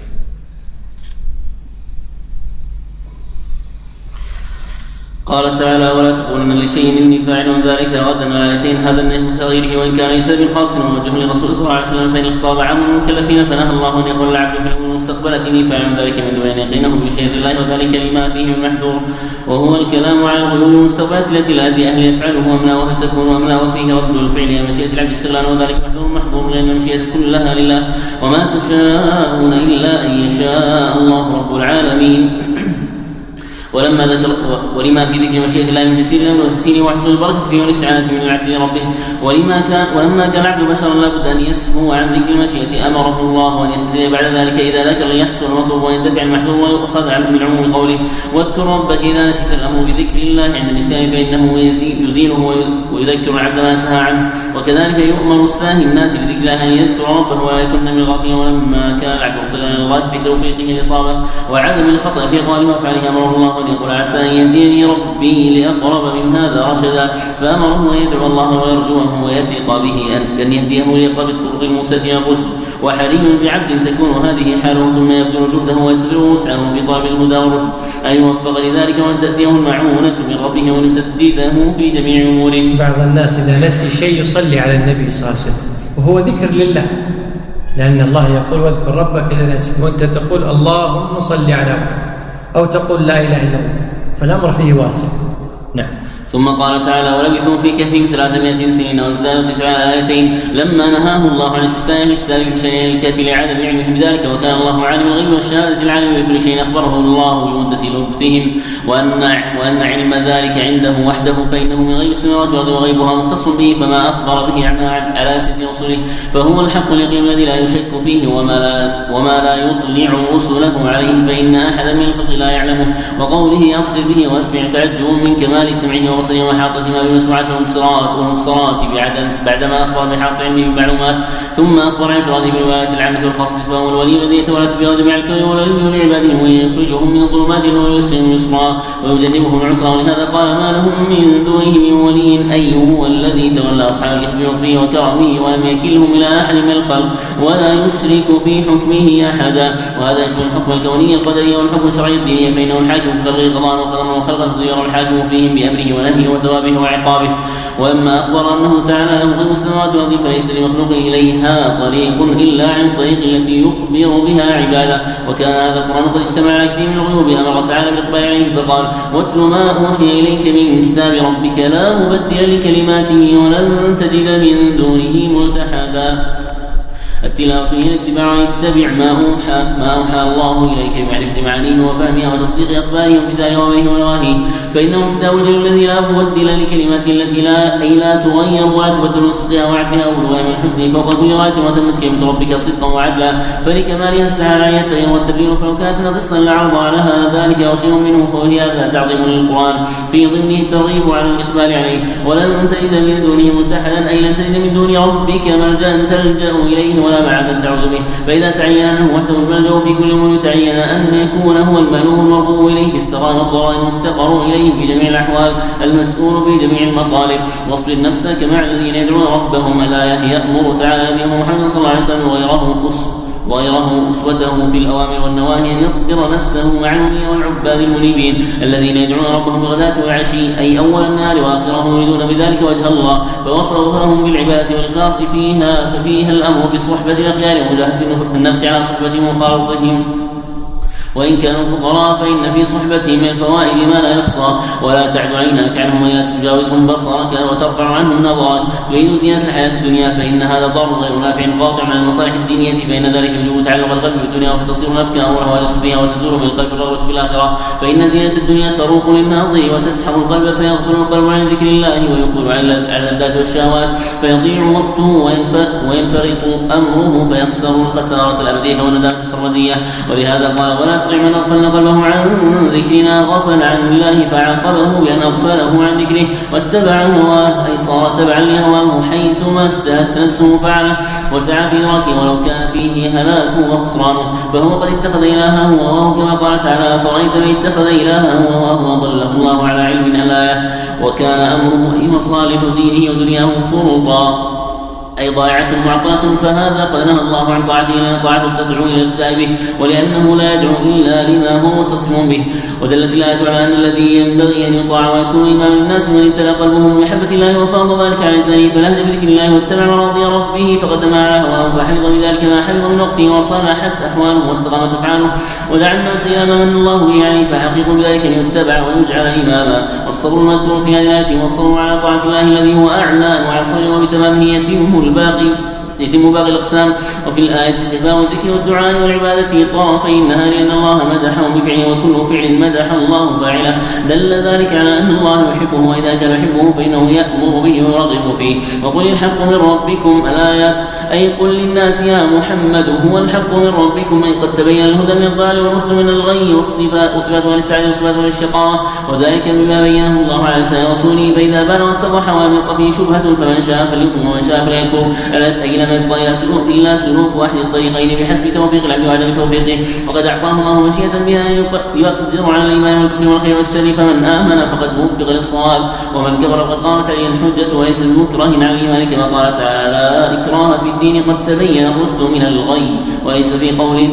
قال تعالى: ولا تقولن لشيء إني فاعل ذلك غدا. الآيتين هذا النهي كغيره وإن كان ليس بالخاص موجه لرسول صلى الله عليه وسلم، فإن الخطاب عام المكلفين فنهى الله أن يقول العبد في الأمور المستقبلة إني فاعل ذلك من دون أن يقينه بمشيئة الله، وذلك لما فيه من محذور، وهو الكلام على الغيوب المستقبلة التي لا أدري أهل يفعله وأملا وهل تكون أملا، وفيه رد الفعل إلى مشيئة العبد استغلالا، وذلك محذور محظور لأن المشيئة كلها لله، وما تشاءون إلا أن يشاء الله رب العالمين. ولما ذكر ولما في ذكر مشيئة الله من تسير الأمر وتسيره وحصول البركة فيه والاستعانة من العبد لربه، ولما كان ولما كان العبد بشرا لابد أن يسهو عن ذكر المشيئة أمره الله أن يستدعي بعد ذلك إذا ذكر ليحصل المطلوب ويندفع المحذور ويؤخذ من عموم قوله: واذكر ربك إذا نسيت الأمر بذكر الله عند النسيان فإنه يزيله ويذكر العبد ما سهى عنه، وكذلك يؤمر الساهي الناس بذكر الله أن يذكر ربه ولا يكن من الغافلين. ولما كان العبد مفسدا لله في توفيقه الإصابة وعدم الخطأ في قوله وفعله أمره الله أن يقول: عسى أن يهديني ربي لأقرب من هذا رشدا، فأمره أن يدعو الله ويرجوه ويثق به أن يهديه لأقرب الطرق الموسلة إلى الرشد. وحري بعبد تكون هذه حاله ثم يبذل جهده ويستدر وسعه في طلب الهدى والرشد أن يوفق لذلك وأن تأتيه المعونة من ربه ويسدده في جميع أموره. بعض الناس إذا نسي شيء يصلي على النبي صلى الله عليه وسلم وهو ذكر لله، لأن الله يقول: واذكر ربك إذا نسيت، وأنت تقول اللهم صل على محمد أو تقول لا إله إلا الله، فالأمر فيه واسع. نعم. ثم قال تعالى: ولبثوا في كهفهم ثلاثمائة سنين وازدادوا تسع آيتين لما نهاه الله عن استفتاء الكتاب في شيء الكهف لعدم علمه بذلك، وكان الله عالم الغيب والشهادة العالم بكل شيء أخبره الله بمدة لبثهم وأن وأن علم ذلك عنده وحده، فإنه من غيب السماوات والأرض وغيبها مختص به، فما أخبر به عنها على ستة رسله فهو الحق اليقين الذي لا يشك فيه وما لا وما لا يطلع رسله عليه، فإن أحدا من الخلق لا يعلمه. وقوله: أبصر به وأسمع تعجب من كمال سمعه وبصره وحاطته ما بالمسموعات والمبصرات بعدما أخبر بحاط علمه بالمعلومات، ثم أخبر عن انفراده بالولاية العامة والخاصة، فهو الولي الذي يتولى تدبير جميع الكون والعلم لعباده ويخرجهم من الظلمات النور ويسرهم يسرا ويجنبهم العسرى. ولهذا قال: ما لهم من دونه من ولي، أي هو الذي تولى أصحاب الكهف بلطفه وكرمه ولم يكلهم إلى أحد من الخلق ولا يشرك في حكمه أحدا. وهذا يشمل الحكم الكوني القدري والحكم الشرعي الديني، فإنه الحاكم في خلقه قضاء وقدرا وخلقا تغير الحاكم فيهم بأمره ونهيه وثوابه وعقابه. وأما أخبر أنه تعالى له غيب السماوات والأرض فليس لمخلوق إليها طريق إلا عن الطريق التي يخبر بها عباده. وكان هذا القرآن قد اجتمع على كثير من الغيوب، أمر تعالى بالإقبال عليه فقال: واتل ما أوحي إليك من كتاب ربك لا مبدل لكلماته ولن تجد من دونه ملتحدا. التلاوة هي الاتباع، اتبع ما أوحى ما أوحى الله إليك بمعرفة معانيه وفهمها وتصديق أخباره وامتثال أوامره ونواهيه، فإنه الكتاب الجليل الذي لا مبدل لكلماته التي لا أي لا تغير ولا تبدل من صدقها وعدلها وبلوغها من الحسن فوق كل غاية، وتمت كلمة ربك صدقا وعدلا، فلكمالها استعان عليها التغيير والتبديل، فلو كانت ناقصا لعرض عليها ذلك أو شيء منه فهي هذا تعظيم للقرآن في ضمنه الترغيب على الإقبال عليه. ولن تجد من دونه ملتحدا، أي لن تجد من دون ربك ملجأ تلجأ إليه ولا معادا تعوذ به. فإذا تعين أنه وحده الملجأ في كل أمر تعين أن يكون هو المألوه المرغوب إليه في السراء والضراء المفتقر إليه في جميع الأحوال المسؤول في جميع المطالب. واصبر نفسك مع الذين يدعون ربهم. الآية يأمر تعالى نبيه محمد صلى الله عليه وسلم وغيره وغيره أسوته في الأوامر والنواهي أن يصبر نفسه مع الأمية والعباد المنيبين الذين يدعون ربهم بالغداة والعشي أي أول النهار وآخره يريدون بذلك وجه الله، فوصلوا لهم بالعبادة والإخلاص فيها، ففيها الأمر بصحبة الأخيار ومجاهدة النفس على صحبة مخالطهم. وإن كانوا فقراء فإن في صحبتهم من الفوائد ما لا يحصى، ولا تعد عيناك عنهم إلى تجاوزهم بصرك وترفع عنهم نظرك تريد زينة الحياة الدنيا، فإن هذا ضار غير نافع قاطع من المصالح الدينية، فإن ذلك يجب تعلق القلب بالدنيا وتصير الأفكار والهواجس فيها وتزول بالقلب الرغبة في الآخرة، فإن زينة الدنيا تروق للناظر وتسحر القلب فيغفل القلب عن ذكر الله ويقبل على اللذات والشهوات فيضيع وقته وينفرط أمره فيخسر الخسارة الأبدية والندامة السرمدية. ولهذا قال ولا تطع من أغفلنا قلبه عن ذكرنا غفل عن الله فعاقبه بأن أغفله عن ذكره واتبع هواه أي صار تبعا لهواه حيثما اشتهت نفسه فعله وسعى في إدراكه ولو كان فيه هلاكه وخسرانه، فهو قد اتخذ إلهه هواه كما قال تعالى فرأيت من اتخذ إلهه هواه وضله الله على علم الآية وكان أمره أي مصالح دينه ودنياه فرطا أي ضائعة معطلة، فهذا قد نهى الله عن طاعته لأن طاعته تدعو إلى الذهاب به ولأنه لا يدعو إلا لما هو متصم به. ودلت الآية على أن الذي ينبغي أن يطاع ويكون إمام الناس من امتلأ قلبه من محبة الله وفاض ذلك على لسانه فلهج بذكر الله واتبع مراضي ربه فقدم على هواه فحفظ بذلك ما حفظ من وقته وصلحت أحواله واستقامت أفعاله ودعا الناس إلى ما من الله به عليه فحقيق بذلك أن يتبع ويجعل إماما. والصبر المذكور في هذه الآية والصبر على طاعة الله الذي هو أعلى وعصر وبتمامه يتم الباقي يتم باقي الأقسام. وفي الآية استحباب الذكر والدعاء والعبادة طرفي النهار لأن الله مدحه بفعله وكل فعل مدح الله فاعله دل ذلك على أن الله يحبه وإذا كان يحبه فإنه يأمر به ويرغب فيه. وقل الحق من ربكم الآيات أي قل للناس يا محمد هو الحق من ربكم أي قد تبين الهدى من الضلال والرشد من الغي والصفات والصفات والسعادة والصفات والشقاء وذلك بما بينه الله على لسان رسوله فإذا بان واتضح ولم يبق فيه شبهة فمن شاء فليؤمن ومن شاء فليكفر أي لم يبقى إلا سلوك واحد الطريقين بحسب توفيق العبد وعدم توفيقه. وقد أعطاه الله مشيئة بها أن يقدر على الإيمان والكفر والخير والشر فمن آمن فقد وفق للصواب ومن كفر فقد قامت عليه الحجة وليس بمكره على الإيمان كما قال تعالى لا إكراه في الدين قد تبين الرشد من الغي وليس في قوله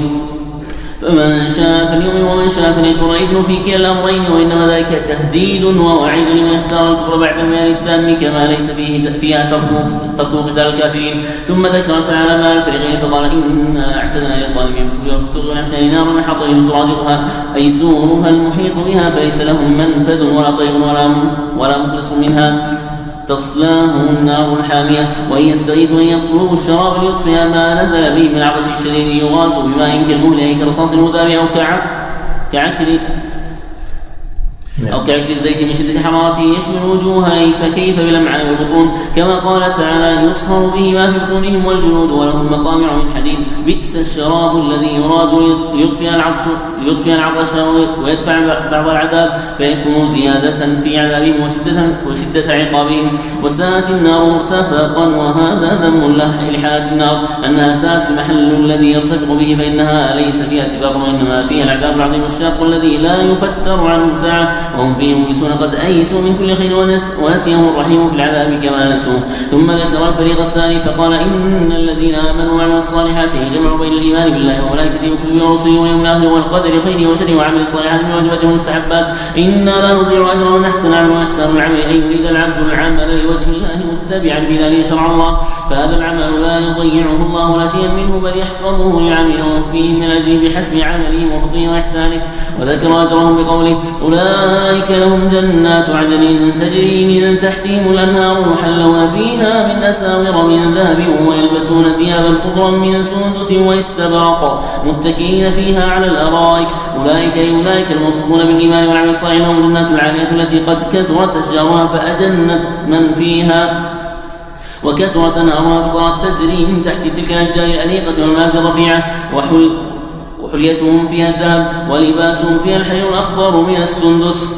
فمن شاء فليؤمن ومن شاء فليكفر إذن في كلا الأمرين وإنما ذلك تهديد ووعيد لمن اختار الكفر بعد البيان التام كما ليس فيه فيها ترك قتال الكافرين. ثم ذكر تعالى ما الفريقين فقال إنا أعتدنا للظالمين بالكفر والفسوق والعصيان نارا من حط بهم سرادقها أي سورها المحيط بها فليس لهم منفذ ولا طريق ولا ولا مخلص منها تصلاه النار الحامية. وإن يستغيثوا أن يطلبوا الشراب ليطفئ ما نزل به من العطش الشديد يغاثوا بماء كالمهل أي كرصاص المذاب أو كعكر أو كعكر الزيت من شدة حرارته يشوي الوجوه فكيف بالأمعاء والبطون كما قال تعالى يصهر به ما في بطونهم والجلود ولهم مقامع من حديد بئس الشراب الذي يراد ليطفئ العطش ليطفئ العطش ويدفع بعض العذاب فيكون زيادة في عذابهم وشدة, وشدة عقابهم. وساءت النار مرتفقا وهذا ذم له لحالة النار أنها ساءت المحل الذي يرتفق به فإنها ليس فيها اتفاق وإنما فيها العذاب العظيم الشاق الذي لا يفتر عنه ساعة وهم فيه مبلسون قد أيسوا من كل خير ونسيهم الرحيم في العذاب كما نسوه. ثم ذكر الفريق الثاني فقال إن الذين آمنوا وعملوا الصالحات جمعوا بين الإيمان بالله وملائكته وكتبه ورسله واليوم الآخر والقدر خيره وشره وعمل الصالحات من واجبات والمستحبات إنا لا نضيع أجر من أحسن عمل وإحسان العمل أي يريد العبد العمل لوجه الله متبعا في ذلك شرع الله فهذا العمل لا يضيعه الله لا شيئا منه بل يحفظه للعامل ويوفيه من أجل بحسب عملهم وفضله وإحسانه. وذكر أجرهم بقوله أولئك لهم جنات عدن تجري من تحتهم الأنهار يحلون فيها من أساور من ذهب ويلبسون ثيابا خضرا من سندس واستبرق متكئين فيها على الأرائك أولئك أولئك الموصوفون بالإيمان والعمل الصالح لهم جنات العالية التي قد كثرت أشجارها فأجنت من فيها وكثرت أنهارها فصارت تجري من تحت تلك الأشجار الأنيقة والمنافذ الرفيعة وحل وحليتهم فيها الذهب ولباسهم فيها الحرير الأخضر من السندس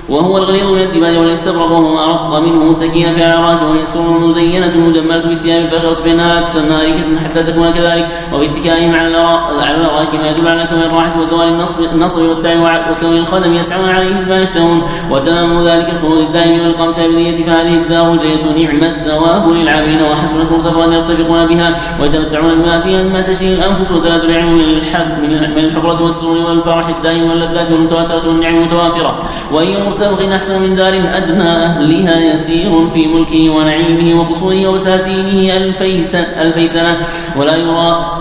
وهو الغليظ من الدباج والاستبرق، وهو ما رق منه متكئين في العراك، وهي سرر مزينة مجملة بالثياب الفاخرة، فإنها لا تسمى أريكة حتى تكون كذلك. وفي اتكائهم على الأرائك ما يدل على كمال الراحة وزوال النصب والتعب وكون الخدم يسعون عليه بما يشتهون، وتمام ذلك الخلود الدائم والإقامة الأبدية. فهذه الدار الجية نعم الثواب للعاملين، وحسنت مرتفقا يرتفقون بها ويتمتعون بما فيها مما تشتهي الأنفس وتلذ العلم من الحب من الحبرة والسرور والفرح الدائم واللذات والمتواترة والنعم المتوافرة. وأي مرتفق أحسن من دار أدنى أهلها يسير في ملكه ونعيمه وقصوره وبساتينه ألفي سنة ولا يرى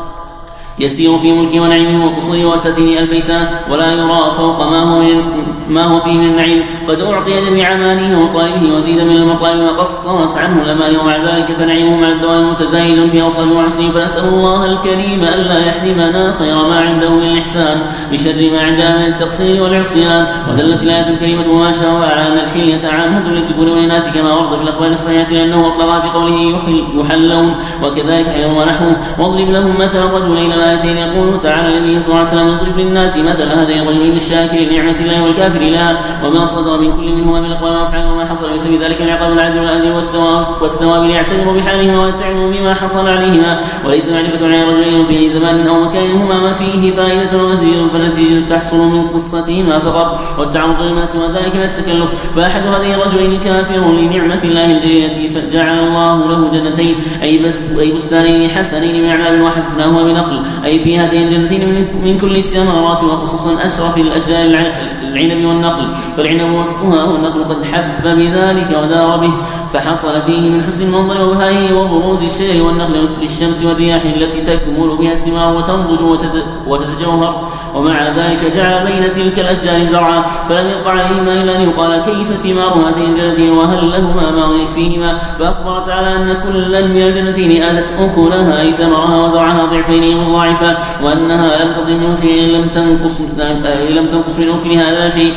يسير في ملكه ونعيمه وقصوره وساتينه ألفي سنة ولا يرى فوق ما هو من ما هو فيه من النعيم. قد أعطي جميع أمانيه وطالبه وزيد من المطالب ما قصرت عنه الأمان، ومع ذلك فنعيمه مع الدوام متزايد في أوصاف وحسنه. فنسأل الله الكريم ألا يحرمنا خير ما عنده من الإحسان بشر ما عندنا من التقصير والعصيان. ودلت الآية الكريمة وما شاء على أن الحلية عامة للذكور والإناث كما ورد في الأخبار الصحيحة، لأنه أطلقها في قوله يحل يحلون، وكذلك حيض ونحوه. واضرب لهم مثل الرجلين الآيتين يقول تعالى النبي صلى الله عليه وسلم اضرب للناس مثل هذين الرجلين الشاكر لنعمة الله والكافر لها، وما صدر من كل منهما من الأقوال والأفعال وما حصل بسبب ذلك العقاب العدل والأجر والثواب والثواب ليعتبروا بحالهما ويتعبوا بما حصل عليهما. وليس معرفة عن الرجلين في زمان أو مكانهما ما فيه فائدة ونتيجة، فالنتيجة تحصل من قصتهما فقط، والتعرض لما سوى ذلك من التكلف. فأحد هذين الرجلين الكافر لنعمة الله الجليلة فجعل الله له جنتين أي بس أي بستانين حسنين من أعناب وحففناهما بنخل، أي في هاتين الجنتين من كل الثمرات، وخصوصا أشرف الأشجار العنب والنخل، فالعنب وسطها والنخل قد حف بذلك ودار به، فحصل فيه من حسن المنظر وبهائه وبروز الشجر والنخل للشمس والرياح التي تكمل بها الثمار وتنضج وتتجوهر. ومع ذلك جعل بين تلك الأشجار زرعا، فلم يبق عليهما إلا أن يقال كيف ثمار هاتين الجنتين وهل لهما ماء يكفيهما. فأخبر تعالى أن كلا من الجنتين آتت أكلها أي ثمرها وزرعها ضعفين مضاعفا، وأنها لم تضم منه شيء لم تنقص لم تنقص من أكلها لا شيء.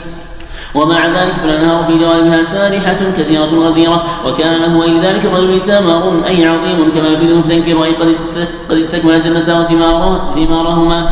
ومع ذلك فالأنهار في جوانبها سارحة كثيرة غزيرة، وكان له أي لذلك الرجل ثمر أي عظيم كما يفيده التنكير، أي قد استكمل جنته ثمارهما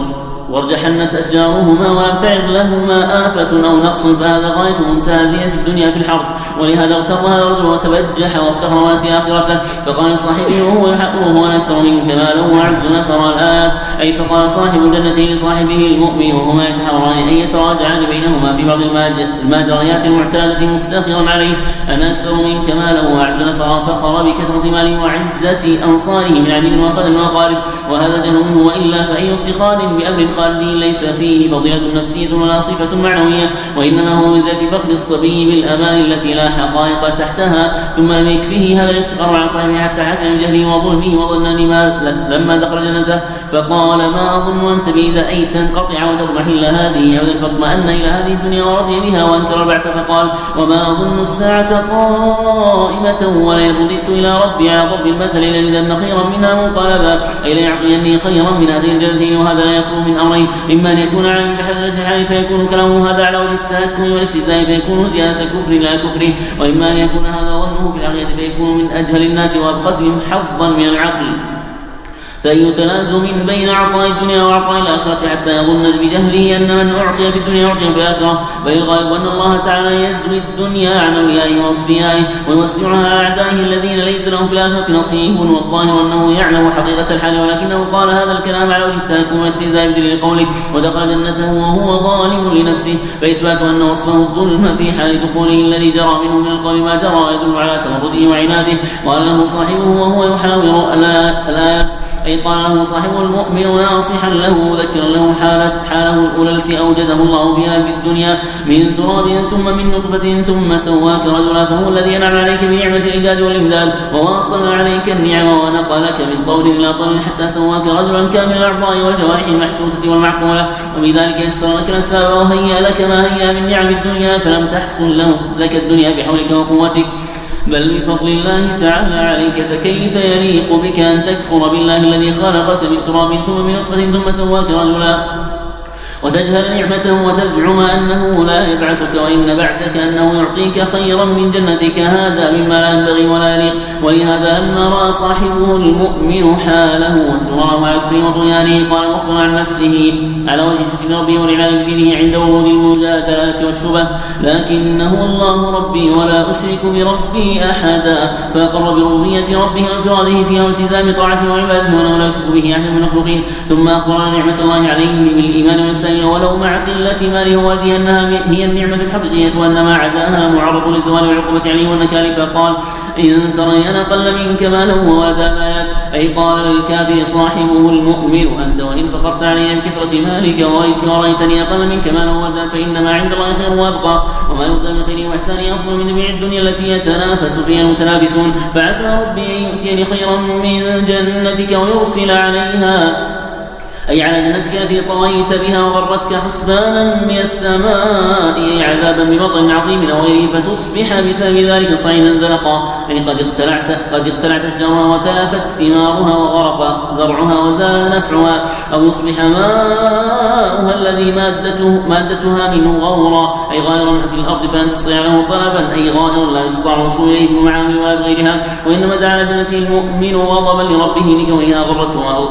وارجحنت أشجارهما ولم تعد لهما آفة أو نقص، فهذا غاية ممتازية الدنيا في الحرث. ولهذا اغتر هذا الرجل وتبجح وافتخر ونسي آخرته، فقال صاحبه وهو وهو أكثر منك مالا وأعز نفر الآيات، أي فقال صاحب الجنتين لصاحبه المؤمن وهما يتحاوران أن يتراجعان بينهما في بعض المادريات المعتادة مفتخرا عليه أنا أكثر منك مالا وأعز نفرا، فخر بكثرة ماله وعزة أنصاره من عبيد وخدم وأقارب، وهذا جهل منه. وإلا فأي افتخار بأمر خالدي ليس فيه فضيلة نفسية ولا صفة معنوية، وإنما هو من ذات فخر الصبي بالأمان التي لا حقائق تحتها. ثم لم يكفيه هذا الافتخار على صاحبه حتى حكم بجهله وظلمه، وظن لما دخل جنته فقال ما أظن أن تبيد أي تنقطع وتضمحل هذه عودا، فاطمأن إلى هذه الدنيا ورضي بها وأنكر البعث، فقال وما أظن الساعة قائمة ولئن رددت إلى ربي على ضرب المثل لأجدن خيرا منها منقلبا، أي ليعطيني خيرا من هذه الجنتين. وهذا لا يخلو من أمرين، إما أن يكون عالما بحجرة الحال فيكون كلامه هذا على وجه التهكم والاستهزاء فيكون زيادة كفر لا كفره، وإما أن يكون هذا ظنه في الحقيقة فيكون من أجهل الناس وأبخسهم حظا من العقل، فأي تلازم بين عطاء الدنيا وعطاء الآخرة حتى يظن بجهله أن من أعطي في الدنيا أعطي في الآخرة. بل الغالب أن الله تعالى يزوي الدنيا عن أوليائه وأصفيائه ويوسعها على أعدائه الذين ليس لهم في الآخرة نصيب، والظاهر أنه يعلم حقيقة الحال، ولكنه قال هذا الكلام على وجه التهكم والاستهزاء بدليل قوله ودخل جنته وهو ظالم لنفسه، فإثبات أن وصفه الظلم في حال دخوله الذي جرى منه من القول ما جرى يدل على تمرده وعناده. وقال له صاحبه وهو يحاور الآيات، أي قال له صاحبه المؤمن ناصحا له مذكرا له حالة حاله الأولى التي أوجده الله فيها في الدنيا من تراب ثم من نطفة ثم سواك رجلا، فهو الذي أنعم عليك بنعمة الإيجاد والإمداد وواصل عليك النعم ونقلك من طول إلى طول حتى سواك رجلا كامل الأعضاء والجوارح المحسوسة والمعقولة، وبذلك يسر لك الأسباب وهيأ لك ما هيأ من نعم الدنيا، فلم تحصل له لك الدنيا بحولك وقوتك بل بفضل الله تعالى عليك. فكيف يليق بك أن تكفر بالله الذي خلقك من تراب ثم من نطفة ثم سواك رجلا؟ وتجهل نعمته وتزعم أنه لا يبعثك وإن بعثك أنه يعطيك خيرا من جنتك، هذا مما لا ينبغي ولا يليق. ولهذا لما رأى صاحبه المؤمن حاله واستمراره على كفره وطغيانه قال مخبرا عن نفسه على وجه شكر ربه والإعلان بدينه عند ورود المجادلات والشبه: لكنه الله ربي ولا أشرك بربي أحدا، فأقر بربوبية ربه وانفراده فيها والتزام طاعته وعبادته وأنه لا يشرك به أحد من المخلوقين. ثم أخبر عن نعمة الله عليه بالإيمان والإسلام ولو مع قلة ماله ووالده أنها هي النعمة الحقيقية وأن ما عداها معرض لزوال والعقوبة عليه والنكال. فقال: إن ترني أنا أقل منك مالا وولدا. الآيات أي قال للكافر صاحبه المؤمن: أنت وإن فخرت علي بكثرة مالك ورأيتني أقل منك مالا وولدا فإنما عند الله خير وأبقى، وما يؤتى من خير وإحسان أفضل من جميع الدنيا التي يتنافس فيها المتنافسون. فعسى ربي أن يؤتيني خيرا من جنتك ويرسل عليها، أي على جنتك التي طويت بها وغرتك حسبانا من السماء، أي عذابا بمطر عظيم أو غيره، فتصبح بسبب ذلك صعيدا زلقا، أي قد اقتلعت قد اقتلعت أشجارها وتلفت ثمارها وغرق زرعها وزال نفعها، أو يصبح ماؤها الذي مادته مادتها منه غورا، أي غائرا في الأرض فلن تستطيع له طلبا، أي غائر لا يستطاع الوصول إليه بالمعامل ولا بغيرها. وإنما دعا على جنته المؤمن غضبا لربه لكونها غرته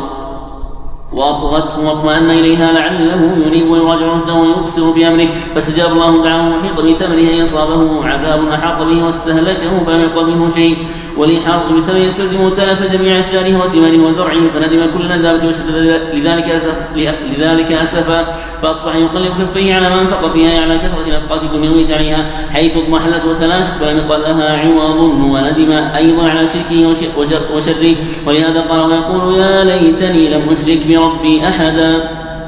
وأطغته واطمأن إليها لعله ينيب ويراجع رشده ويبصر في أمره، فاستجاب الله دعاه وحيط بثمره أن يصابه عذاب أحاط به واستهلكه فلم يقل منه شيء، والإحاطة بثمره يستلزم تلف جميع أشجاره وثماره وزرعه، فندم كل ندامة وشدد لذلك أسف لذلك أسفا، فأصبح يقلب كفيه على ما أنفق فيها على كثرة الأفقات الدنيوية عليها، حيث اضمحلت وتلاشت فلم يقل لها عوض، وندم أيضا على شركه وشره. ولهذا قال: ويقول يا ليتني لم أشرك بربي أحدا.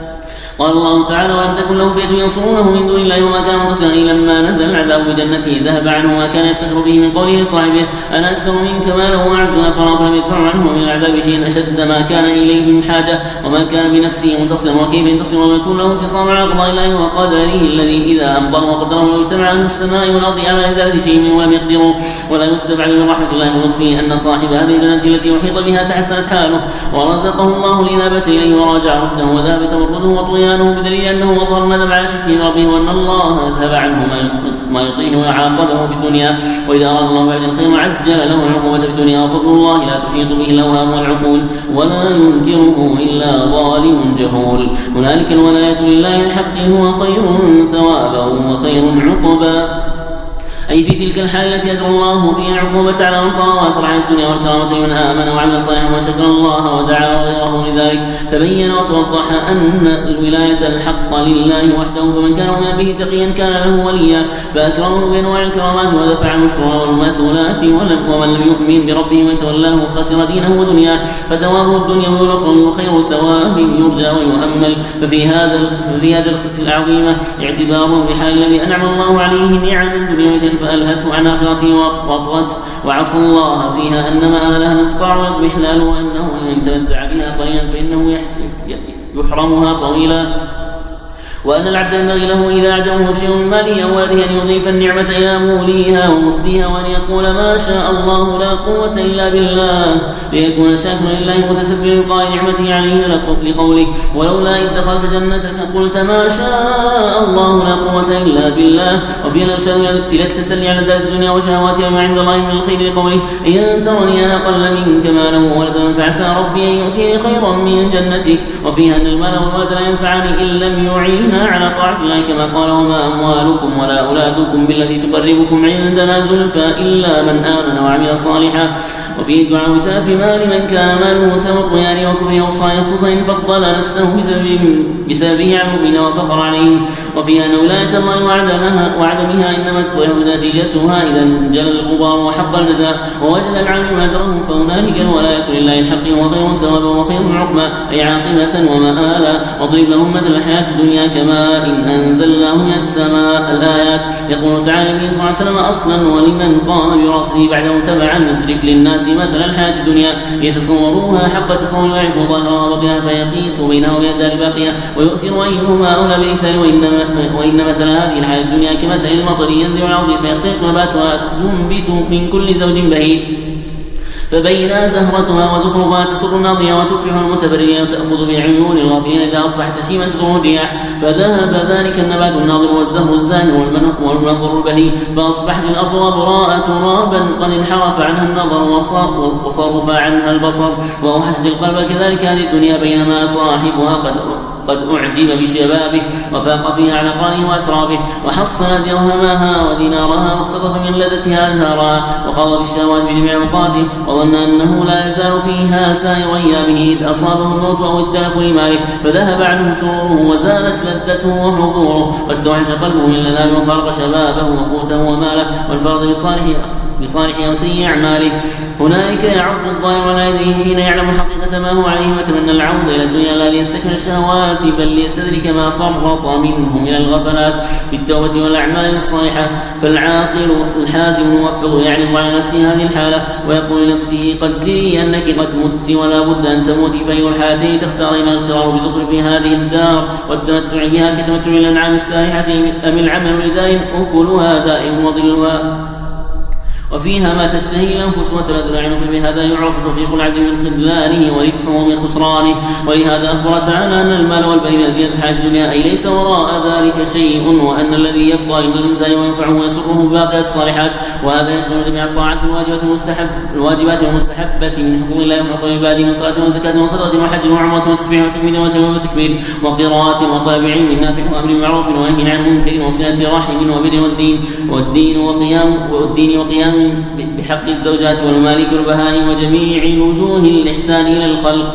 قال الله تعالى: ولم تكن له فئة ينصرونه من دون الله وما كان منتصرا لما نزل العذاب بجنته ذهب عنه ما كان يفتخر به من قوله لصاحبه: أنا أكثر منك مالا وأعز نفرا، فلم يدفع عنه من العذاب شيئا أشد ما كان إليه من حاجة وما كان بنفسه منتصرا. وكيف ينتصر ويكون له انتصار على قضاء الله وقدره الذي إذا أمضاه وقدره لو اجتمع أهل السماء والأرض على إزالة شيء منه ولم يقدروا. ولا يستبعد من رحمة الله ولطفه أن صاحب هذه الجنة التي أحيط بها تحسنت حاله ورزقه الله الإنابة إليه وراجع رشده وذهب تمرده وطغيانه، بدليل أنه أظهر الندم على شركه ربه وأن الله أذهب عنه ما يطيه وعاقبه في الدنيا. وإذا أراد الله بعد الخير عجل له العقوبة في الدنيا، وفضل الله لا تحيط به الأوهام والعقول ولا ينكره إلا ظالم جهول. هنالك الولاية لله الحق هو خير ثوابا وخير عقبا، أي في تلك الحال التي أجرى الله فيها العقوبة على من طغى وأثر عن الدنيا والكرامة لمن آمن وعمل صالحا وشكر الله ودعا وغيره لذلك. تبين وتوضح أن الولاية الحق لله وحده، فمن كان مؤمنا به تقيا كان له وليا فأكرمه بأنواع الكرامات ودفع المشروع والمثولات، ومن لم يؤمن بربه وتولاه خسر دينه ودنياه، فثوابه الدنيا والأخرى خير ثواب يرجى ويؤمل. ففي هذا ففي هذه القصة العظيمة اعتبار بحال الذي أنعم الله عليه نعما دنيوية فألهته عن آخرته وأطغته وعصى الله فيها، أنما آلها الانقطاع والإحلال، وأنه إن تمتع بها قليلا فإنه يحرمها طويلا، وأن العبد ينبغي له إذا أعجبه شيء من ماله أو ولده أن يضيف النعمة إلى موليها ومصديها، وأن يقول ما شاء الله لا قوة إلا بالله، ليكون شاكرا لله متسببا بإلقاء نعمته عليه لقوله: ولولا إذ دخلت جنتك قلت ما شاء الله لا قوة إلا بالله. وفيها الإرشاد إلى التسلي على ذات الدنيا وشهواتها وما عند الله من الخير لقوله: إن ترني أنا أقل منك مالا وولدا فعسى ربي أن يؤتيني خيرا من جنتك. وفيها أن المال والولد لا ينفعان إن لم يعين على طاعة الله، كما قال: وما أموالكم ولا أولادكم بالتي تقربكم عندنا زلفى إلا من آمن وعمل صالحا. وفيه الدعاء بتلف مال من كان ماله سبب طغيانه وكفره وعصيانه، خصوصا إن فضل نفسه بسببه عن المؤمنين وفخر عليهم. وفيها أن ولاية الله وعدمها, وعدمها إنما تطيع نتيجتها إذا انجل الغبار وحق الجزاء ووجد العاملون أجرهم، فهنالك الولاية لله الحق وخير ثوابا وخير عقبا، أي عاقبة ومآلا. واضرب لهم مثل الحياة الدنيا كماء إن أنزلناه من السماء. الآيات. يقول تعالى النبي صلى الله عليه وسلم أصلا ولمن قام برأسه بعده تبعا: نضرب للناس مثل الحياة الدنيا يتصوروها حق تصور ويعرفوا ظاهرها وباطنها فيقيسوا بينها وبين الدار الباقية ويؤثر أيهما أولى بالإيثار. وإنما وإن مثل هذه الحياة الدنيا كمثل المطر ينزل الأرض فيختلط نباتها تنبت من كل زوج بهيج فبينا زهرتها وزخرفها تسر الناضية وتفرح المتفرجين وتأخذ بعيون الغافلين إذا أصبحت تشيما تدور الرياح، فذهب ذلك النبات الناضر والزهر الزاهر والمنظر البهي، فأصبحت الأرض وبراء ترابا قد انحرف عنها النظر وصرف عنها البصر، وأوحشت القلب كذلك هذه الدنيا بينما صاحبها قد قد أعجب بشبابه وفاق فيها على قرانه وأترابه، وحصل درهمها ودينارها واقتطف من لذتها أزهارها، وخاض في الشهوات في جميع أوقاته، وظن أنه لا يزال فيها سائر أيامه إذ أصابه الموت أو التلف لماله، فذهب عنه سروره وزالت لذته وحضوره، واستوحش قلبه من الألام وفارق شبابه وقوته وماله، وانفرد بصالح بصالح أو سيء أعماله. هنالك يعض الظالم على يديه حين يعلم حقيقة ما هو عليه، ويتمنى العودة إلى الدنيا لا ليستكمل الشهوات بل ليستدرك ما فرط منه من الغفلات بالتوبة والأعمال الصالحة. فالعاقل الحازم الموفق يعرض على نفسه هذه الحالة ويقول لنفسه قدري أنك قد مت ولا بد أن تموتي، فأي الحالتين تختارين؟ الاغترار بزخرف هذه الدار والتمتع بها كتمتع الأنعام السائحة، أم العمل لدائم أكلها دائم وظلها وفيها ما تشتهي الأنفس وتلذ الأعين، فبهذا يعرف توفيق العبد من خذلانه وربحه من خسرانه. ولهذا أخبر تعالى أن المال والبنين زينة الحياة الدنيا، أي ليس وراء ذلك شيء، وأن الذي يبقى للإنسان وينفعه ويسره باقيات الصالحات، وهذا يشمل جميع الطاعات الواجبات المستحب الواجبات المستحبة من حقوق الله وحقوق العباد، من صلاة وزكاة وصدقة وحج وعمرة وتسبيح وتحميد وتهليل وتكبير وقراءة وطلب علم نافع وأمر معروف ونهي عن منكر وصلة رحم وبر والدين والدين وقيام والدين وقيام بحق الزوجات والمماليك والبهائم وجميع الوجوه الإحسان إلى الخلق،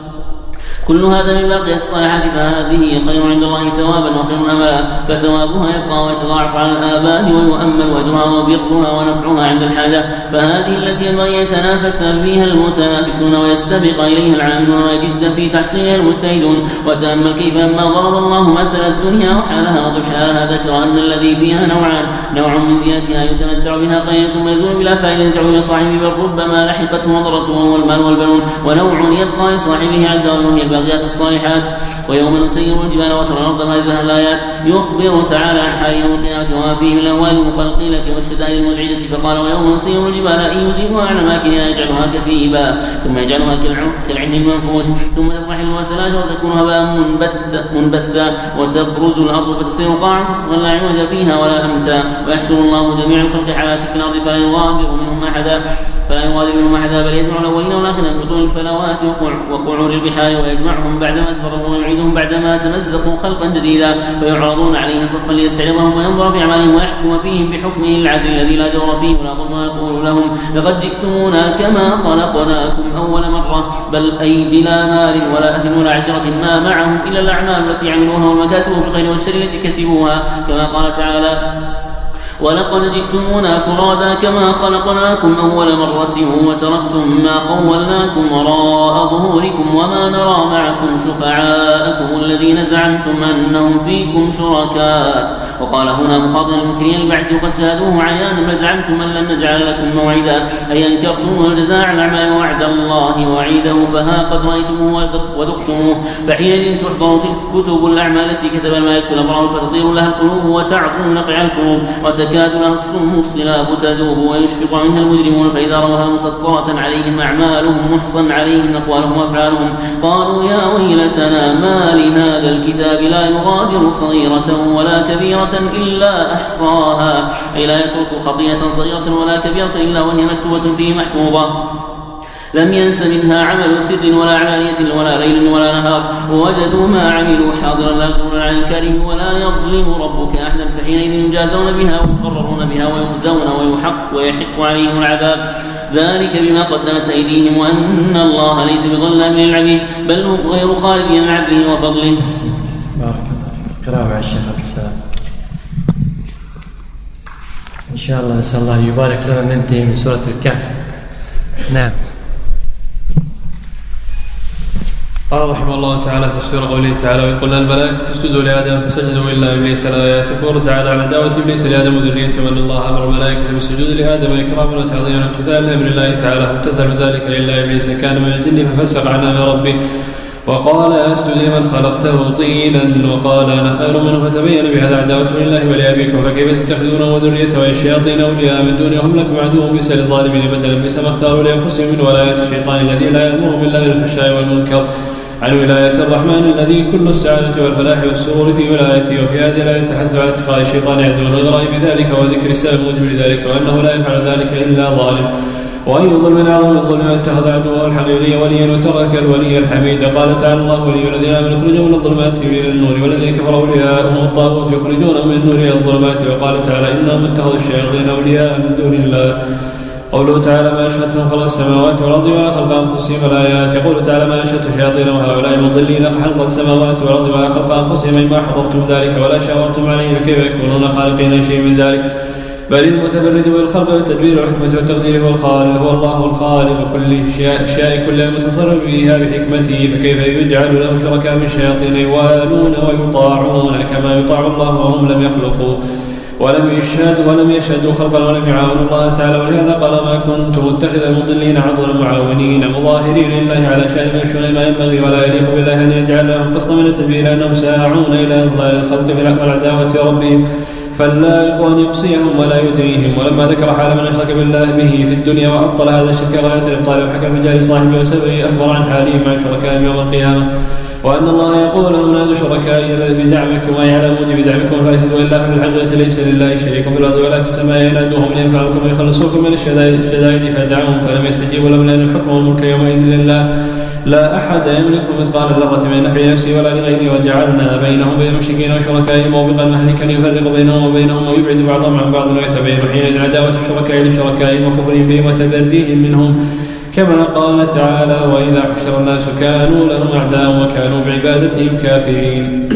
كل هذا من باقيات الصالحات، فهذه خير عند الله ثوابا وخير املا، فثوابها يبقى ويتضاعف على الآباد ويؤمل أجرها وبرها ونفعها عند الحاجة، فهذه التي ينبغي أن يتنافس فيها المتنافسون ويستبق إليها العاملون ويجد في تحصيلها المجتهدون. وتأمل كيف لما ضرب الله مثل الدنيا وحالها وضرب حالها ذكر أن الذي فيها نوعان، نوع من زينتها يتمتع بها قليلا ثم يزول بلا فائدة تعود لصاحبه بل ربما لحقته وضرته وهو المال والبنون، ونوع يبقى لصاحبه عند وهي الباقيات الصالحات. ويوم نسير الجبال وترى الأرض بارزة الآيات يخبر تعالى عن حال يوم القيامة وما فيه من الأهوال المقلقلة والشدائد المزعجة، فقال ويوم نسير الجبال إن يزيلها عن أماكنها يجعلها كثيبا ثم يجعلها كالعهن المنفوش ثم تضمحل وسلاجة وتكون هباء منبثا وتبرز الأرض فتصير قاعا صفصفا لا عوج فيها ولا أمتا، ويحشر الله جميع الخلق على تلك الأرض فلا يغادر منهم أحدا فلا يغادر منهم أحدا بل يجمع الأولين والآخرين بطول الفلوات وقعور البحار ويجمعهم بعدما تفرغوا ويعيدهم بعدما تمزقوا خلقا جديدا، فيعرضون عليه صفا ليستعرضهم وينظر في أعمالهم ويحكم فيهم بحكمه العدل الذي لا جور فيه ولا ظلم، ويقول لهم لقد جئتمونا كما خلقناكم أول مرة بل أي بلا مال ولا أهل ولا عشرة ما معهم إلا الأعمال التي عملوها والمكاسب في الخير والشر التي كسبوها، كما قال تعالى ولقد جئتمونا فرادا كما خلقناكم أول مرة وتركتم ما خولناكم وراء ظهوركم وما نرى معكم شفعاءكم الذين زعمتم أنهم فيكم شركاء. وقال هنا مخاطبا المنكرين البعث وقد شاهدوه عيانا لزعمتم أن لن نجعل لكم موعدا، أي أنكرتم الجزاء على الأعمال وعد الله وعيده، فها قد رأيتموه وذقتموه، فحينئذ تحضر تلك كتب الأعمال التي كتب الملائكة الأبرار فتطير لها القلوب وتعظم نقع القلوب وتكاد لها الصم الصلاب تذوب ويشفق منها المجرمون، فإذا رواها مسطرة عليهم أعمالهم محصن عليهم أقوالهم وأفعالهم قالوا يا ويلتنا ما لهذا الكتاب لا يغادر صغيرة ولا كبيرة إلا أحصاها، أي لا يترك خطيئة صغيرة ولا كبيرة إلا وهي مكتوبة فيه محفوظة، لم ينس منها عمل سر ولا علانية ولا ليل ولا نهار، ووجدوا ما عملوا حاضرا لا يقدرون على إنكاره ولا يظلم ربك أحدا، فحينئذ يجازون بها ويقررون بها ويخزون ويحق ويحق عليهم العذاب، ذلك بما قدمت أيديهم وأن الله ليس بظلام للعبيد بل هم غير خارجين عن عدله وفضله. بارك الله. قراءة مع الشيخ عبد السلام إن شاء الله. نسأل الله يبارك لنا ننتهي من سورة الكهف. نعم. قال رحمه الله تعالى في السورة قوله تعالى ويقول الملائكة اسجدوا لآدم فسجدوا إلا إبليس لا يكفر تعالى على دعوة إبليس لآدم وذريته وأن الله أمر الملائكة بالسجود لآدم إكراما وتعظيما وامتثالا لأمر الله تعالى، فامتثل ذلك إلا إبليس كان من الجن ففسق عن أمر ربه وقال أسجد لمن خلقته طينا وقال أنا خير منه فتبين بهذا عداوة لله ولأبيكم فكيف تتخذون وذريته والشياطين أولياء من دونهم لكم عدو بئس للظالمين بدلا بئس ما اختاروا لأنفسهم من ولاية الشيطان الذي لا يأمر بالله بالفحشاء والمنكر عن ولاية الرحمن الذي كل السعادة والفلاح والسرور في ولايته. وفي هذه لا يتحدث عن اتخاذ الشيطان عدوا الغرائب بذلك وذكر السبب الموجب لذلك وأنه لا يفعل ذلك إلا ظالم. وأي ظلم أعظم الظلم اتخذ عدوه الحقيقي وليا وترك الولي الحميد. قال تعالى الله ولي الذين آمنوا يخرجون من الظلمات إلى النور والذين كفروا أولياءهم الطاغوت يخرجونهم من النور إلى الظلمات. وقال تعالى إنهم اتخذوا الشياطين أولياء من دون الله. قوله تعالى ما أشهدتم خلق السماوات والأرض ولا خلق أنفسهم الآيات. يقول تعالى ما أشهدت الشياطين وهؤلاء المضلين خلق السماوات والأرض ولا خلق أنفسهم مما حضرتم ذلك ولا شاورتم عليه فكيف يكونون خالقين شيء من ذلك. بل المتفرد بالخلق والتدبير والحكمة والتقدير هو الخالق هو الله الخالق كل الأشياء كلها المتصرف فيها بحكمته فكيف يجعل له شركاء من الشياطين يوالون ويطاعون كما يطاع الله وهم لم يخلقوا ولم يشهدوا ولم يشهدوا خلقا ولم يعاونوا الله تعالى. ولهذا قال ما كنت متخذ المضلين عضوا معاونين مظاهرين لله على شأن يشون ما ينبغي ولا يليق بالله أن يجعل لهم قسطا من التدبير لأنهم ساعون إلى إضلال الخلق والعداوة ربهم فاللائق أن يقصيهم ولا يدريهم. ولما ذكر حال من أشرك بالله به في الدنيا وأبطل هذا الشرك غاية الإبطال وحكم بجار صاحبه وسببه أخبر عن حالهم مع شركائهم يوم القيامة وأن الله يقول لهم نادوا شركائي بزعمكم أي على موجب زعمكم فأشهد إلا في الحقيقة ليس لله شريك في الأرض ولا في السماء ينادوهم لينفعوكم ويخلصوكم من الشدائد فدعوهم فلم يستجيبوا لهم لأن الحكم والملك يومئذ لله لا أحد يملك مثقال ذرة من نفع نفسه ولا لغيره. وجعلنا بينهم وبين المشركين وشركائهم موبقا مهلكا يفرق بينهم وبينهم ويبعد بعضهم عن بعض ويتبين حينئذ عداوة الشركاء لشركائهم وكفرهم بهم وتبرديهم منهم كما قال تعالى وإذا حشر الناس كانوا لهم أعداء وكانوا بعبادتهم كافرين.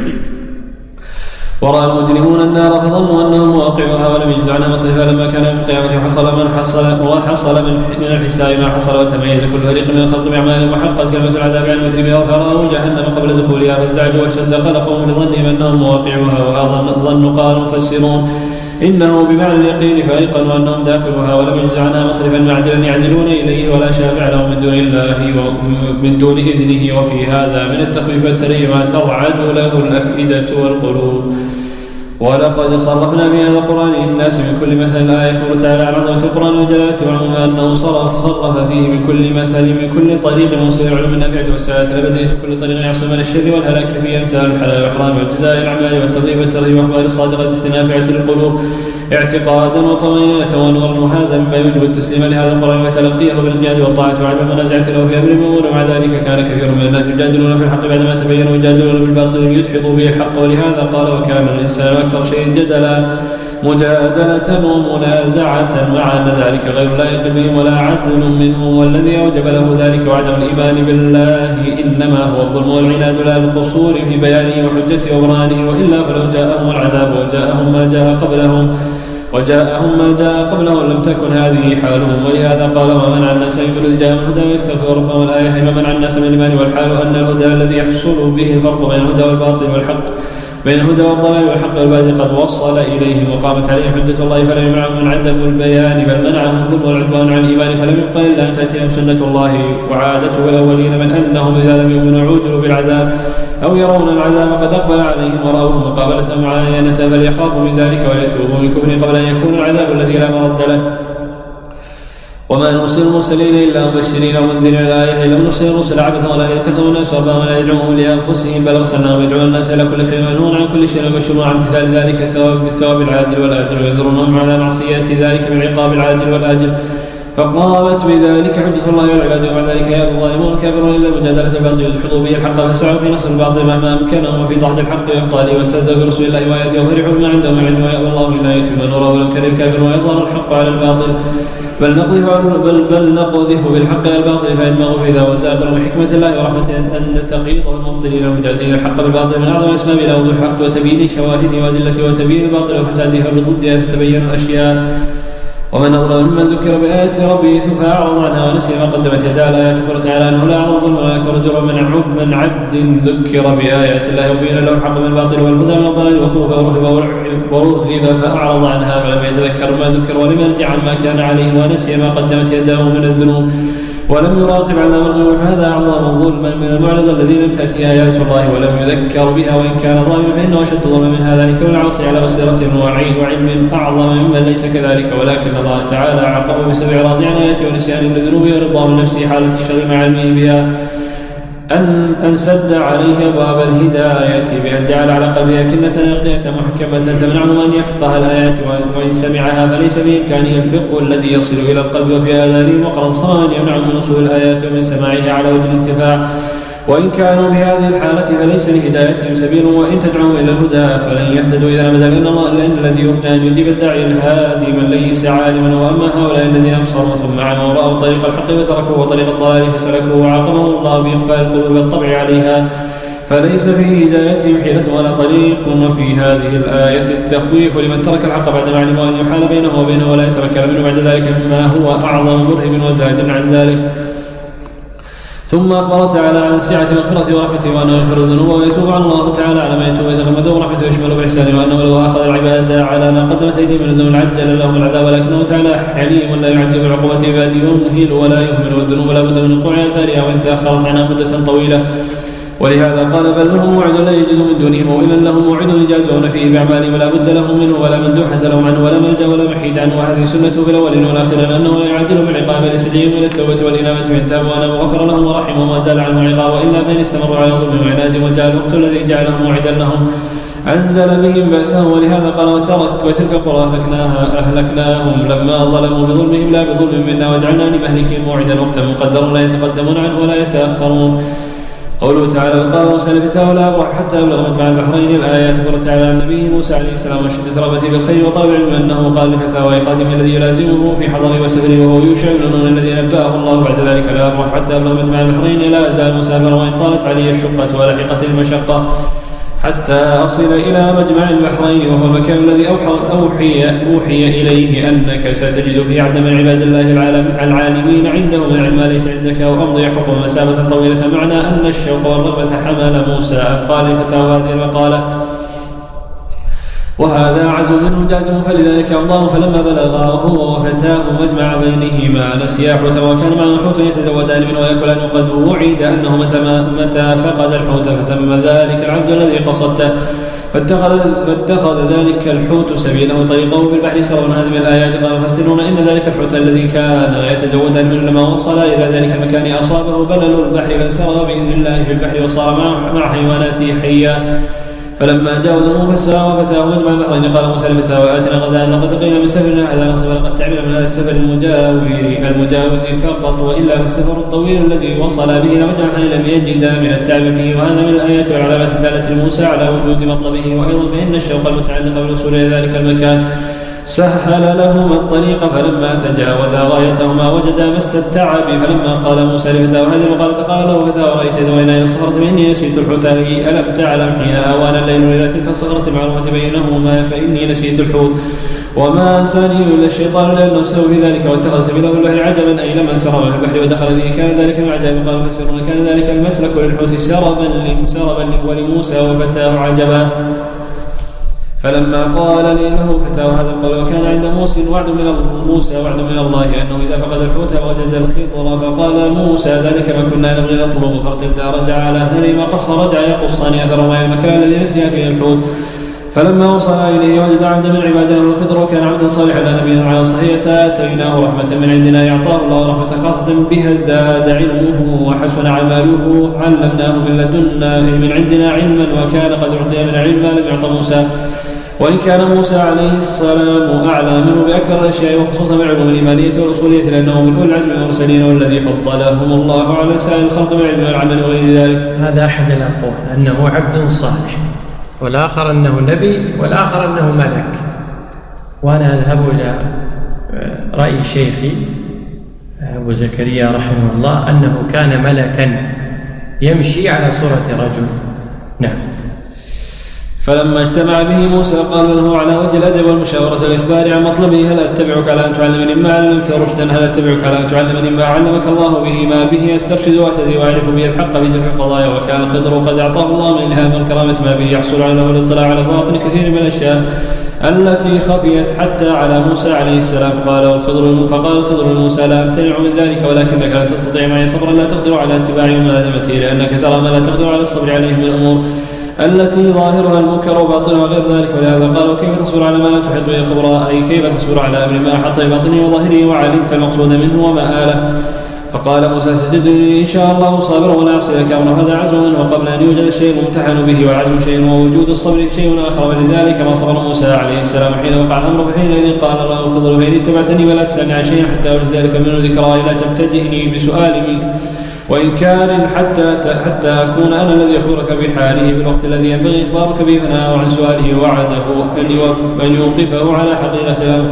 ورأى المجرمون النار فظنوا أنهم واقعوها ولم يجدوا عنها مصرفا لما كان من القيامة حصل من حصل وحصل من الحساب ما حصل وتميز كل فريق من الخلق بأعمالهم وحقت كلمة العذاب على المجرمين فرأوا جهنم قبل دخولها فازدعجوا واشتد قلقهم لظنهم أنهم واقعوها وهذا الظن قال المفسرون إنه بمعنى اليقين فأيقنوا أنهم داخلها ولم يجد عنها مصرفا معدلا يعدلون إليه ولا شافع لهم من دون الله ومن دون إذنه. وفي هذا من التخويف والترهيب ما ترعد له الأفئدة والقلوب. ولقد صرفنا في هذا القرآن للناس من كل مثل الآية يقول تعالى عن عظمة القرآن وجلالته وعلم أنه صرف صرف فيه من كل مثل من كل طريق وصل العلوم النافعة والسعادة الأبدية كل طريق يعصم من الشر والهلاك فيه أمثال الحلال والحرام والجزاء الأعمال والترغيب والترهيب وأخبار الصادقة النافعة للقلوب اعتقادا وطمأنينة ونورا. وهذا مما يوجب التسليم لهذا القرآن وتلقيه بالانقياد والطاعة وعدم المنازعة له في أمر المأمور. ومع ذلك كان كثير من الناس يجادلون في الحق بعدما تبين ويجادلون بالباطل ليدحضوا به الحق. ولهذا قال وكان الإنسان أكثر شيء جدلا مجادلة ومنازعة مع أن ذلك غير لائق بهم ولا عدل منهم. والذي أوجب له ذلك وعدم الإيمان بالله إنما هو الظلم والعناد لا القصور في بيانه وحجته وبرهانه وإلا فلو جاءهم العذاب وجاءهم ما جاء قبلهم وجاءهم ما جاء قبلهم لم تكن هذه حالهم. ولهذا قال وما منع الناس من الذي جاء من الهدى ويستغفر ربهم الآية ما منع الناس من الإيمان والحال أن الهدى الذي يحصل به الفرق بين الهدى والباطل والحق بين الهدى والضلال والحق والباطل قد وصل إليهم وقامت عليهم حجة الله فلم يمنعهم من عدم البيان بل منعهم الظلم والعدوان عن الإيمان فلم يبق إلا أن تأتيهم سنة الله وعادته الأولين من أنهم إذا لم يؤمنوا عوجلوا بالعذاب أو يرون العذاب قد أقبل عليهم ورأوه مقابلة معاينة فليخافوا من ذلك وليتوبوا من كفر قبل أن يكون العذاب الذي لا مرد له. وما نرسل المرسلين إلا مبشرين ومنذرين الآية إلا نرسل الرسل عبثا ولا يتخذوا الناس أربابا ولا يدعوهم لأنفسهم بل أرسلناهم يدعون الناس إلى كل خير وينهون عن كل شيء ويبشرون عن امتثال ذلك الثواب بالثواب العادل والآجل وينذرونهم على معصية ذلك بالعقاب العادل والآجل. فقامت بذلك حجة الله والعباد ومع ذلك يا الظالمون الكافرون إلا المجادلة الباطل يدحضوا به الحق فسعوا في نصر الباطل مهما أمكنهم وفي ضحض الحق وإبطاله واستهزأوا برسول الله وآياته وفرحوا بما عندهم من علم ويأبى الله إلا يتم نوره ولو كره الكافر ويظهر الحق على الباطل بل نقذف بل, بل نقذف بالحق على الباطل فإنه إذا وزاق من حكمة الله ورحمته أن تقيضه المبطلين المجادلين الحق بالباطل من أعظم الأسباب إلى وضوح الحق وتبيين شواهده وأدلته وتبيين الباطل وفساده فبضدها تتبين الأشياء. ومن أظلم ممن ذكر بآيات ربه ثم أعرض عنها ونسي ما قدمت يداه الآيات يقول تعالى أنه لا أعظم ظلم ولا أكبر جرم من عبد من عبد ذكر بآيات الله وبين له الحق من الباطل والهدى من الضلال وخوف ورهب ورغب فأعرض عنها فلم يتذكر ما ذكر ولم يرجع عما كان عليه ونسي ما قدمت يداه من الذنوب ولم يراقب على مرغم، فهذا أعظم ظلما من المعرض الذي لم تأتي آيات الله ولم يذكر بها، وإن كان ظالما فإنه أشد ظلما من هذا، لكون العاصي على بصيرة وعلم أعظم ممن ليس كذلك. ولكن الله تعالى عاقب بسبب إعراض عن آياته ونسيان لذنوبه ورضاه من نفسه حالة الشر مع علمه بها أن أن سد عليه أبواب الهداية بأن جعل على قلبه أكنة أغطية محكمة تمنعه أن يفقه الآيات، وإن سمعها فليس بإمكانه الفقه الذي يصل إلى القلب وفي آذانه وقرا صماما يمنعه من وصول الآيات ومن سماعها على وجه الانتفاع. وإن كانوا بهذه الحالة فليس لهدايتهم سبيل، وإن تدعوهم إلى الهدى فلن يهتدوا إذا أبدا، لأن الله لأن الذي يرجى أن يجيب الداعي الهادي من ليس عالما. وأما هؤلاء الذين أبصروا ثم عموا ورأوا طريق الحق فتركوه وطريق الضلال فسلكوه وعاقبهم الله بإقبال القلوب والطبع عليها، فليس في هدايتهم حيلة ولا طريق. وفي هذه الآية التخويف لمن ترك الحق بعد ما علم أن يحال بينه وبينه ولا يتمكن منه بعد ذلك مما هو أعظم مرهب وزاد عن ذلك. ثم أخبر تعالى عن سعة مغفرته ورحمته وأنه يغفر الذنوب ويتوب عن الله تعالى على ما يتوب ويتغمده ورحمته ويشمل بإحسانه، وأنه لو أخذ العباد على ما قدمت أيديهم من الذنوب عجل لهم العذاب، ولكنه تعالى حليم لا يعجل بعقوبته بل يمهل ولا يهمل، والذنوب لا بد من وقوع آثارها وإن تأخرت عنها مدة طويلة. ولهذا قال بل لهم موعد لا يجد من دونه موئلا، لهم موعد يجازون فيه بأعمالهم ولا بد لهم منه ولا مندوحة لهم عنه ولا ملجأ ولا محيد عنه. وهذه سنته في الأولين والآخرين أنه لا يعجل بالعقاب لسجيهم إلى التوبة والإنابة فإن تابوا وأنابوا غفر لهم ورحمهم وزال عنهم عقاب، وإلا فإن استمروا على ظلم وعناد وجاء الوقت الذي جعله موعدا لهم أنزل بهم بأسه. ولهذا قال وترك وتلك القرى أهلكناها أهلكناهم لما ظلموا بظلمهم لا بظلم منا وجعلنا لمهلكهم موعدا وقتا مقدرا لا يتقدمون عنه ولا يتأخرون. قوله تعالى وقال موسى لفتاه لا أبرح حتى أبلغ مجمع البحرين الآيات. قال تعالى عن النبي موسى عليه السلام وشدة رغبته بالخير وطلب العلم أنه قال لفتاه وإخادمه الذي يلازمه في حضره وسفره وهو يوشع بن نون الذي نبأه الله بعد ذلك لا أبرح حتى أبلغ مجمع البحرين لا أزال مسافرا وإن طالت علي الشقة ولحقت المشقة حتى أصل إلى مجمع البحرين، وهو المكان الذي أوحي, أوحي إليه أنك ستجد فيه عبدا من عباد الله العالمين عنده من العلم ليس عندك، وأمضي حكم مسافة طويلة. معنى أن الشوق والرغبة حمل موسى أن قال لفتاه هذه المقالة، وهذا عزو منه جازم فلذلك أمضاه. فلما بلغا وهو وفتاه مجمع بينهما نسيا حوتا وكان معه حوت يتزودان منه ويأكلان، وقد وعد أنه متى فقد الحوت فتم ذلك العبد الذي قصدته فاتخذ, فاتخذ ذلك الحوت سبيله طريقه في البحر سرا. هذه من الآيات قال المفسرون إن ذلك الحوت الذي كان يتزودان منه لما وصل إلى ذلك المكان أصابه بلل البحر فانسرى بإذن الله في البحر وصار مع حيواناته حيا. فلما جاوزوه فسرى وفتاه مجمع البحرين قال موسى لفتاه وآتنا غداء لقد لقينا من سفرنا هذا نصب لقد تعبنا من هذا السفر المجاور المجاوز فقط، وإلا فالسفر الطويل الذي وصل به إلى مجمع البحرين لم يجد من التعب فيه. وهذا من الآيات والعلامات الدالة لموسى على وجود مطلبه. وأيضا فإن الشوق المتعلق بالوصول إلى ذلك المكان سهل لهما الطريق، فلما تجاوزا غايتهما وجدا مس التعب. فلما قال موسى لفتاه هذه المقالة قال له فتاه رأيت إذ وإنا إلى الصخرة فإني نسيت الحوت ألم تعلم حين آوان الليل إلى تلك الصخرة المعروفة بينهما فإني نسيت الحوت وما أنساني إلا الشيطان لأنه سوى في ذلك واتخذ سبيله في البحر عجبا أي لما سرب في البحر ودخل فيه كان ذلك من عجائب. قال المفسرون كان ذلك المسلك للحوت سربا ولموسى وفتاه عجبا. فلما قال له فتاه هذا القول وكان عند موسى وعد من موسى وعد من الله أنه إذا فقد الحوت وجد الخضر، فقال موسى ذلك ما كنا نبغي نطلب فارتد رجع على أثره ما قص رجع يقصان أثر ما المكان الذي نسي فيه الحوت. فلما وصل إليه وجد عبدا من عبادنا الخضر وكان عبدا صالحا لا نبي على صحية آتيناه رحمة من عندنا يعطاه الله رحمة خاصة بها ازداد علمه وحسن عمله علمناه من لدنا من عندنا علما وكان قد أعطي من علم ما لم يعط موسى. وإن كان موسى عليه السلام أعلى منه بأكثر الأشياء وخصوصا بالعلوم الإيمانية والأصولية لأنه من أولي العزم من المرسلين والذي فضلهم الله على سائر الخلق من العلم والعمل وغير ذلك. هذا أحد الأقوال أنه عبد صالح، والآخر أنه نبي، والآخر أنه ملك. وأنا أذهب إلى رأي شيخي أبو زكريا رحمه الله أنه كان ملكا يمشي على صورة رجل. نعم. فلما اجتمع به موسى قال له على وجه الأدب والمشاورة الإخبار عن مطلبه هل أتبعك على أن تعلمني ما علمت رشدا هل أتبعك على أن تعلمني ما علمك الله به ما به أسترشد وأهتدي وأعرف به الحق في جميع القضايا. وكان الخضر قد أعطاه الله من إلهام الكرامة ما به يحصل له الاطلاع على باطن كثير من الأشياء التي خفيت حتى على موسى عليه السلام. قال الخضر فقال الخضر لموسى لا أمتنع من ذلك ولكنك لا تستطيع معي صبرا لا تقدر على اتباعي وملازمته لأنك ترى ما لا تقدر على الصبر عليه من الأمور التي ظاهرها المنكر وباطنها وغير ذلك. ولهذا قال وكيف تصبر على ما لم تحط به خبرا أي كيف تصبر على أمر ما أحط بباطنه وظاهره وعلمت المقصود منه ومآله. فقال موسى ستجدني إن شاء الله صابرا ولا أعصي لك أمرا. هذا عزم منه قبل أن يوجد الشيء الممتحن به والعزم شيء ووجود الصبر شيء آخر. ولذلك ما صبر موسى عليه السلام حين وقع الأمر فحينئذ قال له الخضر فإن اتبعتني ولا تسألني عن شيء حتى أولد ذلك منه ذكرى لا تبتدئني بسؤال منك وإنكار حتى حتى أكون أنا الذي أخبرك بحاله في الوقت الذي ينبغي إخبارك به فنهاه عن سؤاله ووعده أن يوقفه على حقيقة الأمر.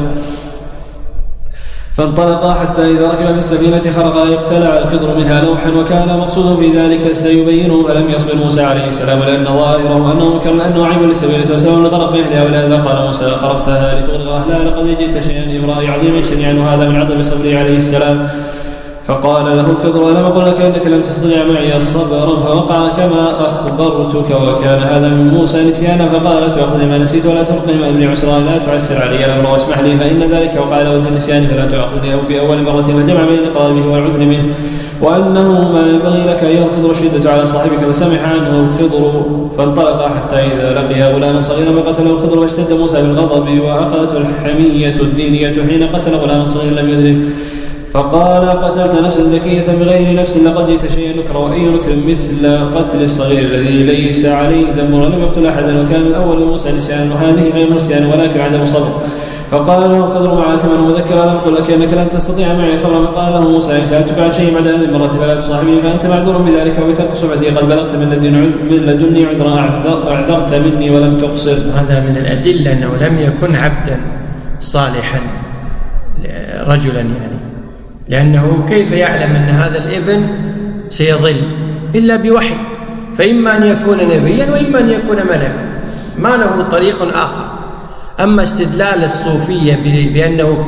فانطلقا حتى إذا ركب في السفينة خرقا اقتلع الخضر منها لوحا وكان مقصود في ذلك سيبينه فلم يصبر موسى عليه السلام لأن ظاهره أنه كان أنه عيب للسفينة وسبب لغرق أهلها. ولهذا قال موسى خرقتها لتغرق أهلها لقد جئت شيئا إمرأي عظيما شنيعا وهذا من عدم صبره عليه السلام. فقال له الخضر ألم أقل لك إنك لم تستطع معي الصبر فوقع كما أخبرتك وكان هذا من موسى نسيانا. فقال لا تأخذ ما نسيت ولا تلقي ما ابن عسران لا تعسر علي الأمر واسمح لي فإن ذلك وقع له وجه النسيان فلا تأخذني أو في أول مرة فجمع بين الإقرار به والعذر منه وأنه ما ينبغي لك أيها الخضر الشدة على صاحبك فسمح عنه الخضر. فانطلق حتى إذا لقي غلاما صغيرا فقتله الخضر واشتد موسى بالغضب وأخذته الحمية الدينية حين قتل غلاما صغيرا لم يذنب. فقال قتلت نفسا زكية بغير نفس لقد جئت شيئا نكرا وأي نكر مثل قتل الصغير الذي ليس عليه ذنب ولم يقتل أحدا وكان الأول موسى نسيان وهذه غير نسيان ولكن عدم صبر. فقال له الخضر معاتما وذكر لم أقل لك إنك لن تستطيع معي صبرا. فقال له موسى إن سألتك عن شيء بعد هذه المرة فلا تصاحبني فأنت معذور بذلك وبترك صحبتي قد بلغت من لدني عذرا أعذرت مني ولم تقصر. هذا من الأدلة أنه لم يكن عبدا صالحا رجلا يعني لأنه كيف يعلم أن هذا الابن سيضل إلا بوحي فإما أن يكون نبيا وإما أن يكون ملكا ما له طريق آخر. أما استدلال الصوفية بأنه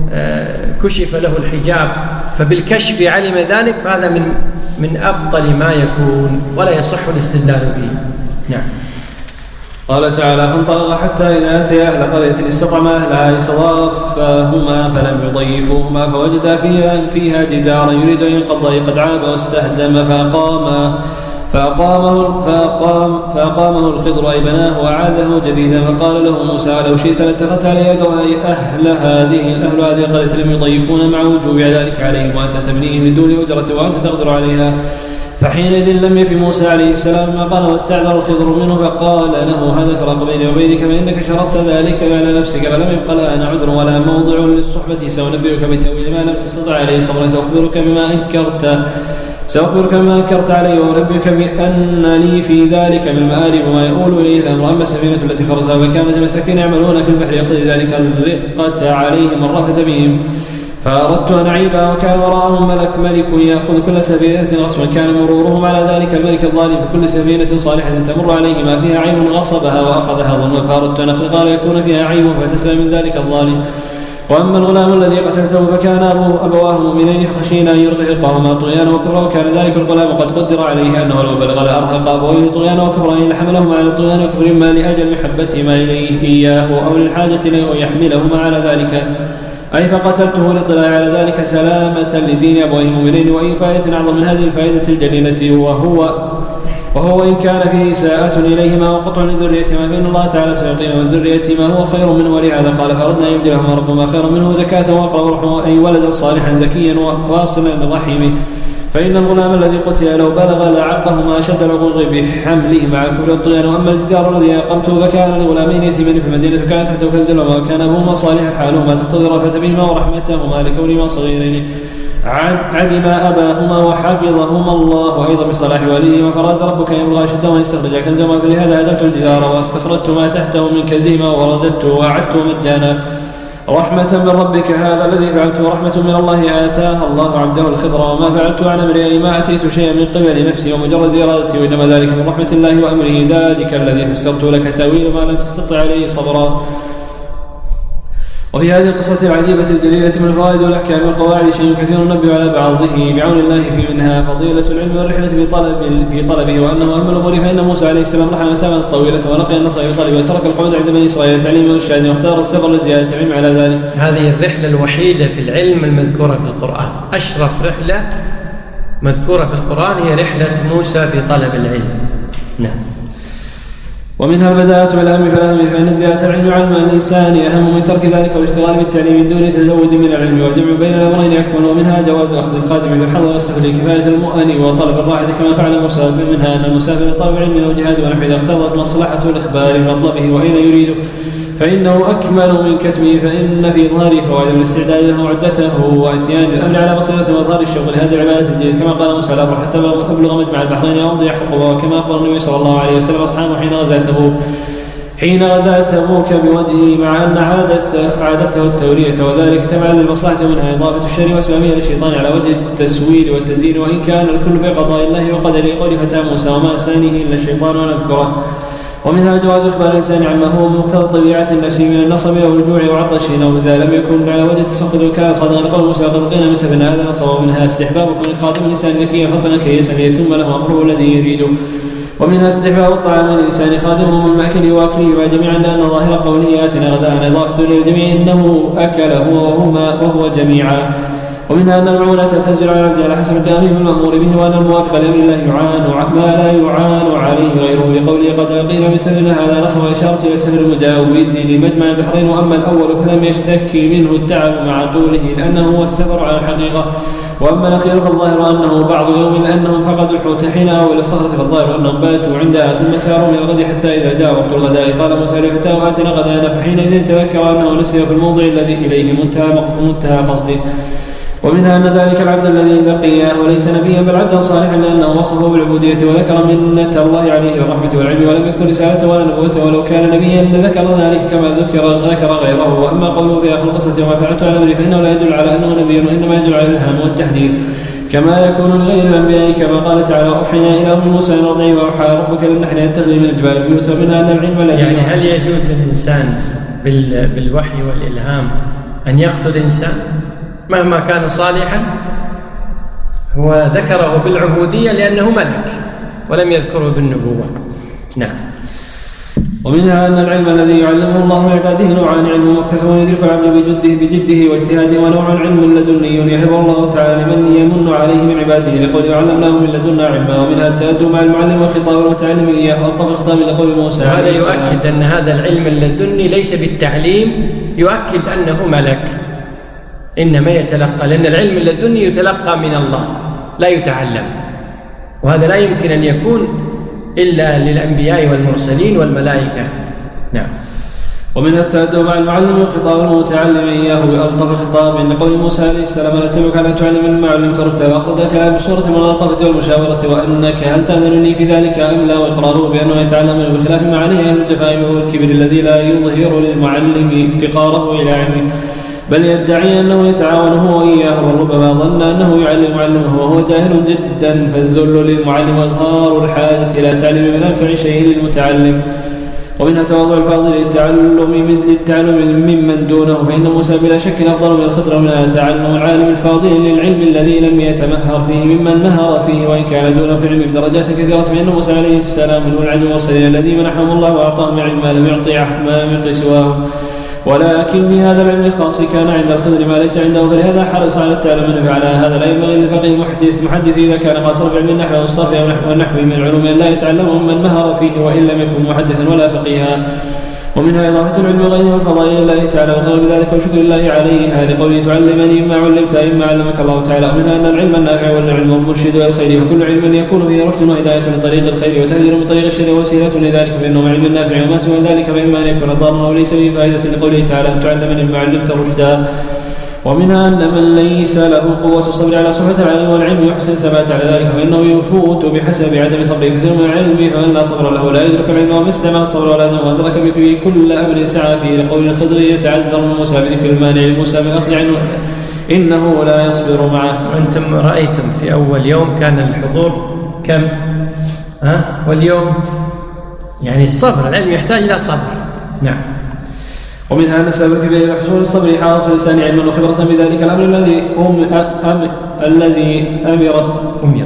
كشف له الحجاب فبالكشف علم ذلك فهذا من من أبطل ما يكون ولا يصح الاستدلال به. نعم. قال تعالى فانطلق حتى إذا أتيا أهل قرية استطعما أهلها استضافاهما فلم يضيفوهما فوجدا فيها, فيها جدارا يريد أن ينقض قد عاب واستهدم فأقام فأقامه, فأقام فأقامه الخضر أي بناه وأعاده جديدا. فقال له موسى لو شئت لاتخذت علي أجرا أي أهل هذه أهل هذه القرية لم يضيفون مع وجوب ذلك عليهم وأنت تبنيه من دون أجرة وأنت تقدر عليها. فحينئذ لم يف موسى عليه السلام ما قال واستعذر الخضر منه فقال له هذا فراق بيني وبينك فإنك شرطت ذلك على نفسك فلم يبق لنا عذر ولا موضع للصحبة سأنبئك بتأويل ما لم تستطع عليه صبرا سأخبرك بما أنكرت سأخبرك بما أنكرت علي وأنبئك بأن لي في ذلك من المآرب وما يقول إليه الأمر. أما السفينة التي خرجها فكانت مساكين يعملون في البحر يقضي ذلك الرقة عليهم الرفة بهم فأردت أن أعيبها وكان وراءهم ملك ملك يأخذ كل سفينة غصبا كان مرورهم على ذلك الملك الظالم بكل سفينة صالحة تمر عليه ما فيها عيب غصبها وأخذها ظلما فأردت أن أخلق ليكون فيها عيب فتسلم من ذلك الظالم. وأما الغلام الذي قتلته فكان أبوه أبواه مؤمنين فخشينا أن يرهقهما طغيانا وكفرا وكان ذلك الغلام قد قدر عليه أنه لو بلغ لأرهق أبويه طغيانا وكفرا إن حملهما على الطغيان وكفر ما لأجل محبتهما إليه إياه أو للحاجة إليه ويحملهما على ذلك أي فقتلته لطلاع على ذلك سلامة لدين أبويه المؤمنين. وأي فائدة أعظم من هذه الفائدة الجليلة وهو وهو إن كان فيه إساءة إليهما وقطع لذريتهما فإن الله تعالى سيعطيهما من ذريته ما هو خير منه. ولهذا قال فأردنا أن يبدلهما ربهما خيرا منه زكاة وأقرب رحمه أي ولدا صالحا زكيا واصلا لرحمه. فإن الغلام الذي قتل لو بلغ لعقهما أشد العقوق بحمله مع الكفر والطغيان. وأما الجدار الذي أقمته فكان لغلامين يتيمين في المدينة كان تحته كنز لهما وكان أبوهما صالحا حالهما تقتضي رأفة بهما ورحمتهما لكونهما صغيرين عدم أباهما وحفظهما الله أيضا بصلاح والدهما فراد ربك أن يبلغ أشدهما ويستخرج كنزهما فلهذا هدمت الجدار واستخرجت ما تحته من كنزهما ورددته وأعدته مجانا رحمة من ربك. هذا الذي فعلته رحمة من الله آتاها الله عبده الخضر وما فعلت عن أمري ما أتيت شيئا من قبل نفسي ومجرد إرادتي وإنما ذلك من رحمة الله وأمره ذلك الذي فسرت لك تأويل ما لم تستطع عليه صبرا. وفي هذه القصة العجيبة الجليلة من الفوائد والأحكام والقواعد شيء كثير ننبه على بعضه بعون الله في منها فضيلة العلم والرحلة في طلب في طلبه وأنه أهم الأمور فإن موسى عليه السلام رحل مسافة طويلة ولقي النصر يطلب وترك القعود عند بني إسرائيل تعليم والشهادة واختار السفر لزيادة العلم على ذلك. هذه الرحلة الوحيدة في العلم المذكورة في القرآن. أشرف رحلة مذكورة في القرآن هي رحلة موسى في طلب العلم. نعم. ومنها البداءة بالأهم فالأهم فإن زيادة العلم علم الإنسان أهم من ترك ذلك والاشتغال بالتعليم من دون تزود من العلم والجمع بين الأمرين أكمل. ومنها جواز أخذ الخادم بالحظ والسفر لكفاية المؤن وطلب الراحة كما فعل موسى. منها أن المسافر طلب علم أو جهاد ونحو إذا اقتضت مصلحة الإخبار بمطلبه وأين يريد فإنه أكمل من كتمه فإن في ظهره فوائد من الاستعداد له عدته وأتيان الأمر على بصيرة وظهر الشوق لهذه العبادة الجديدة كما قال موسى الأمر حتى أبلغ مجمع البحرين وأمضي حقوبه وكما أخبر النبي صلى الله عليه وسلم أصحابه حين غزا تبوك حين غزا تبوك بوجهه مع أن عادته, عادته التورية وذلك تبعا للمصلحة منها إضافة الشر وأسبابها للشيطان على وجه التسويل والتزيين وإن كان الكل في قضاء الله وقدره قول فتى موسى وما أسانه إلا الشيطان ونذكره. ومنها جواز إخبار الإنسان عما هو مقتضى طبيعة النفس من النصب أو الجوع وعطش أو إذا لم يكن على وجه التسخط وكان صادقا قول موسى قد لقينا بسبب هذا نصب. ومنها استحباب كون خاتم الإنسان ذكيا فطنا كيسا ليتم له أمره الذي يريده. ومنها استحباب الطعام من الإنسان خادمه من مأكله وأكله جميعا لأن ظاهر قوله آتنا غداءنا إضافة للجميع إنه أكل هو وهما وهو جميعا. ومنها أن المعونة تنزل على العبد على حسب قيامه بالمأمور به وأن الموافق لأمر الله يعان ما لا يعان عليه غيره لقوله قد لقينا بسفرنا هذا نصب وإشارة إلى سفر المجاوز لمجمع البحرين. وأما الأول فلم يشتكي منه التعب مع طوله لأنه هو السفر على الحقيقة. وأما الأخير فالظاهر أنه بعض يوم لأنهم فقدوا الحوت حين أول الصخرة فالظاهر أنهم باتوا عندها ثم ساروا من الغد حتى إذا جاء وقت الغداء قال موسى لفتاه آتنا غداءنا فحينئذ تذكر أنه نسي في الموضع الذي إليه منتهى منتهى قصده. ومنها أن ذلك العبد الذي لقياه وليس نبيا بل عبدا صالحا لأنه وصفه بالعبودية وذكر منة الله عليه والرحمة والعلم ولم يذكر رسالته ولا نبوته ولو كان نبيا لذكر ذلك كما ذكر ذكر غيره. وأما قوله في آخر القصة وما فعلت على أمري فإنه لا يدل على أنه نبي وإنما يدل على الإلهام والتحديد كما يكون لغير الأنبياء كما قال تعالى أوحينا إلى أم موسى أن أرضعيه وأوحى ربك للنحل أن تتخذي من الجبال بيوتا. ومنها أن العلم الذي يعني هل يجوز للإنسان بالوحي والإلهام أن يقتل إنسان مهما كان صالحا؟ هو ذكره بالعبودية لأنه ملك ولم يذكره بالنبوة. نعم. ومنها أن العلم الذي يعلمه الله لعباده نوعان علم مكتسب يدرك العبد بجده بجده واجتهاده ونوع علم لدني يهبه الله تعالى لمن يمن عليه من عباده لقوله وعلمناه من لدنا علما. ومنها التأدب مع المعلم وخطاب المتعلم إياه والطف خطاب لقول موسى. هذا يؤكد أن هذا العلم اللدني ليس بالتعليم يؤكد أنه ملك إنما يتلقى لأن العلم اللدني يتلقى من الله لا يتعلم وهذا لا يمكن أن يكون إلا للأنبياء والمرسلين والملائكة. نعم. ومنها التأدب مع المعلم وخطاب المتعلم إياه بألطف خطاب لقول موسى عليه السلام لا أتبعك أن تعلم المما علمت رشدا وأخذ الكلام بصورة الملاطفة والمشاورة وأنك هل تأذنني في ذلك أم لا وإقراره بأنه يتعلم بخلاف ما عليه أهل الجفاء والكبر الذي لا يظهر للمعلم افتقاره إلى علمه بل يدعي أنه يتعاون هو وإياه وربما ظن أنه يعلم معلمه وهو جاهل جدا فالذل للمعلم وإظهار الحاجة إلى تعليم من أنفع شيء للمتعلم. ومنها تواضع الفاضل للتعلم من للتعلم ممن دونه فإن موسى بلا شك أفضل من الخضر. ومنها تعلم العالم الفاضل للعلم الذي لم يتمهر فيه ممن مهر فيه وإن كان دونه في العلم بدرجات كثيرة. فإن موسى عليه السلام من العزم والمرسلين الذي منحهم الله وأعطاهم علم ما لم يعطي ما لم يعطي سواه ولكن في هذا العلم الخاص كان عند الخضر ما ليس عنده فلهذا حرص على التعلم. فعلى هذا لا ينبغي للفقيه محدث محدث إذا كان قاصرا في علم النحو والصرف والنحو من العلوم لا يتعلمهم من مهر فيه وإن لم يكن محدثا ولا فقيها. ومنها إضافة العلم وغيره والفضائل لله تعالى وخير بذلك وشكر الله عليها لقوله تعلمني مما علمت إما علمك الله تعالى. ومنها أن العلم النافع والعلم المرشد إلى الخير وكل علم يكون فيه رشد وهداية لطريق الخير وتحذير من طريق الشر وسيلة لذلك فإنه علم النافع وما سوى ذلك فإما أن يكون ضارا وليس به فائدة لقوله تعالى تعلمني مما علمت رشدا. ومنها أن من ليس له قوة الصبر على صحبة العلم والعلم يحسن الثبات على ذلك فإنه يفوت بحسب عدم صبره كثير من العلم فمن لا صبر له لا يدرك العلم ومن استعمل الصبر ولازم وأدرك به كل أمر سعى فيه لقول الخضر يتعذر من موسى بذكر المانع لموسى بالأخذ عنه إنه لا يصبر معه. وأنتم رأيتم في أول يوم كان الحضور كم ها واليوم يعني الصبر العلم يحتاج إلى صبر. نعم. ومنها أن السبب الكبير لحصول الصبر إحاطة اللسان علما وخبرة بذلك الأمر الذي أم أم الذي أمر أمر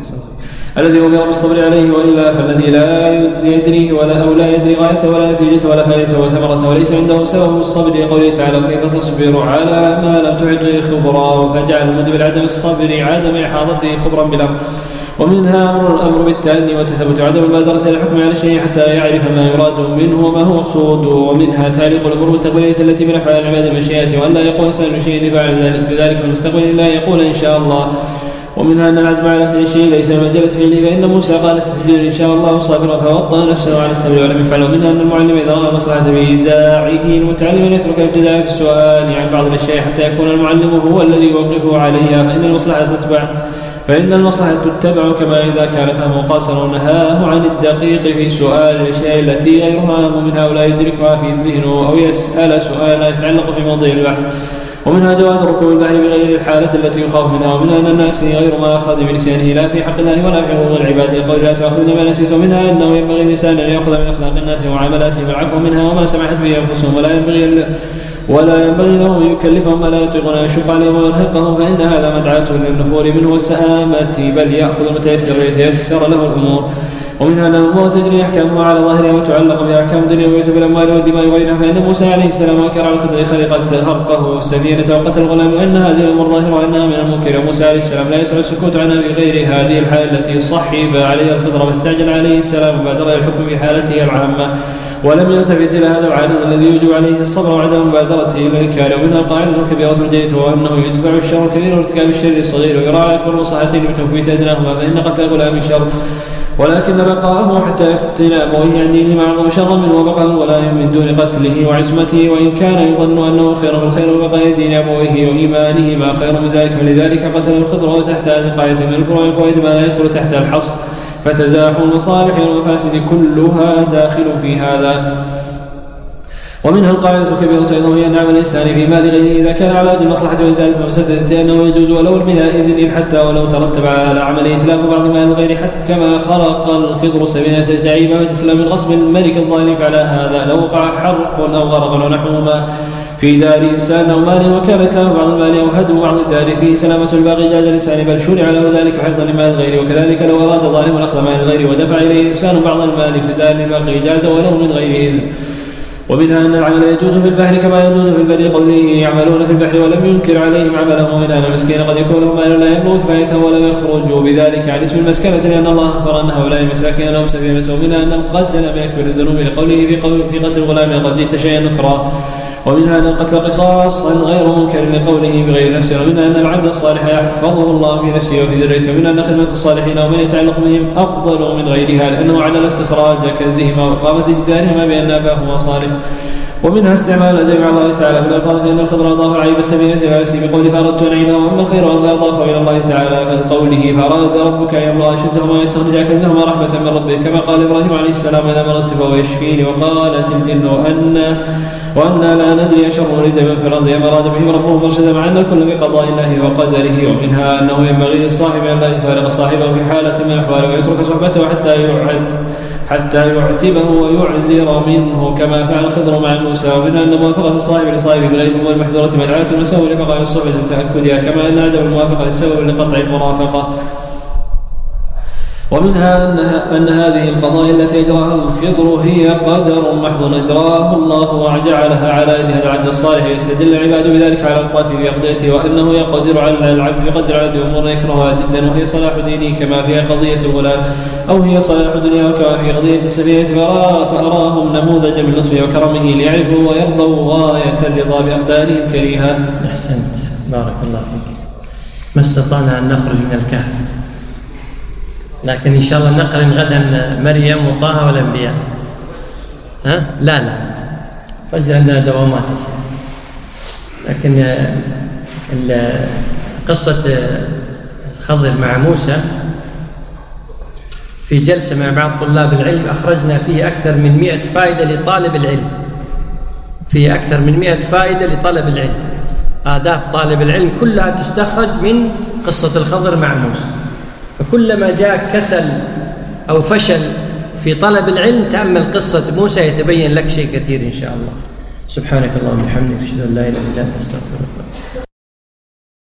الذي أمر بالصبر عليه، وإلا فالذي لا يدريه ولا أو لا يدري غايته ولا نتيجته ولا فائدته وثمرته وليس عنده سبب الصبر لقوله تعالى: كيف تصبر على ما لم تحطه خبرا، فجعل الموجب لعدم الصبر عدم إحاطته خبرا بالأمر. ومنها أمر الأمر بالتأني والتثبت وعدم المبادرة إلى الحكم على الشيء حتى يعرف ما يراد منه وما هو مقصود. ومنها تعليق الأمور المستقبلية التي من أفعال العباد المشيئة، وأن لا يقول إنسان شيء لفعل ذلك في ذلك في المستقبل إلا يقول إن شاء الله. ومنها أن العزم على فعل الشيء ليس منزلة فعله، فإن موسى قال: استسبر إن شاء الله صابرا، فوطأ نفسه على الصبر ولم يفعل. ومنها أن المعلم إذا رأى المصلحة بإيذائه المتعلم أن يترك الابتداء في السؤال عن بعض الأشياء حتى يكون المعلم هو الذي يوقفه عليها، فإن المصلحة تتبع فإن المصلحة تتبع كما إذا كان فهمه قاصرا ونهاه عن الدقيق في سؤال الأشياء التي غيرها أهم منها ولا يدركها في ذهنه، أو يسأل سؤالا يتعلق في موضوع البحث. ومنها جواز ركوب البحر بغير الحالة التي يخاف منها. ومنها أن الناس غير ما أخذ بلسانه لا في حق الله ولا في حقوق العباد، يقول: لا تأخذن ما نسيت. ومنها أنه ينبغي الإنسان أن يأخذ من أخلاق الناس ومعاملاتهم العفو منها وما سمحت به أنفسهم، ولا ينبغي ولا ينبغي له أن يكلفهم ما لا يطيقون أن يشق عليهم ويرهقهم، فإن هذا مدعاة للنفور منه والسآمة، بل يأخذ المتيسر ويتيسر له الأمور. ومنها أن الأمور تجري أحكامها على ظاهرها وتعلق بأحكام الدنيا بالأموال والدماء وغيرها، فإن موسى عليه السلام أنكر على الخضر خلقت خرقه السفينة وقتل الغلام، وأن هذه الأمور ظاهرة وأنها من المنكر. وموسى عليه السلام لا يسع السكوت عنها بغير هذه الحالة التي صحب عليها الخضر، واستعجل عليه السلام وبادر إلى الحكم بحالته العامة، ولم يلتفت إلى هذا العارض الذي يوجب عليه الصبر وعدم مبادرته إلى الإنكار. ومنها القاعدة الكبيرة الجيدة، وأنه يدفع الشر الكبير وارتكاب الشر الصغير، ويراعي أكبر مصلحتين بتفويت أدناهما، فإن قتل الغلام شر، ولكن بقاءه حتى يفتن أبويه عن دينه أعظم شرا منه وبقاء الغلام من دون قتله وعصمته، وإن كان يظن أنه خير بالخير وبقاء دين أبويه وإيمانه ما خير من ذلك، ولذلك قتل الخضر. وتحت هذه القاعدة من الفروع والفوائد ما لا يدخل تحت الحصر، فتزاحم المصالح والمفاسد كلها داخل في هذا. ومنها القاعدة الكبيرة أيضا هي أن عمل الإنسان في مال غيره إذا كان على وجه المصلحة وإزالة المفسدة أنه يجوز ولو من إذن حتى ولو ترتب على عمله إتلاف بعض مال الغير، حتى كما خرق الخضر سفينة تعيبة وتسلم من غصب الملك الظالم، فعلى هذا لو وقع حرق أو غرق ونحوهما في دار إنسان أو مال وكان إتلاف بعض المال أو هدم بعض الدار فيه سلامة الباقي جاز الإنسان، بل شرع له ذلك حفظا لمال الغير. وكذلك لو أراد ظالم أخذ مال الغير ودفع إليه الإنسان بعض المال في دار الباقي جاز ولو من غير إذن. ومنها أن العمل يجوز في البحر كما يجوز في البر، قوله يعملون في البحر ولم ينكر عليهم عملهم. ومنها أن المسكين قد يكون له مال لا يبلغ كفايته ولم يخرجوا بذلك عن اسم المسكنة، لأن الله أخبر أن هؤلاء مساكين لهم سفينة. ومنها أن القتل لم يكبر الذنوب لقوله في, قول في قتل الغلام قد جئت شيئا نكرا. ومنها أن القتل قصاصا غير منكر لقوله بغير نفسه. ومنها أن العبد الصالح يحفظه الله في نفسه وفي ذريته. ومنها أن خدمة الصالحين ومن يتعلق بهم أفضل من غيرها، لأنه على الاستخراج كنزهما وإقامة جدارهما بأن أباهما صالح. ومنها استعمال الأدب مع الله تعالى في الألفاظ، فإن الخضر أضاف عيب السفينة إلى نفسه بقوله فأردت أن أعيبها، وأما الخير أضافه إلى الله تعالى بقوله فأراد ربك أن يبلغ أشدهما ويستخرج كنزهما رحمة من ربه، كما قال إبراهيم عليه السلام إذا مرضت فهو يشفيني. وقالت الجن وأن وأنا لا ندري أشر أريد من في الأرض أم أراد بهم ربهم مرشدا، مع أن الكل بقضاء الله وقدره. ومنها أنه ينبغي للصاحب أن لا يفارق صاحبه في حالة من الأحوال ويترك صحبته حتى يعد حتى يعتبه ويعذر منه كما فعل الخضر مع موسى. ومنها أن موافقة الصاحب لصاحبه بغير الأمور المحذورة مدعاة المساوي لبقاء الصحبة تأكدها، كما أن عدم الموافقة السبب لقطع المرافقة. ومنها أن, أن هذه القضايا التي أجراها الخضر هي قدر محض أجراه الله وجعلها على يد هذا العبد الصالح، يستدل العباد بذلك على الطاف في أقضيته، وأنه يقدر على العبد يقدر على أمور يكرهها جدا، وهي صلاح دينه كما في قضية الغلام، أو هي صلاح دنياه كما في قضية السفينة، فأراهم نموذجا من لطفه وكرمه ليعرفوا ويرضوا غاية الرضا بأقداره الكريهة. أحسنت، بارك الله فيك. ما استطعنا أن نخرج من الكهف، لكن إن شاء الله نقرن غدا مريم وطه والأنبياء. ها؟ لا لا فجر عندنا دوامات يا شيخ. لكن قصة الخضر مع موسى في جلسة مع بعض طلاب العلم أخرجنا فيه أكثر من مئة فائدة لطالب العلم، فيه أكثر من مئة فائدة لطالب العلم، آداب طالب العلم كلها تستخرج من قصة الخضر مع موسى. فكلما جاء كسل أو فشل في طلب العلم تأمل قصة موسى يتبين لك شيء كثير إن شاء الله. سبحانك اللهم وبحمدك أشهد أن لا إله إلا أنت أستغفرك.